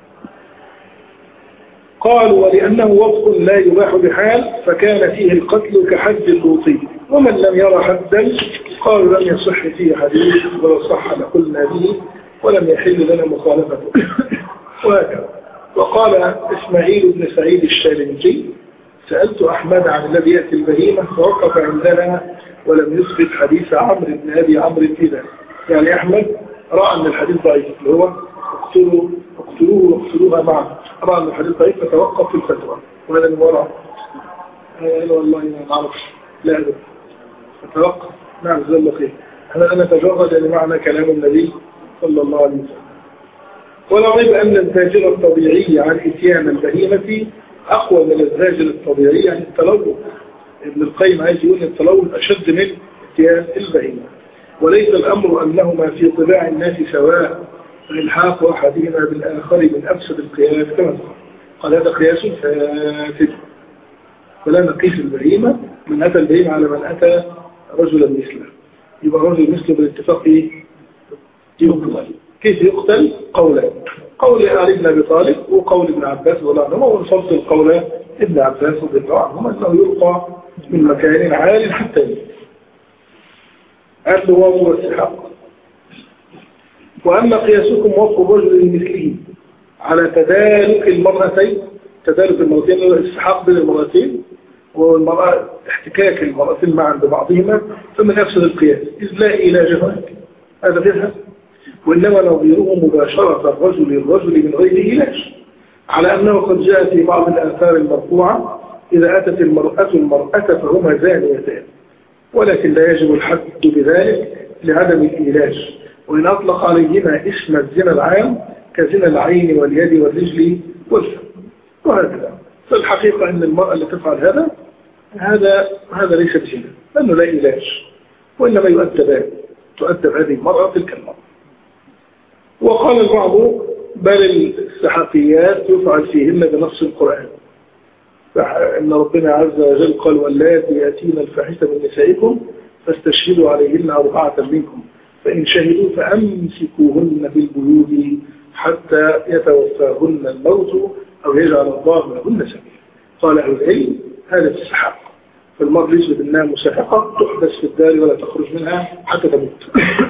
قالوا ولأنه وصف لا يباح بحال فكان فيه القتل كحد اللوطي، ومن لم يرى حدا قالوا لم يصح فيه حديث، ولو صح لقلنا به ولم يحل لنا مخالفته. وهكذا. وقال إسماعيل بن سعيد الشالنجي سألت أحمد عن الذي يأتي البهيمة فوقف عندنا ولم يثبت حديث عمرو بن أبي عمرو كذا. يعني أحمد رأى أن الحديث ضعيف اللي هو اقتلوه واقتلوها معه، رأى أن الحديث ضعيف فتوقف في الفتوى. وهذا من وراء والله ما نعرفش لا أدري فتوقف. نعم جزاه الله خير. أنا أتجرد يعني معنى كلام النبي صلى الله عليه وسلم. ولا ريب أن الزاجر الطبيعي عن إتيان البهيمة أقوى من الزاجر الطبيعي عن التلوث. ابن القيم عايز يقول التلوث أشد من إتيان البهيمة. وليس الأمر أنهما في طباع الناس سواء، فإلحاق أحدهما بالآخر من أفسد القياس كما قال هذا قياس فاسد. ولا نقيس البهيمة من أتى البهيمة على من أتى رجلا مثله. يبقى رجل مثله بالاتفاق يقتل. كيف يقتل؟ قولان، قول علي بن أبي طالب وقول ابن عباس رضي الله عنهما، ونفضل قول ابن عباس رضي الله عنهما أنه يلقى من مكان عال حتى يموت. هذا هو السحاق. وأما قياسكم وفق رجل مثله على تدالك المرأتين، تدالك المرأتين هو السحاق بين المرأتين، والمرأة احتكاك المرأتين معا ببعضهما، فمن أفسد القياس إذ لا علاج هناك، هذا غيرها. وإنما نظيره مباشرة الرجل من غير علاج، على أنه قد جاء في بعض الآثار المرفوعة إذا أتت المرأة فهما زانيتان، ولكن لا يجب الحد بذلك لعدم العلاج. وإن أطلق عليهما اسم الزنا العام كزنا العين واليد والرجل والفم وهكذا. فالحقيقة أن المرأة اللي تفعل هذا ليس بزنا، لأنه لا علاج، وإنما تؤدب هذه المرأة تلك المرأة. وقال البعض بل السحاقيات يفعل فيهن بنص القرآن، إن ربنا عز وجل قال واللاتي يأتين الفاحشة من نسائكم فاستشهدوا عليهن 4 منكم فإن شهدوا فأمسكوهن في البيوت حتى يتوفاهن الموت أو يجعل الله لهن سبيلا. قال أهل العلم هذا السحاق، فالمرء يثبت أنها مسحقة تحدث في الدار ولا تخرج منها حتى تموت.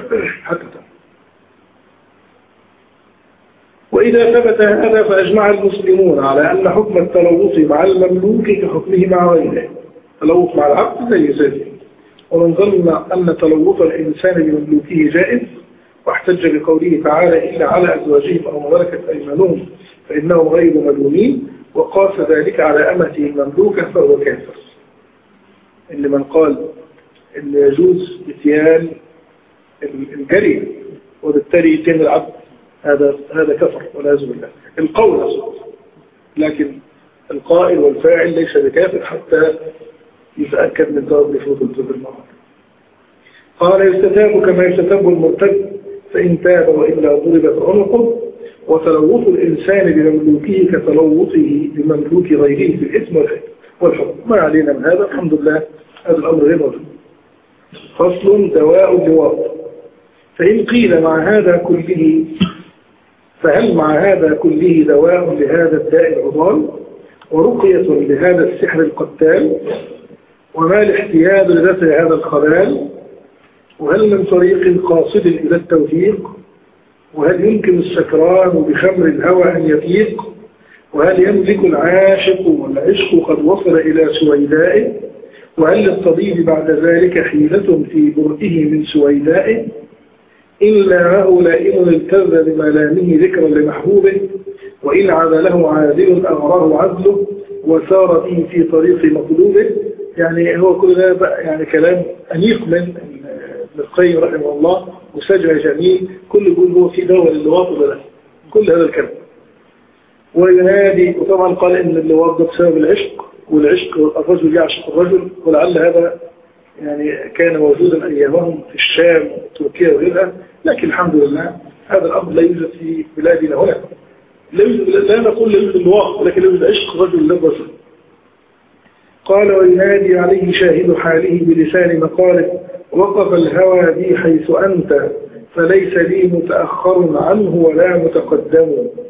وإذا ثبت هذا فأجمع المسلمون على أن حكم التلوث مع المملوك كحكمه مع غيره، التلوث مع العبد زي ذلك. ومن ظن أن تلوث الإنسان بمملوكه جائز واحتج بقوله تعالى إلا على أزواجهم أو ملكت أيمانهم فإنهم غير ملومين، وقاس ذلك على أمته المملوكة فهو كافر. إن من قال إن يجوز إتيان الجري وبالتالي يتيان العبد هذا كفر والعياذ بالله. القول أصلا، لكن القائل والفاعل ليس بكافر حتى يتأكد من ضرب لفروض المرأة. قال يستتاب كما يستتاب المرتد فإن تاب وإلا ضربت عنقه. وتلوث الإنسان بمملوكه كتلوثه بمملوك غيره في الإثم والحكم. ما علينا من هذا الحمد لله، هذا الأمر غير موجود. فصل دواء اللواط. فإن قيل مع هذا كله فهل مع هذا كله دواء لهذا الداء العضال ورقية لهذا السحر القتال؟ وما الاحتياج لدفع هذا الخلال؟ وهل من طريق قاصد إلى التوفيق؟ وهل يمكن السكران بخمر الهوى أن يفيق؟ وهل يملك العاشق والعشق قد وصل إلى سويدائه؟ وهل للطبيب بعد ذلك حيلة في برئه من سويدائه؟ إلا له لائم التذ بملامه ذكرا لمحبوبه، وإن عدله عادل أغراه عدله وسار به في طريق مطلوبه. يعني هو كل ده يعني كلام أنيق من القيم رحمه الله وسجع جميل، كل يقول هو في دواء للواط ولا لا، كل هذا الكلام. وينادي، وطبعا قال إن اللواط ده بسبب العشق، والعشق الرجل يعشق الرجل، ولعل هذا يعني كان موجودا أيامهم في الشام وتركيا وغيرها، لكن الحمد لله هذا الأمر لا يوجد في بلادنا هنا. لا نقول لا يوجد اللواط، ولكن لا يوجد عشق الرجل للرجل. قال وينادي عليه شاهد حاله بلسان مقاله، وقف الهوى بي حيث أنت فليس لي متأخر عنه ولا متقدم،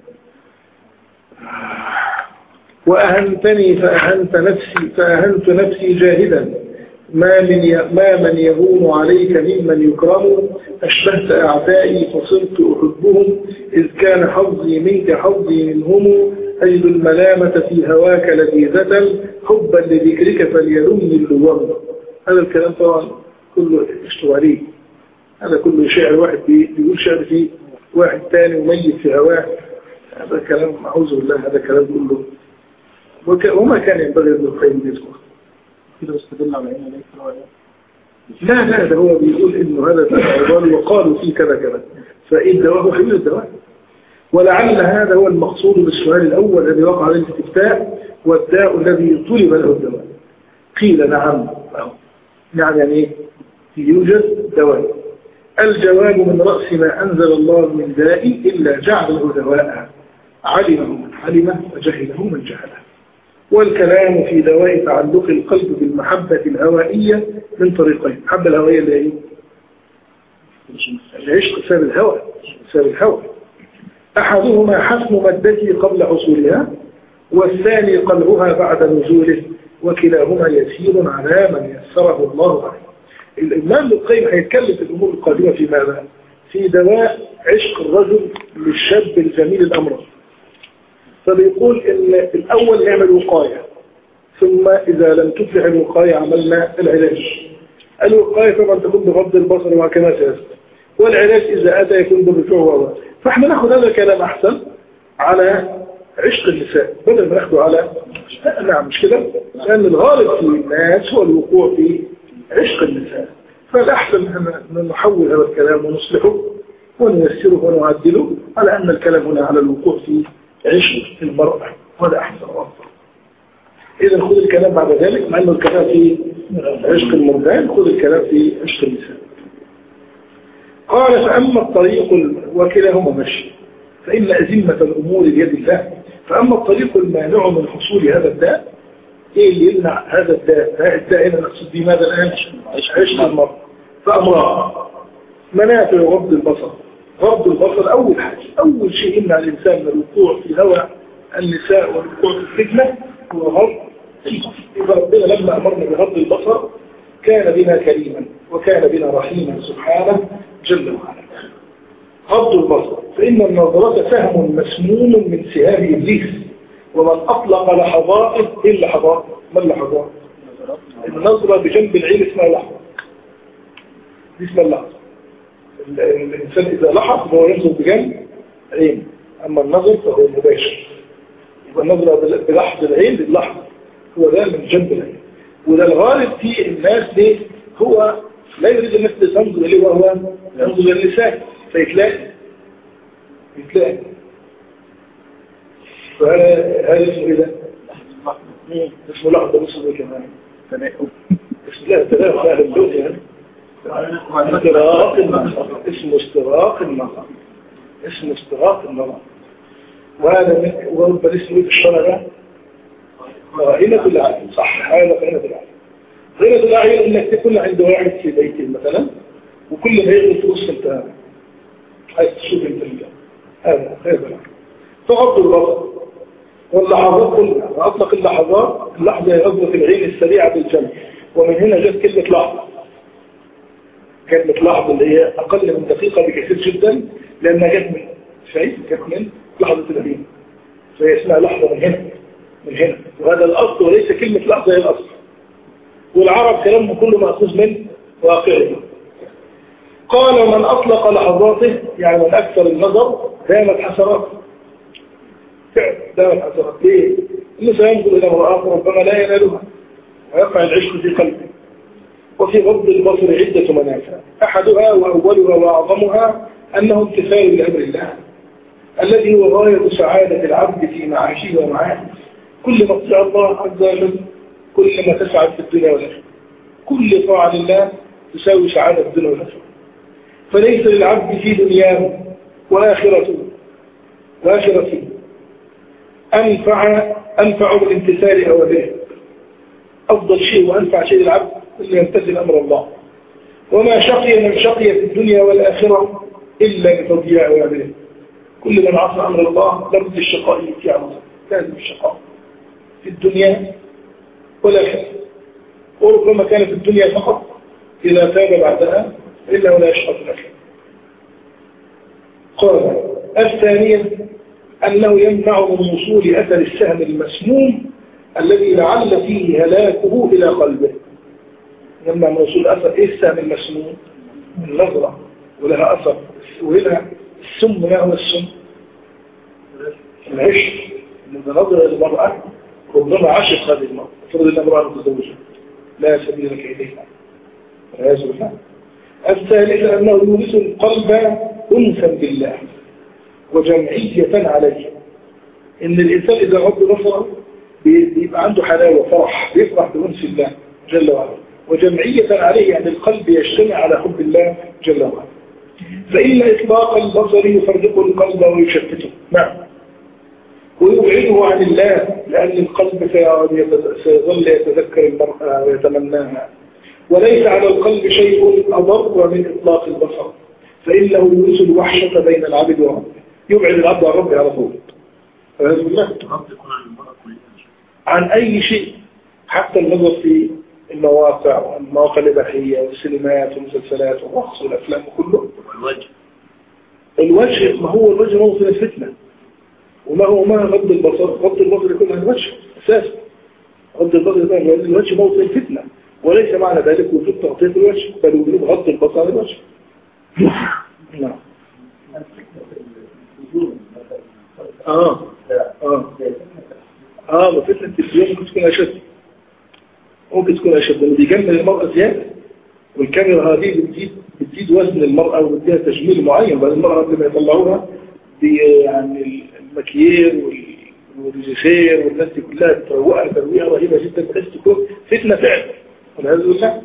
وأهنتني فأهنت نفسي جاهدا، ما من يهون عليك ممن يكرم، أشبهت أعدائي فصرت أحبهم، إذ كان حظي منك حظي منهم، أجد الملامة في هواك لذيذة، حبا لذكرك فليلمني اللوم. هذا الكلام طبعا كله اشتغل عليه، هذا كله شعر واحد بيقول شعر فيه واحد تاني وميت في هواه، هذا كلام أعوذ بالله، هذا كلام كله وما كان ينبغي ابن القيم يذكر كده استدل على ان ليس روايه. لا ده هو بيقول انه هذا العضال وقالوا فيه كذا كذا، فإن دواء حلو الدواء. ولعل هذا هو المقصود بالسؤال الأول الذي وقع عليه الاستفتاء، والداء الذي طلب له الدواء. قيل نعم. نعم يعني ايه؟ يوجد دواء. الجواب من رأس ما أنزل الله من داء إلا جعله دواء، علمه من علمه وجهله من جهله. والكلام في دواء تعلق القلب بالمحبة الهوائية من طريقين. المحبة الهوائية اللي هي العشق بسبب الهوى، بسبب الهوى. أحدهما حسم مادته قبل حصولها، والثاني قلعها بعد نزوله، وكلاهما يسير على من يسره الله عليه. الإمام القيم هيتكلم في الأمور القادمة في ماذا؟ في دواء عشق الرجل للشاب الجميل الأمر. فبيقول إن الأول نعمل وقاية، ثم إذا لم تفلح الوقاية عملنا العلاج. الوقاية طبعا تكون بغض البصر وكما سيأتي، والعلاج إذا أتى يكون بالرجوع والله. فإحنا نأخذ هذا الكلام أحسن على عشق النساء بدل ما نأخذه على نعم مش كده، لأن الغالب في الناس هو الوقوع في عشق النساء. فالأحسن أن نحول هذا الكلام ونصلحه ونيسره ونعدله على أن الكلام هنا على الوقوع في عشق المرأة، وهذا أحسن وأفضل. إذا خذ الكلام بعد ذلك، مع أنه الكلام في عشق المردان، خذ الكلام في عشق النساء. قال فأما الطريق وكلاهما مشي، فإن أزمة الأمور بيد الله. فأما الطريق المانع من حصول هذا الداء، إيه اللي يمنع هذا الداء هنا نقصد به ماذا الآن؟ عشق المرأة. فأمران: منافع غض البصر. غض البصر أول حاجة، أول شيء يمنع الإنسان من الوقوع في هوى النساء والوقوع في الفتنة هو غض البصر. إذا ربنا لما أمرنا بغض البصر كان بنا كريما وكان بنا رحيما سبحانه جل وعلا. غض البصر، فإن النظرة سهم مسموم من سهام إبليس، ومن أطلق لحظات إلا لحظات. ما اللحظات؟ النظرة بجنب العين اسمها لحظة، دي اسمها اللحظة. الإنسان إذا لحظ فهو ينظر بجنب عين، أما النظر فهو مباشر. يبقى النظرة بلحظ العين للحظة، هو ده من جنب العين. وده الغالب في الناس دي، هو لا يريد الناس تنظر إليه وهو ينظر للنساء فيتلاقي. فهذا اسمه إيه ده؟ اسمه لحظة. اسمه إيه كمان؟ تناؤم أهل اللغة. استراق النظر، اسمه استراق النظر، اسمه استراق النظر. وهذا ورب اسمه في الشرع ده قائمة العين. صح، هذا قائمة العين. قائمة العين انك تكون عند واحد في بيته مثلا، وكل ما يغلط في وسط انت عايز تشوف انت هذا فغض البصر واللحظات كلها، وأطلق اللحظات، اللحظة هي غضة العين السريعة بالجنب، ومن هنا جت كلمة لحظة. كلمة لحظة اللي هي أقل من دقيقة بكثير جدا، لأنها جت من شيء، جت من لحظة العين، فهي اسمها لحظة من هنا، من هنا، وهذا الأصل وليس كلمة لحظة هي الأصل. والعرب كلامه كله مأخوذ من واقعه. قال من أطلق لحظاته يعني من أكثر النظر دامت حسراته. فعلا دامت حسراته. ليه؟ إنه سينظر إلى امرأة ربما لا ينالها ويقع العشق في قلبه. وفي غض البصر عدة منافع، أحدها وأولها وأعظمها أنه امتثال لأمر الله الذي هو غاية سعادة العبد في معاشه ومعاده. كل ما تطيع الله عز وجل كل ما تسعد في الدنيا والآخرة. كل طاعة لله تساوي سعادة في الدنيا والآخرة. فليس للعبد في دنياه وآخرته أنفع بالامتثال أوله. أفضل شيء وأنفع شيء للعبد إلا يمتثل أمر الله. وما شقي من شقي في الدنيا والآخرة إلا بتضييع أوامره. كل من عصى أمر الله لابد الشقاء في عمله، لازم الشقاء في الدنيا والآخرة. وربما كان في الدنيا فقط إذا تاب بعدها إلا ولا يشقى في الآخرة. قال الثانية أنه يمنع من وصول أثر السهم المسموم الذي لعل فيه هلاكه إلى قلبه. يمنع من وصول أثر إيه السهم المسموم؟ النظرة ولها أثر، وهنا السم. ما هو السم؟ العشق. إذا نظر المرأة ربما عشق هذه المرأة، فرض أن امرأة متزوجة لا سبيل لك إليها والعياذ بالله. الثالثة أنه يورث القلب أنسا بالله وجمعية عليه. إن الإنسان إذا غض بصره بيبقى عنده حلاوة فرح، بيفرح بأنس الله جل وعلا، وجمعية عليه يعني القلب يجتمع على حب الله جل وعلا. فإن إطلاق البصر يفرق القلب ويشتته، نعم، ويبعده عن الله، لأن القلب سيظل يتذكر المرأة ويتمناها. وليس على القلب شيء أضر من إطلاق البصر، فإنه يورث الوحشة بين العبد وربه، يبعد العبد عن ربه على طول. فلازم الله عن أي شيء، حتى النظر في المواقع والمواقع الإباحية والسينمات والمسلسلات والرقص والأفلام وكله. الوجه ما هو الوجه موطن الفتنة، وما هو ما غض البصر. غض البصر يكون عن الوجه أساسا. غض البصر يكون عن الوجه موطن الفتنة، وليس معنى ذلك وجود تغطية الوجه، بل وجود غض البصر عن الوجه. نعم. فتنة التلفزيون ممكن تكون أشد، لأنه بيجمل المرأة زيادة، والكاميرا هذه بتزيد وزن المرأة وبتديها تجميل معين. بل المرأة قبل ما يطلعوها يعني المكيير والريجيسير والناس دي كلها بتروقها ترويقة رهيبة جدا، بحيث تكون فتنة فعلا والعياذ بالله.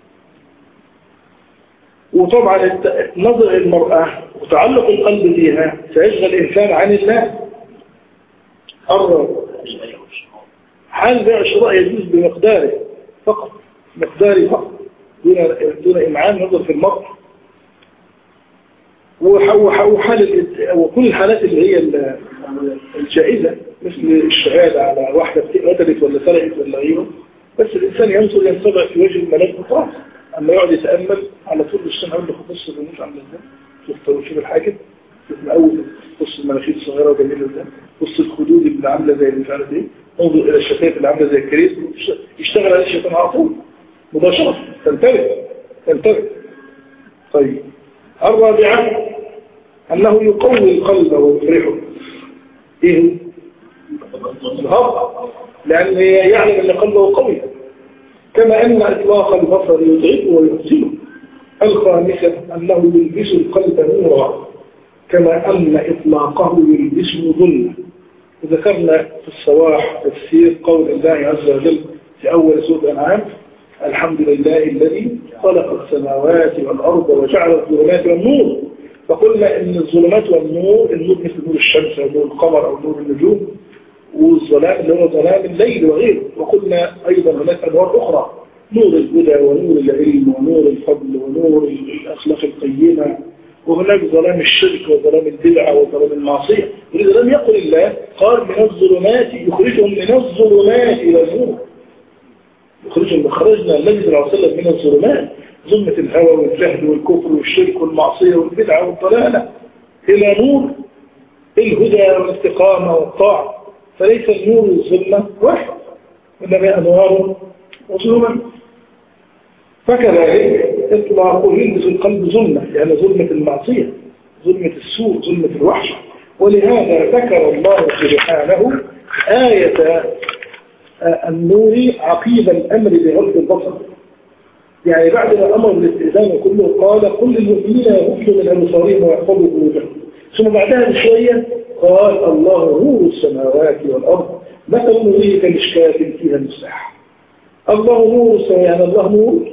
وطبعا نظر المرأة وتعلق القلب فيها سيشغل الإنسان عن الله. حال بيع الشراء يجوز بمقداره فقط، مقداري فقط، دون إمعان نظر في المرأة. وكل الحالات اللي هي الجائزة مثل الشهادة على واحدة قتلت ولا سرقت ولا غيره، بس الإنسان ينظر ينطبع في وجه الملاك وخلاص. أما يقعد يتأمل على طول السنة عنده خص الرموش عاملة ازاي، شوف الحاجب، شوف من أول خص المناخير الصغيرة وجميلة ازاي، خص الخدود اللي عاملة زي مش عارف ايه، انظر إلى الشفايف اللي عاملة زي الكريس، يشتغل على الشيطان على طول مباشرة. تنتبه. طيب الرابعة أنه يقوي القلب ويفرحه. إيه؟ الهضم، لأن يعلم أن قلبه قوي، كما أن إطلاق البصر يتعبه ويحزنه. الخامسة أنه يلبس القلب نورا، كما أن إطلاقه يلبسه ظلمة. وذكرنا في الصواح تفسير قول الله عز وجل في أول سورة الأنعام: الحمد لله الذي خلق السماوات والأرض وجعل الظلمات والنور. فقلنا إن الظلمات والنور، النور مثل نور الشمس أو نور القمر أو نور النجوم، والظلام اللي هو ظلام الليل وغيره. وقلنا أيضا هناك أنوار أخرى: نور الهدى ونور العلم ونور الفضل ونور الأخلاق القيمة وهناك ظلام الشرك وظلام البدعة وظلام المعصية. ولذا لم يقل الله قال من الظلمات يخرجهم من الظلمات إلى النور. يخرجهم خرجنا النبي صلى الله عليه وسلم من الظلمات، ظلمة الهوى والجهل والكفر والشرك والمعصية والبدعة والضلالة، إلى نور الهدى والاستقامة والطاعة. فليس النور والظلمة واحد، إنما أنوار وظلمة. فكذلك إطلاقه يلبس القلب ظلمة، يعني ظلمة المعصية، ظلمة السوء، ظلمة الوحش. ولهذا ذكر الله سبحانه آية النور عقيب الأمر بغض البصر. يعني بعد ما أمر بالاستئذان كله قال قل للمؤمنين يغضوا من أبصارهم ويحفظوا فروجهم، ثم بعدها بشوية قال الله نور السماوات والأرض مثل نوره كمشكاة فيها مصباح. الله نور السماوات، يعني الله نور.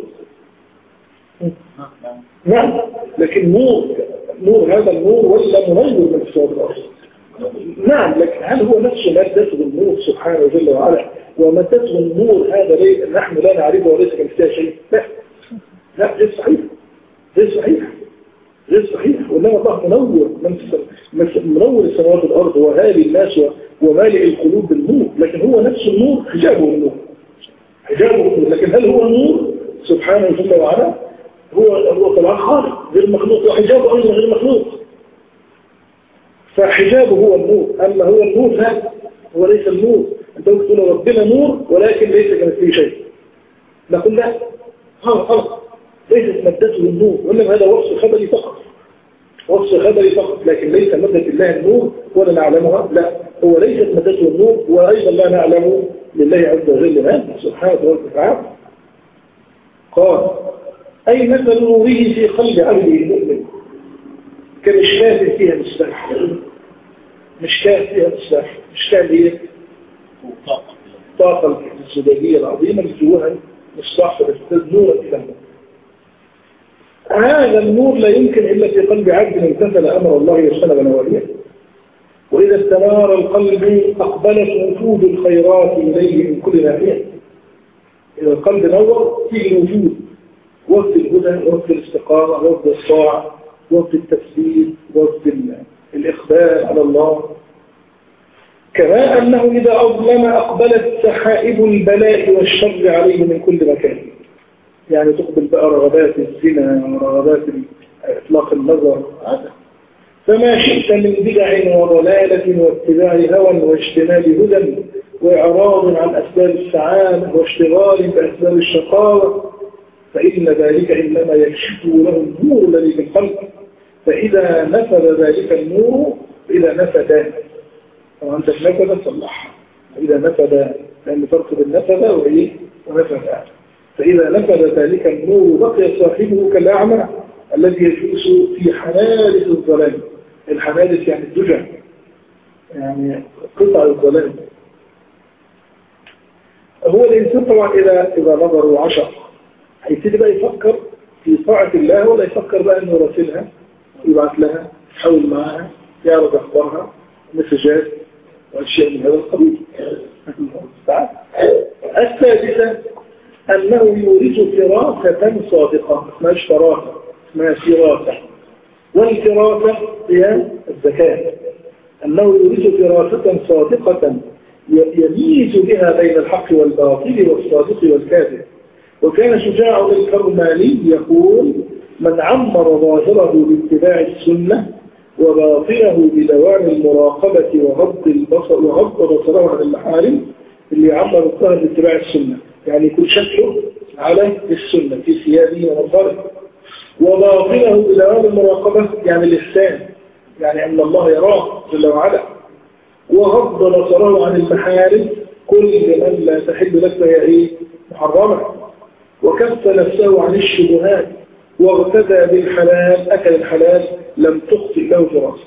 نعم، لكن نور هذا النور ولا منور من السماوات والأرض؟ نعم، لكن هل هو نفسه مادة النور سبحانه جل وعلا؟ ومادته النور هذا نحن لا نعرفه وليس كمثله شيء. لا غير صحيح، غير صحيح. وإنما الله منور السماوات والأرض وهالي الناس ومالئ القلوب بالنور، لكن هو نفس النور حجابه النور، لكن هل هو النور سبحانه جل وعلا؟ هو طبعا خالق غير مخلوق، وحجابه أيضا غير مخلوق. فحجابه هو النور، أما هو النور لا، هو ليس النور. أنت تقول ربنا نور ولكن ليس كمثله شيء، نقول لا، خلق ليست مادته النور، وإنما هذا وصف خبري فقط، لكن ليس مادة الله النور ولا نعلمها. لا، هو ليست مادته النور، وأيضا لا نعلم لله عز وجل من سبحانه وتعالى. قال أي مثل نوره في قلب عبده المؤمن كمشكاة فيها مصباح. مشكاة فيها مصباح، مشكاة هي الطاقة الزجاجية العظيمة اللي جواها مصباح فتزداد نورا إلى النور. هذا النور لا يمكن إلا في قلب عبد امتثل أمر الله واجتنب نواهيه. وإذا استنار القلب أقبلت وجود الخيرات إليه من كل ناحية. إذا القلب نور فيه الوجود، وقت الهدى، وقت الاستقامة، وقت الطاعة، وقت التفسير، وقت الإقبال على الله. كما أنه إذا أظلم أقبلت سحائب البلاء والشر عليه من كل مكان. يعني تقبل بقى رغبات الزنا ورغبات إطلاق النظر. فما شئت من بدع وضلالة واتباع هوى واجتناب هدى وإعراض عن أسباب السعادة واشتغال بأسباب الشقاوة، فإن ذلك إنما يكشف له النور الذي في القلب. فإذا نفذ ذلك النور، إذا نفذ وأنت نفذ صلح، إذا نفذ، لأن فرق بالنفذ ونفذ. فإذا نفذ ذلك النور بقي صاحبه كالأعمى الذي يجلس في حنادق الظلام. الحنادق يعني الدجى، يعني قطع الظلام. هو الإنسان طبعا إذا نظر وعشق هيبتدي بقى يفكر في طاعة الله، ولا يفكر بقى أنه يراسلها، يبعث لها، يحاول معها، يعرض أخبارها، مسجات وأشياء من هذا القبيل. السادسة أنه يورث فراسة صادقة، اسمها فراسة، اسمها فراسة. والفراسة هي الذكاء. أنه يورث فراسة صادقة يميز بها بين الحق والباطل والصادق والكاذب. وكان شجاع الكرماني يقول: من عمر ظاهره باتباع السنة وباطنه بدوام المراقبة وغض بصره عن المحارم. اللي يعمر الظاهر باتباع السنة يعني يكون شكله على السنة في ثيابه ومظهره، وباطنه بدوام المراقبة يعني الإحسان، يعني أن الله يراه جل وعلا، وغض بصره عن المحارم، كل من لا تحل لك فهي محرمة، وكف نفسه عن الشبهات، واغتدى بالحلال، أكل الحلال، لم تخطئ له فراسة.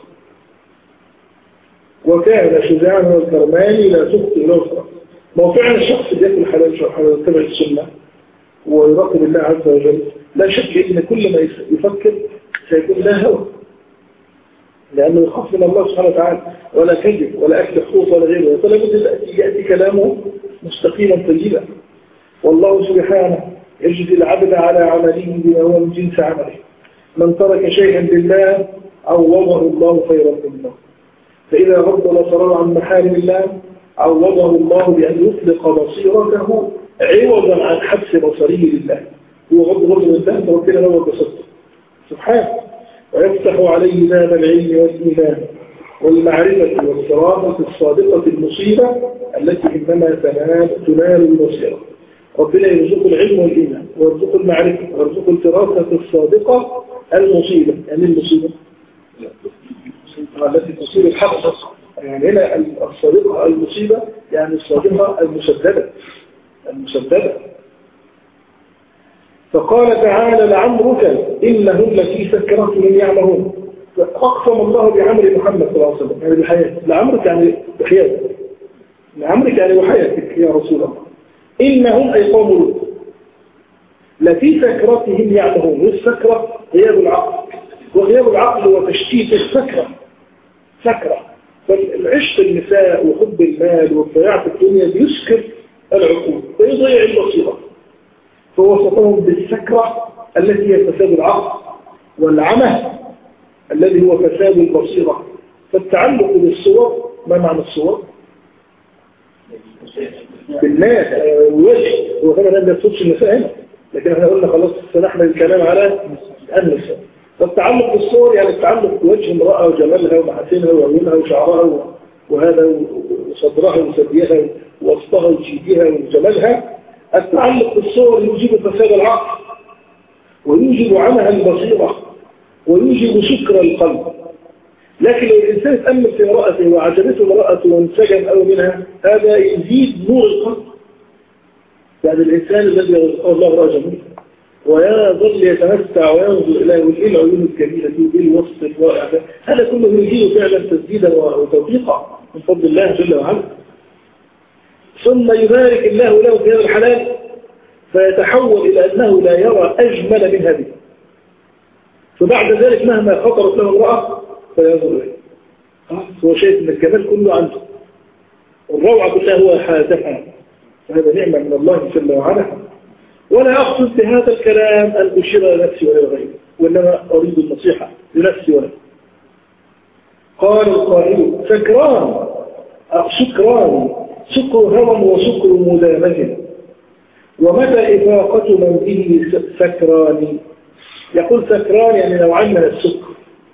وكان شجاعا الكرماني لا تخطئ له فراسة. موقع الشخص اللي يأكل الحلال ويتبع السنة ويراقب الله عز وجل، لا شك إن كل ما يفكر سيكون لا هوى، لأنه يخاف من الله سبحانه وتعالى، ولا كذب ولا أكل حقوق ولا غيره. فلا بد يأتي كلامه مستقيما طيبا. والله سبحانه يجزي العبد على عمله بما هو من جنس عمله. من ترك شيئا لله عوضه الله خيرا منه، فإذا غض بصره عن محارم الله عوضه الله بأن يطلق بصيرته عوضا عن حبس بصره لله. هو غض بصر الله فربنا له بصرته سبحانه، ويفتح عليه باب العلم والإيمان والمعرفة والصراحة الصادقة المصيبة التي إنما تنال البصيرة. ربنا يرزق العلم والإيمان ويرزق المعرفة ويرزق الفراسة الصادقة المصيبة. يعني المصيبة التي تصيب الحق، يعني هنا الصادقة المصيبة يعني الصادقة المسددة. فقال تعالى لعمرك إنهم لفي سكرتهم يعمهون. فأقسم الله بعمر محمد صلى الله عليه وسلم يعني بحياته. لعمرك يعني بحياتك، لعمرك يعني بحياتك يا رسول الله. إنهم أي قوم لوط لفي سكرتهم يعمهون. والسكرة غياب العقل، وغياب العقل هو تشتيت السكرة. سكرة فالعشق النساء وحب المال والضياع في الدنيا بيسكر العقول ويضيع البصيرة، فوصفهم بالسكرة التي هي فساد العقل، والعمى الذي هو فساد البصيرة. فالتعلق بالصور، ما معنى الصور؟ بالناس والوجه. هو كما لا يقصدش النساء هنا، لكن احنا قلنا خلاص سنحمل الكلام على النساء. فالتعلق بالصور يعني التعلق بوجه امرأة وجمالها ومحاسنها وعيونها وشعرها وهذا وصدرها وثديها ووسطها وجيدها وجمالها. التعلق بالصور يوجب فساد العقل ويوجب عمها البصيرة ويوجب سكر القلب. لكن لو الإنسان تأمل في امرأته وعجبته امرأته وانسجم أو منها، هذا يزيد نور القلب. يعني الإنسان الذي يرزقه الله امرأة جميلة ويظل يتمتع وينظر إليه وإيه العيون الجميلة دي وإيه الوصف الرائع ده، هذا كله يزيد فعلا تسديدا وتوفيقا من فضل الله جل وعلا. ثم يبارك الله له في هذا الحلال فيتحول إلى أنه لا يرى أجمل من هذه، فبعد ذلك مهما خطرت له امرأة فينظر إليه هو شايف أن الجمال كله عنده والروعة كلها هو حازها. فهذا نعمة من الله جل وعلا. ولا أقصد بهذا الكلام أن أشير لنفسي ولا غيري، وإنما أريد النصيحة لنفسي ولا. قال القائل سكران سكر هوى وسكر مدامة، ومتى إفاقة من به سكران. يقول سكران يعني نوعان من السكر.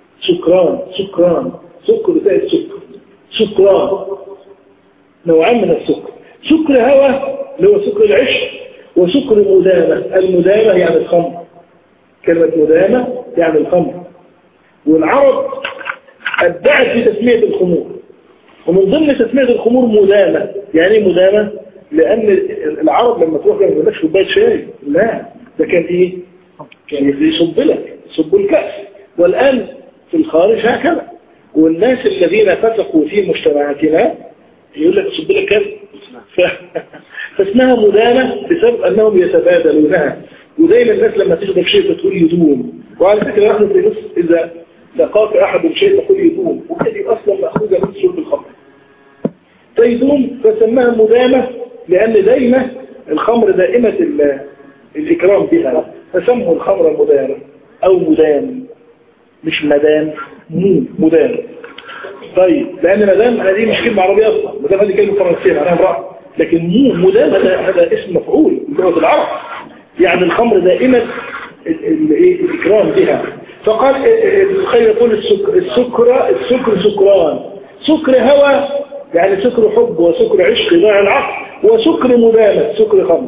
سكر زائد سكران نوعان من السكر. سكر هوى اللي هو سكر العشق، وسكر مدامة. المدامة يعني الخمر، كلمة مدامة يعني الخمر. والعرب أبدعت في تسمية الخمور، ومن ضمن تسمية الخمور مدامة. يعني مدامة لأن العرب لما تروح ما يقولكش كوباية شاي، لا ده كان إيه؟ كان يصب الكأس. والآن في الخارج هكذا، والناس الذين فسقوا في مجتمعاتنا يقول لك صب لك كذا فاسمها مدامة بسبب أنهم يتبادلونها. ودايما الناس لما تشرب شيء تقول يدوم. وعلى فكرة نحن في مصر إذا لقاك أحد شيء تقول يدوم، وهذه أصلا مأخوذة من شرب الخمر فيدوم، فسماها مدامة لأن دايما الخمر دائمة الإكرام بها، فسموا الخمر مدامة أو مدام، مش مدام، مدام. طيب لأن مدام هذه مش كلمة عربية أصلا، مدام هذه كلمة فرنسية معناها امرأة، لكن مدام هذا اسم مفعول بلغة العرب، يعني الخمر دائمة الإكرام بها. فقال الخير يقول السكر سكران، سكر هوى يعني سكر حب وسكر عشق ضاع العقل، وسكر مدامة سكر خمر.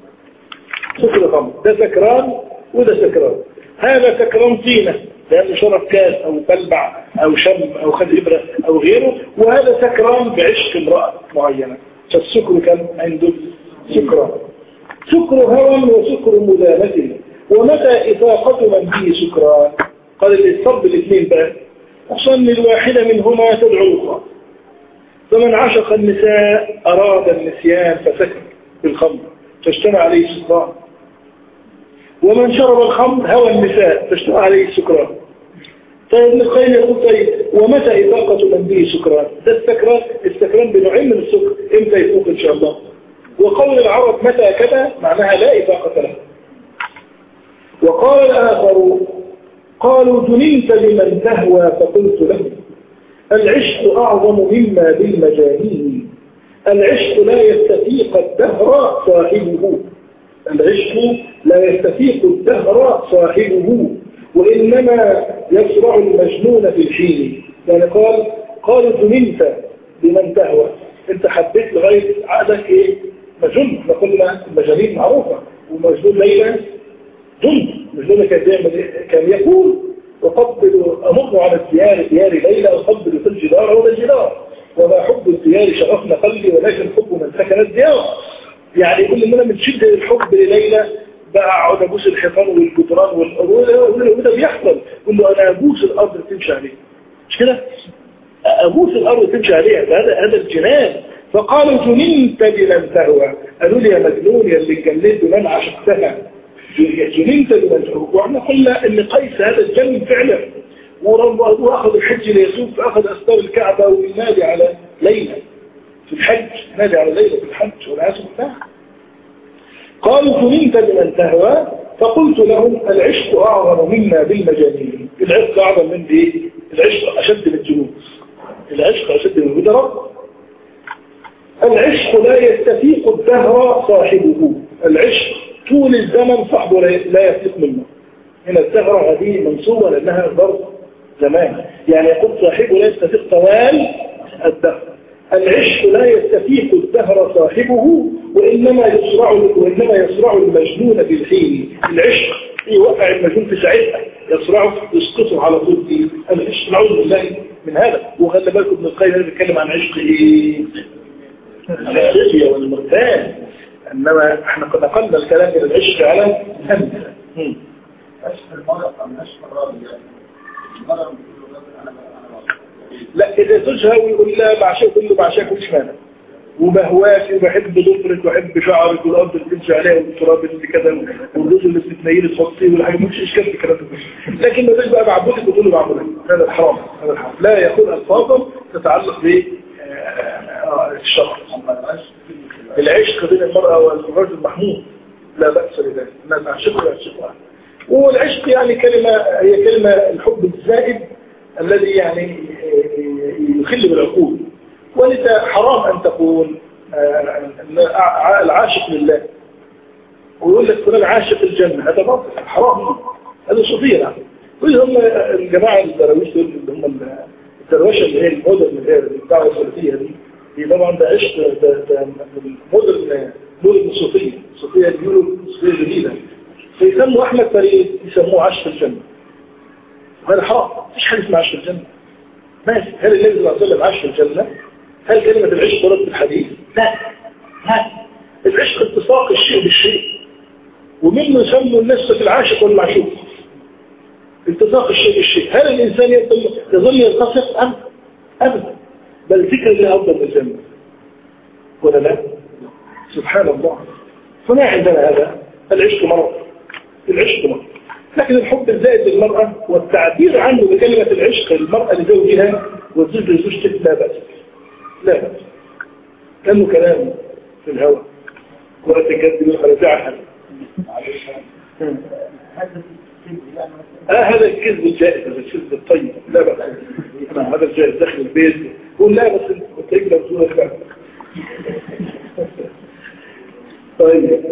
ده سكران وده سكران. هذا سكران طينة لأنه شرب كاس أو بلبع أو شم أو خد إبرة أو غيره، وهذا سكران بعشق امرأة معينة. فالسكر كان عنده سكران، سكر هوى وسكر مدامة. ومتى إفاقة من به سكران؟ قال الإصطب الاثنين بقى، أصلا الواحدة منهما تدعو الأخرى. فمن عشق النساء أراد النسيان فسكر بالخمر فاجتمع عليه السكران، ومن شرب الخمر هوى النساء فاجتمع عليه السكران. طيب ابن القيم يقول طيب ومتى إفاقة من به سكران؟ ده السكران بنوعين من السكر، امتى يفوق إن شاء الله؟ وقول العرب متى كذا معناها لا إفاقة له. وقال الآخر قالوا جننت لمن تهوى فقلت له العشق أعظم مما بالمجانين العشق لا يستفيق الدهر صاحبه العشق لا يستفيق الدهر صاحبه وإنما يسرع المجنون في الحين يعني قالوا جننت لمن تهوى انت حبيت لغاية عقدك ايه مجنون. احنا قلنا المجانين معروفة ومجنون ليلى جند مجنون كان يقول أقبل أمر على ديار ليلى أقبل في الجدار ولا الجدار وما حب الديار شغفنا قلبي ولكن حب من سكن الديار. يعني يقول لنا من شدة الحب لليلى بقى أقعد أبوس الحيطان والجدران وده بيحصل. يقول له أنا أبوس الأرض تمشي عليها مش كده؟ أبوس الأرض تمشي عليها هذا الجنان. فقالوا جننت بمن تهوى قالوا لي يا مجنون يا اللي اتجننت بمن عشقتها جننت بمن تهوى. وإحنا قلنا إن قيس هذا الجنن فعلا وأخذ الحج ليسوق فأخذ أستار الكعبة وينادي على ليلى في الحج نادي على ليلى في الحج والعياذ بالله. قالوا جننت بمن تهوى فقلت لهم العشق أعظم مما بالمجانين. العشق أعظم من إيه؟ العشق أشد من الجنون. العشق أشد من الهدرة. العشق لا يستفيق الدهر صاحبه. العشق طول الزمن صاحبه لا يستفيق منه. هنا الدهر هذه منصوبة لأنها ظرف زمان يعني يقول صاحبه لا يستفيق طوال الدهر. العشق لا يستفيق الدهر صاحبه وإنما يسرع المجنون في الحين. العشق يوقع المجنون في ساعتها يسرعه يسقطه على طول في العشق. نعوذ بالله من هذا. وخلي بالكم ابن القيم بيتكلم عن عشق ايه؟ الخشية والمرتان. انما احنا قد نقلنا الكلام الى العشق على همزة. عشق المرأة أم عشق الراجل يعني المرأة بتقول له أنا لا إذا تشهى ويقول لا بعشاك كله بعشاك مش مانع وبهواك وبحب ضفرك وبحب شعرك والأرض اللي تمشي عليها والتراب اللي كذا والرز اللي بتتنيل تفصيه والحاجة مش إشكال في الكلام ده. لكن ما تجي بقى بعبدك وتقول له بعبدك هذا الحرام. هذا الحرام لا يكون ألفاظا تتعلق بالشرع. العشق بين المرأة والرجل محمود لا بأس لذلك الناس عشقوا يعشقوا. والعشق يعني هي كلمة الحب الزائد الذي يعني يخل بالعقول. ولذا حرام أن تقول العاشق لله ويقول لك فلان عاشق الجنة هذا باطل حرام. هذا صوفية. هم الجماعة الدرويش اللي هم الدرويشة اللي هي المودرن اللي هي الدعوة السلفية دي طبعا ده عشق ده مودرن الصوفية. الصوفية اللي بيقولوا صوفية جديدة فيسموا أحمد فريد يسموه عاشق الجنة. وهذا حرام. مش حاجة اسمها عاشق الجنة. ماشي هل النبي صلى الله عليه وسلم عاشق الجنة؟ هل كلمة العشق ورد بالحديث؟ لا. العشق اتفاق الشيء بالشيء ومنه يسموا الناس في العاشق والمعشوق. اتفاق الشيء بالشيء. هل الإنسان يظل يلتصق أبدا بل ذكر الله أفضل من الجنة ولا لا؟ سبحان الله. فما عندنا هذا العشق مرض. العشق مرض. لكن الحب الزائد للمرأة والتعبير عنه بكلمة العشق للمرأة لزوجها والزوج لزوجته لا بأس. لا بأس. كانه كلام في الهواء ولا تكذب الخلفاء. هذا الكذب الجائز هذا الكذب الطيب لا بأس. هذا الجائز داخل البيت يقول لا بس الطيب لو سوى خلاف. طيب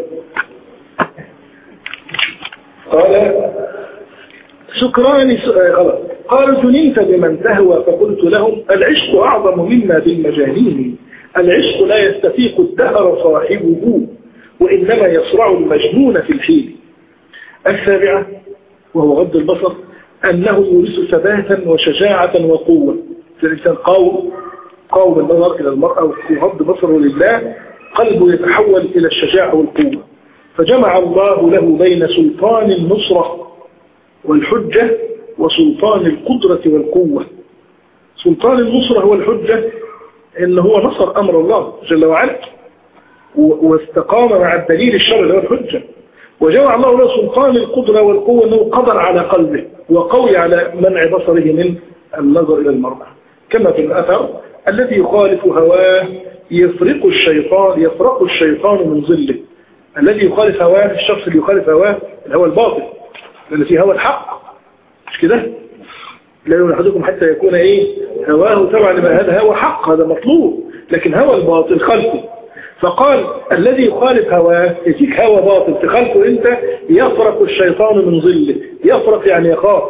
قال سكران غلط. قالوا جننت بمن تهوى فقلت لهم العشق أعظم مما بالمجانين العشق لا يستفيق الدهر صاحبه وإنما يسرع المجنون في الحين. السابعة وهو غض البصر أنه يورث ثباتا وشجاعة وقوة. الإنسان قاوم النظر إلى المرأة وغض بصره لله قلبه يتحول إلى الشجاعة والقوة. فجمع الله له بين سلطان النصرة والحجة وسلطان القدرة والقوة. سلطان النصرة هو الحجة إن هو نصر أمر الله جل وعلا واستقام مع الدليل الشرعي اللي هو الحجة. وجمع الله له سلطان القدرة والقوة أنه قدر على قلبه وقوي على منع بصره من النظر إلى المرأة كما في الأثر الذي يخالف هواه يفرق الشيطان من ظله. الذي يخالف هواه الشخص اللي يخالف هواه الهوى الباطل لأن في هوى الحق مش كده؟ لا يؤمن أحدكم حتى يكون هواه تبع لما هذا هو حق، هذا مطلوب، لكن هوى الباطل خلفه. فقال الذي يخالف هواه يتيك هوى باطل تخالفه انت، يفرق الشيطان من ظله. يفرق يعني يخاف،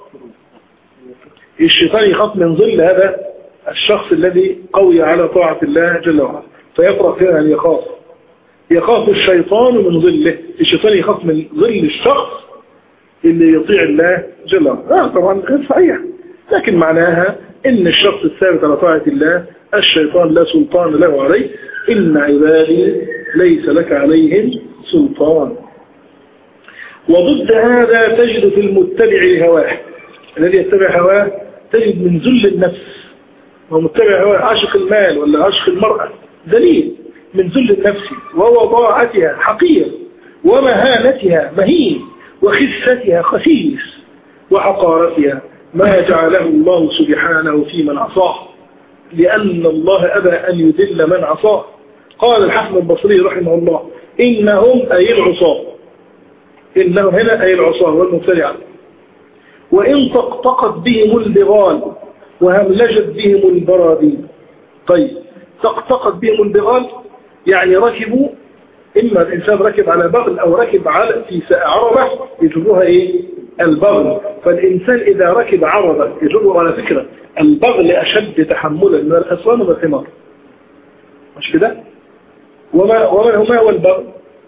الشيطان يخاف من ظل هذا الشخص الذي قوي على طاعة الله جل وعلا، فيفرق يعني يخاف الشيطان من ظله. الشيطان يخاف من ظل الشخص اللي يطيع الله جل وعلا. طبعا غير صحيح، لكن معناها ان الشخص الثابت على طاعة الله الشيطان لا سلطان له عليه. إن عبادي ليس لك عليهم سلطان. وضد هذا تجد في المتبع لهواه، الذي يتبع هواه تجد من ذل النفس، هو متبع هواه عاشق المال ولا عاشق المرأة، دليل من ذل النفس ووضاعتها حقير، ومهانتها مهين، وخفتها خسيس، وحقارتها ما جعله الله سبحانه في من عصاه، لأن الله أبى أن يذل من عصاه. قال الحسن البصري رحمه الله إنهم أي العصاه، إنهم هنا أي العصاه والمبتدعة، وإن طقطقت بهم البغال وهملجت بهم البرادين. طيب طقطقت بهم البغال يعني ركبوا، إما الإنسان ركب على بغل أو ركب على في عربة يجروها البغل. فالإنسان إذا ركب عربة يجره، على فكرة البغل أشد تحملا من الحصان والحمار، مش كده؟ وما هو البغل؟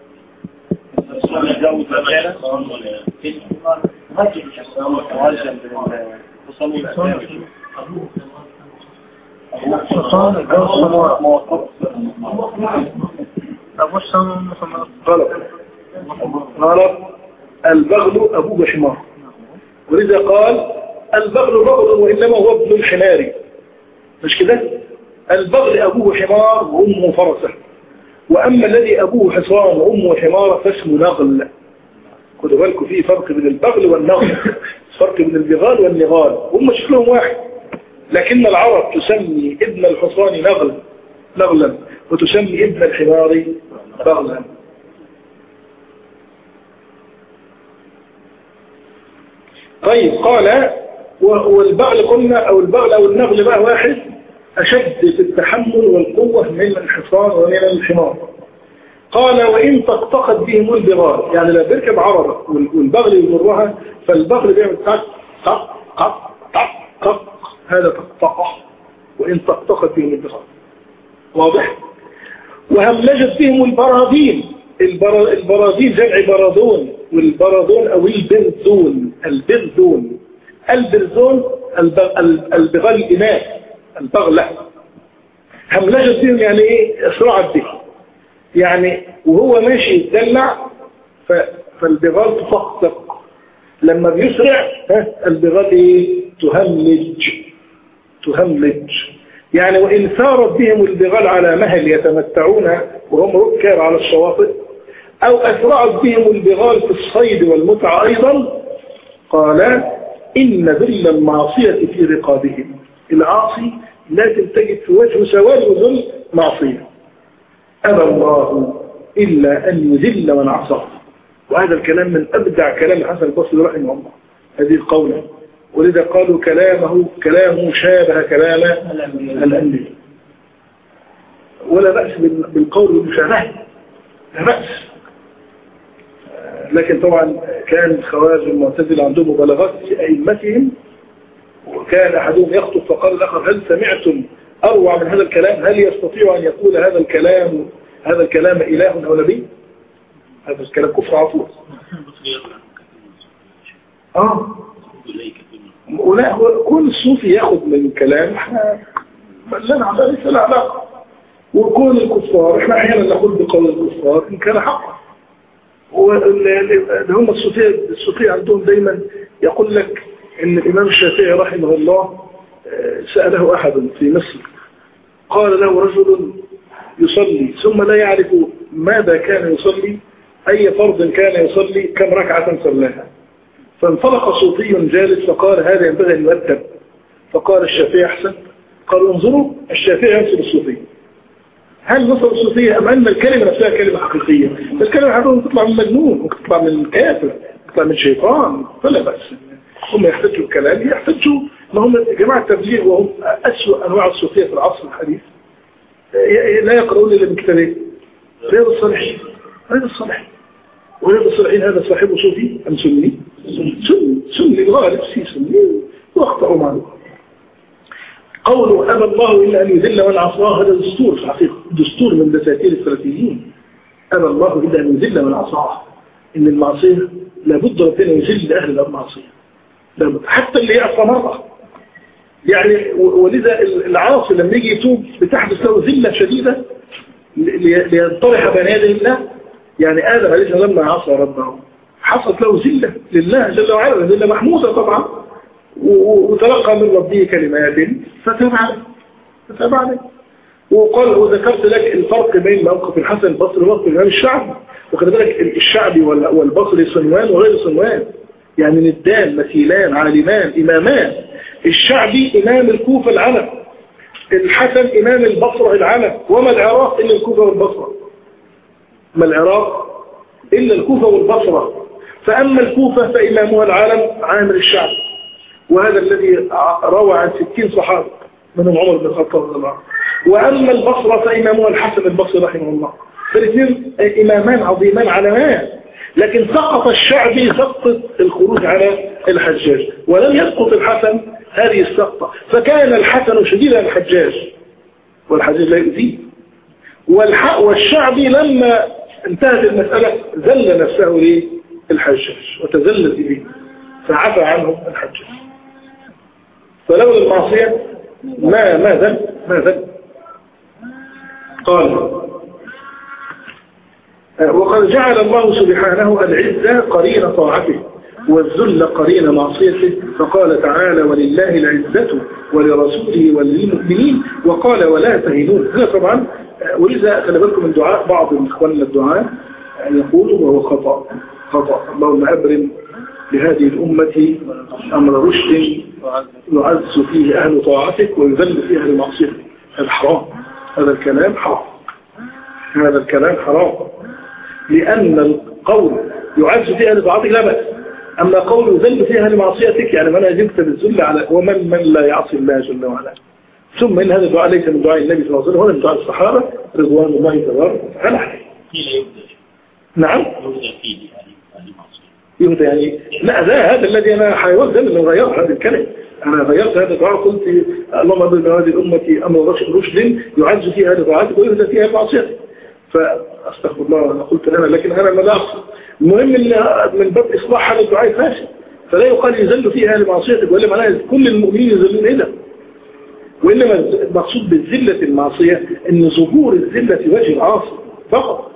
غلط. البغل أبوه حمار، ولذا قال البغل بغل وإنما هو ابن الحمار، مش كده؟ البغل أبوه حمار وأمه فرسه، وأما الذي أبوه حصان وأمه حمار فاسمه نغل. خدوا بالكم فيه فرق بين البغل والنغل، فرق بين البغال والنغال، هم شكلهم واحد، لكن العرب تسمي ابن الحصان نغلا وتسمي ابن الحمار بغلا. طيب قال والبغل قلنا أو البغل أو النغل بقى واحد أشد في التحمل والقوة من الحصان ومن الحمار. قال وإن طقطقت بهم البغال، يعني لا بيركب عربة والبغل يمرها، فالبغل بيعمل طق طق طق طق طق، هذا طقطقه. وإن طقطقت بهم البغال، واضح؟ وهملجت بهم البراذين، البراذين جمع برادون، والبرادون أو البرذون، البرذون البغل الإناث، البغلة. هملجت بهم يعني اسرعت به، يعني وهو ماشي يتدلع فالبغال تطقطق، لما بيسرع البغال تهملج. يعني وإن ثارت بهم البغال على مهل يتمتعون وهم ركاب على الشواطئ، أو أسرعت بهم البغال في الصيد والمتعة أيضا، قال إن ذل المعصية في رقابهم. العاصي لازم تجد في وجهه سواد وذل معصية. أبى الله إلا أن يذل من عصاه. وهذا الكلام من أبدع كلام الحسن البصري رحمه الله، هذه القولة، ولذا قالوا كلامه شابه كلام الأنبياء. ولا بأس بالقول بالمشابهة، لا بأس. لكن طبعا كان الخوارج المعتزلة عندهم مبالغات في أئمتهم، وكان أحدهم يخطب فقال الآخر هل سمعتم أروع من هذا الكلام؟ هل يستطيع أن يقول هذا الكلام إله أو نبي؟ هذا الكلام كفر عطول. ولا كل الصوفي ياخد من الكلام، احنا لنا ليس له علاقة. وكون الكفار احنا احيانا نقول بقول الكفار ان كان حقا. هم الصوفية عندهم دايما يقول لك ان الامام الشافعي رحمه الله سأله احد في مصر، قال له رجل يصلي ثم لا يعرف ماذا كان يصلي، اي فرض كان يصلي، كم ركعة صلاها. فانطلق صوفي جالس فقال هذا ينبغي أن يؤدب. فقال الشافعي أحسن. قالوا انظروا الشافعي ينصر الصوفية. هل نصر الصوفية أم أن الكلمة نفسها كلمة حقيقية؟ الكلمة حقيقية تطلع من مجنون، ممكن تطلع من كافر، تطلع من شيطان، فلا بأس. هم يحتجوا الكلام، يحتجوا ما هم جماعة التبليغ وهم أسوأ أنواع الصوفية في العصر الحديث، لا يقرؤون إلا من كتابين رياض الصالحين. رياض الصالحين ورياض الصالحين هذا صاحبه صوفي أم سني؟ سني الغالب سني واخطأوا معه. قوله أبى الله إلا أن يذل من عصاه، هذا دستور في الحقيقة، دستور من دساتير السلفيين. أبى الله إلا أن يذل من عصاه، إن المعصية لابد ربنا يذل أهل المعصية، لابد حتى اللي يعصى مرة يعني. ولذا العاصي لما يجي يتوب بتحدث له ذلة شديدة لينطرح بين يدي الله. يعني آدم عليه السلام لما عصى ربه حصلت له ذلة لله جل وعلا، ذلة محمودة طبعا، وتلقى من ربه كلمات فتاب عليه. وقال وذكرت لك الفرق بين موقف الحسن البصري وموقف الإمام الشعبي، وخلي بالك الشعبي والبصري صنوان وغير صنوان، يعني ندان مثيلان عالمان إمامان. الشعبي إمام الكوفة العلم، الحسن إمام البصرة العلم. وما العراق إلا الكوفة والبصرة، ما العراق إلا الكوفة والبصرة. فأما الكوفة فإمامها العالم عامر الشعبي، وهذا الذي روى عن 60 صحابة منهم عمر بن الخطاب رضي الله عنه. وأما البصرة فإمامها الحسن البصري رحمه الله. فالاثنين إمامان عظيمان علمان، لكن سقط الشعبي سقط الخروج على الحجاج، ولم يسقط الحسن هذه السقطة. فكان الحسن شديدا الحجاج والحجاج لا يؤذيه، والشعبي لما انتهت المسألة ذل نفسه للحجاج وتذلل به فعفى عنه الحجاج. فلولا المعصية ما ذل. قال وقد جعل الله سبحانه العزة قرين طاعته والذل قرين معصيته، فقال تعالى ولله العزة ولرسوله وللمؤمنين، وقال ولا تهنون. هذا طبعا ولذا خلي بالكم من دعاء بعض من اخواننا الدعاء يقولوا وهو خطأ اللهم أبرم لهذه الأمة أمر رشد يعز فيه أهل طاعتك ويذل فيه أهل معصيتك. هذا حرام، هذا الكلام حرام، لأن القول يعز فيه أهل طاعتك لا بأس، أما قول يذل فيه أهل معصيتك يعني من أجبت بالذل على ومن لا يعصي الله جل وعلا. ثم إن هذا الدعاء ليس من دعاء النبي صلى الله عليه وسلم ولا من دعاء الصحابة رضوان الله تبارك وتعالى عليه. نعم يهدى يعني لا هذا الذي أنا حاولت أن أغير هذا الكلام. أنا غيرت هذا الدعاء قلت اللهم أبرم هذه الأمة أمر رشد يعز فيها أهل طاعتك ويهدى فيها معصيتك. فأستغفر الله أنا قلت لنا، لكن أنا ما أقصد. المهم إن من باب إصلاح هذا الدعاء فاشل، فلا يقال يذل فيها أهل معصيتك، وإلا معناها كل المؤمنين يذلون إلى. وإنما المقصود بالذلة المعصية إن ظهور الذلة في وجه العاصي فقط.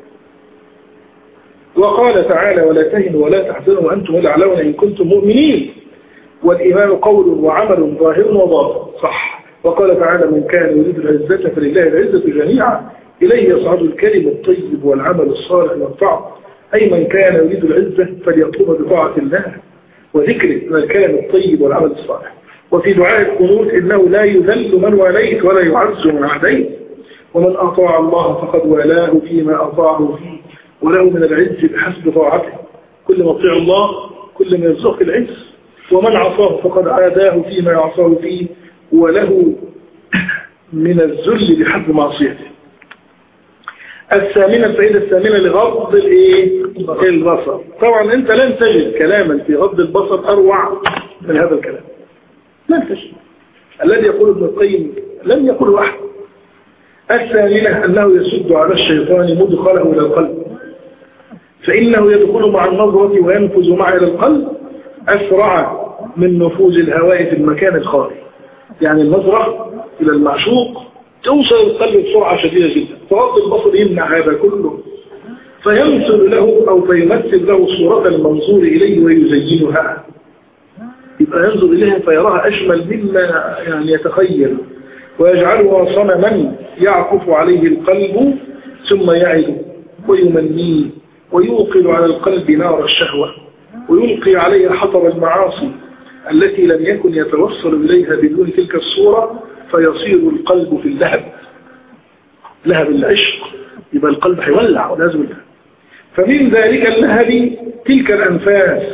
وقال تعالى ولا تهنوا ولا تحزنوا وأنتم الأعلون إن كنتم مؤمنين، والإيمان قول وعمل ظاهر وباطن صح. وقال تعالى من كان يريد العزة فلله العزة جميعا إليه يصعد الكلم الطيب والعمل الصالح والطاعة. أي من كان يريد العزة فليطلب بطاعة الله وذكره من الكلم الطيب والعمل الصالح. وفي دعاء القنوت إنه لا يذل من واليت ولا يعز من عديت، ومن أطاع الله فقد والاه فيما أطاعه فيه وله من العز بحسب طاعته. كل ما أطيع الله كل ما يرزق العز، ومن عصاه فقد عاداه فيما يعصاه فيه وله من الذل بحسب معصيته. الثامنة الفائدة الثامنة لغض البصر. طبعا أنت لن تجد كلاما في غض البصر أروع من هذا الكلام، لن تجد. الذي يقول ابن القيم لم يقل أحد. الثامنة أنه يسد على الشيطان مدخله إلى القلب، فإنه يدخل مع النظرة وينفذ معه إلى القلب أسرع من نفوذ الهواء في المكان الخالي. يعني النظرة إلى المعشوق توصل القلب بسرعة شديدة جدا، فغض البصر يمنع هذا كله، فيمثل له أو فيمثل له صورة المنظور إليه ويزينها، يبقى ينظر إليها فيراها أجمل مما يعني يتخيل، ويجعلها صنما يعكف عليه القلب ثم يعد ويمنيه ويوقد على القلب نار الشهوة ويلقي عليه حطب المعاصي التي لم يكن يتوصل إليها بدون تلك الصورة، فيصير القلب في اللهب، لهب العشق، يبقى القلب هيولع ولازم. فمن ذلك اللهب تلك الأنفاس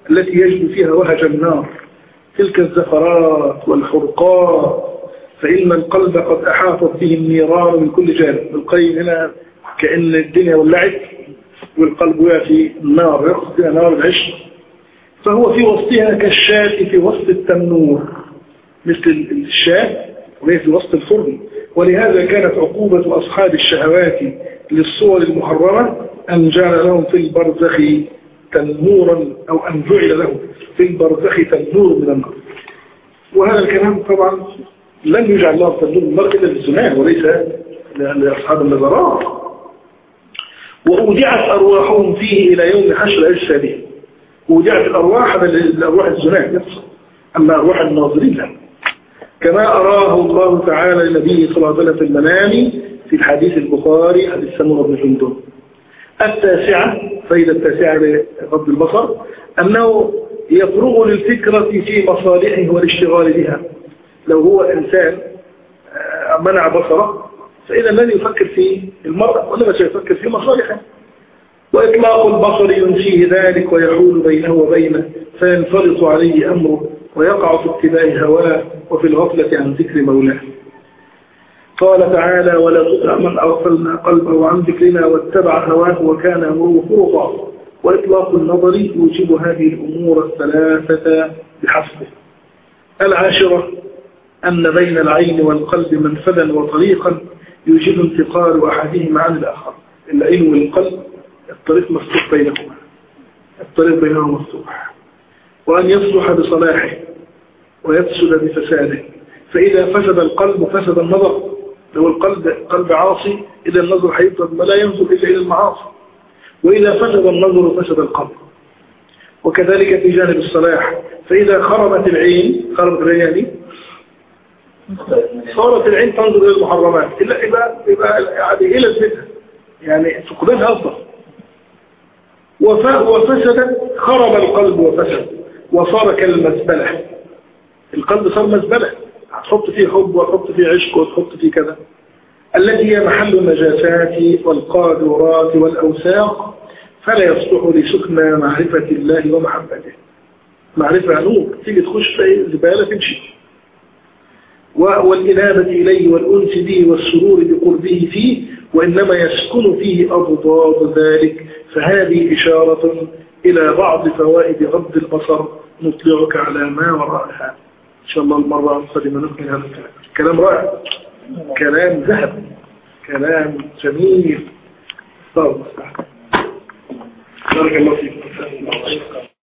التي يجد فيها وهج النار، تلك الزفرات والحرقات، فإن القلب قد أحاطت به النيران من كل جانب. القيم هنا كأن الدنيا ولعت والقلب وقع في النار، يقصد فيها نار العشق، فهو في وسطها كالشاة في وسط التنور، مثل الشاة وهي في وسط الفرن. ولهذا كانت عقوبة أصحاب الشهوات للصور المحرمة أن جعل لهم في البرزخ تنورا، أو أن جعل لهم في البرزخ تنور من النار. وهذا الكلام طبعا لم يجعل لهم تنور من النار إلا للزنا وليس لأصحاب النظرات. وأودعت أرواحهم فيه إلى يوم حشر أجسادهم. أودعت الأرواح هذا الأرواح الزنا يقصد، أما أرواح الناظرين لا، كما أراه الله تعالى للنبي صلى الله عليه وسلم في المنام في الحديث البخاري حديث سمرة بن جندب. التاسعة، فإذا التاسعة لغض البصر، أنه يفرغ للفكرة في مصالحه والاشتغال بها. لو هو إنسان منع بصره فإذا لن يفكر في المرأة وإنما سيفكر في مصالحه. وإطلاق البصر ينسيه ذلك ويحول بينه وبينه فينفرط عليه أمره ويقع في اتباع هواه وفي الغفلة عن ذكر مولاه. قال تعالى: ولا تطع من أغفلنا قلبه عن ذكرنا واتبع هواه وكان أمره فرطا. وإطلاق النظر يوجب هذه الأمور الثلاثة بحسبه. العاشرة أن بين العين والقلب منفذا وطريقا يوجب انتقال أحدهما عن الآخر. العين والقلب الطريق مفتوح بينهما، الطريق بينهما مفتوح، وأن يصلح بصلاحه ويفسد بفساده. فإذا فسد القلب فسد النظر. لو قلب عاصي إذا النظر حيفضل لا ينظر إلا إلى المعاصي، وإذا فسد النظر فسد القلب. وكذلك في جانب الصلاح، فإذا خربت العين يعني صارت العين تنظر إلى المحرمات يبقى يعني إلى الفتنة، يعني فقدانها أفضل. وفسد خرب القلب وفسد وصار كالمزبلة. القلب صار مزبلة، هتحط فيه حب وتحط فيه عشق وتحط فيه كذا، التي هي محل النجاسات والقاذورات والأوساق، فلا يصلح لسكنى معرفة الله ومحبته. معرفة نور، تيجي تخش في زبالة تمشي. والإنابة إليه والأنس به والسرور بقربه فيه، وإنما يسكن فيه أضداد ذلك. فهذه إشارة إلى بعض فوائد غض البصر نطلعك على ما وراءها. إن شاء الله المرة القادمة نكمل هذا الكلام. كلام رائع، كلام ذهب، كلام جميل. بارك الله فيك.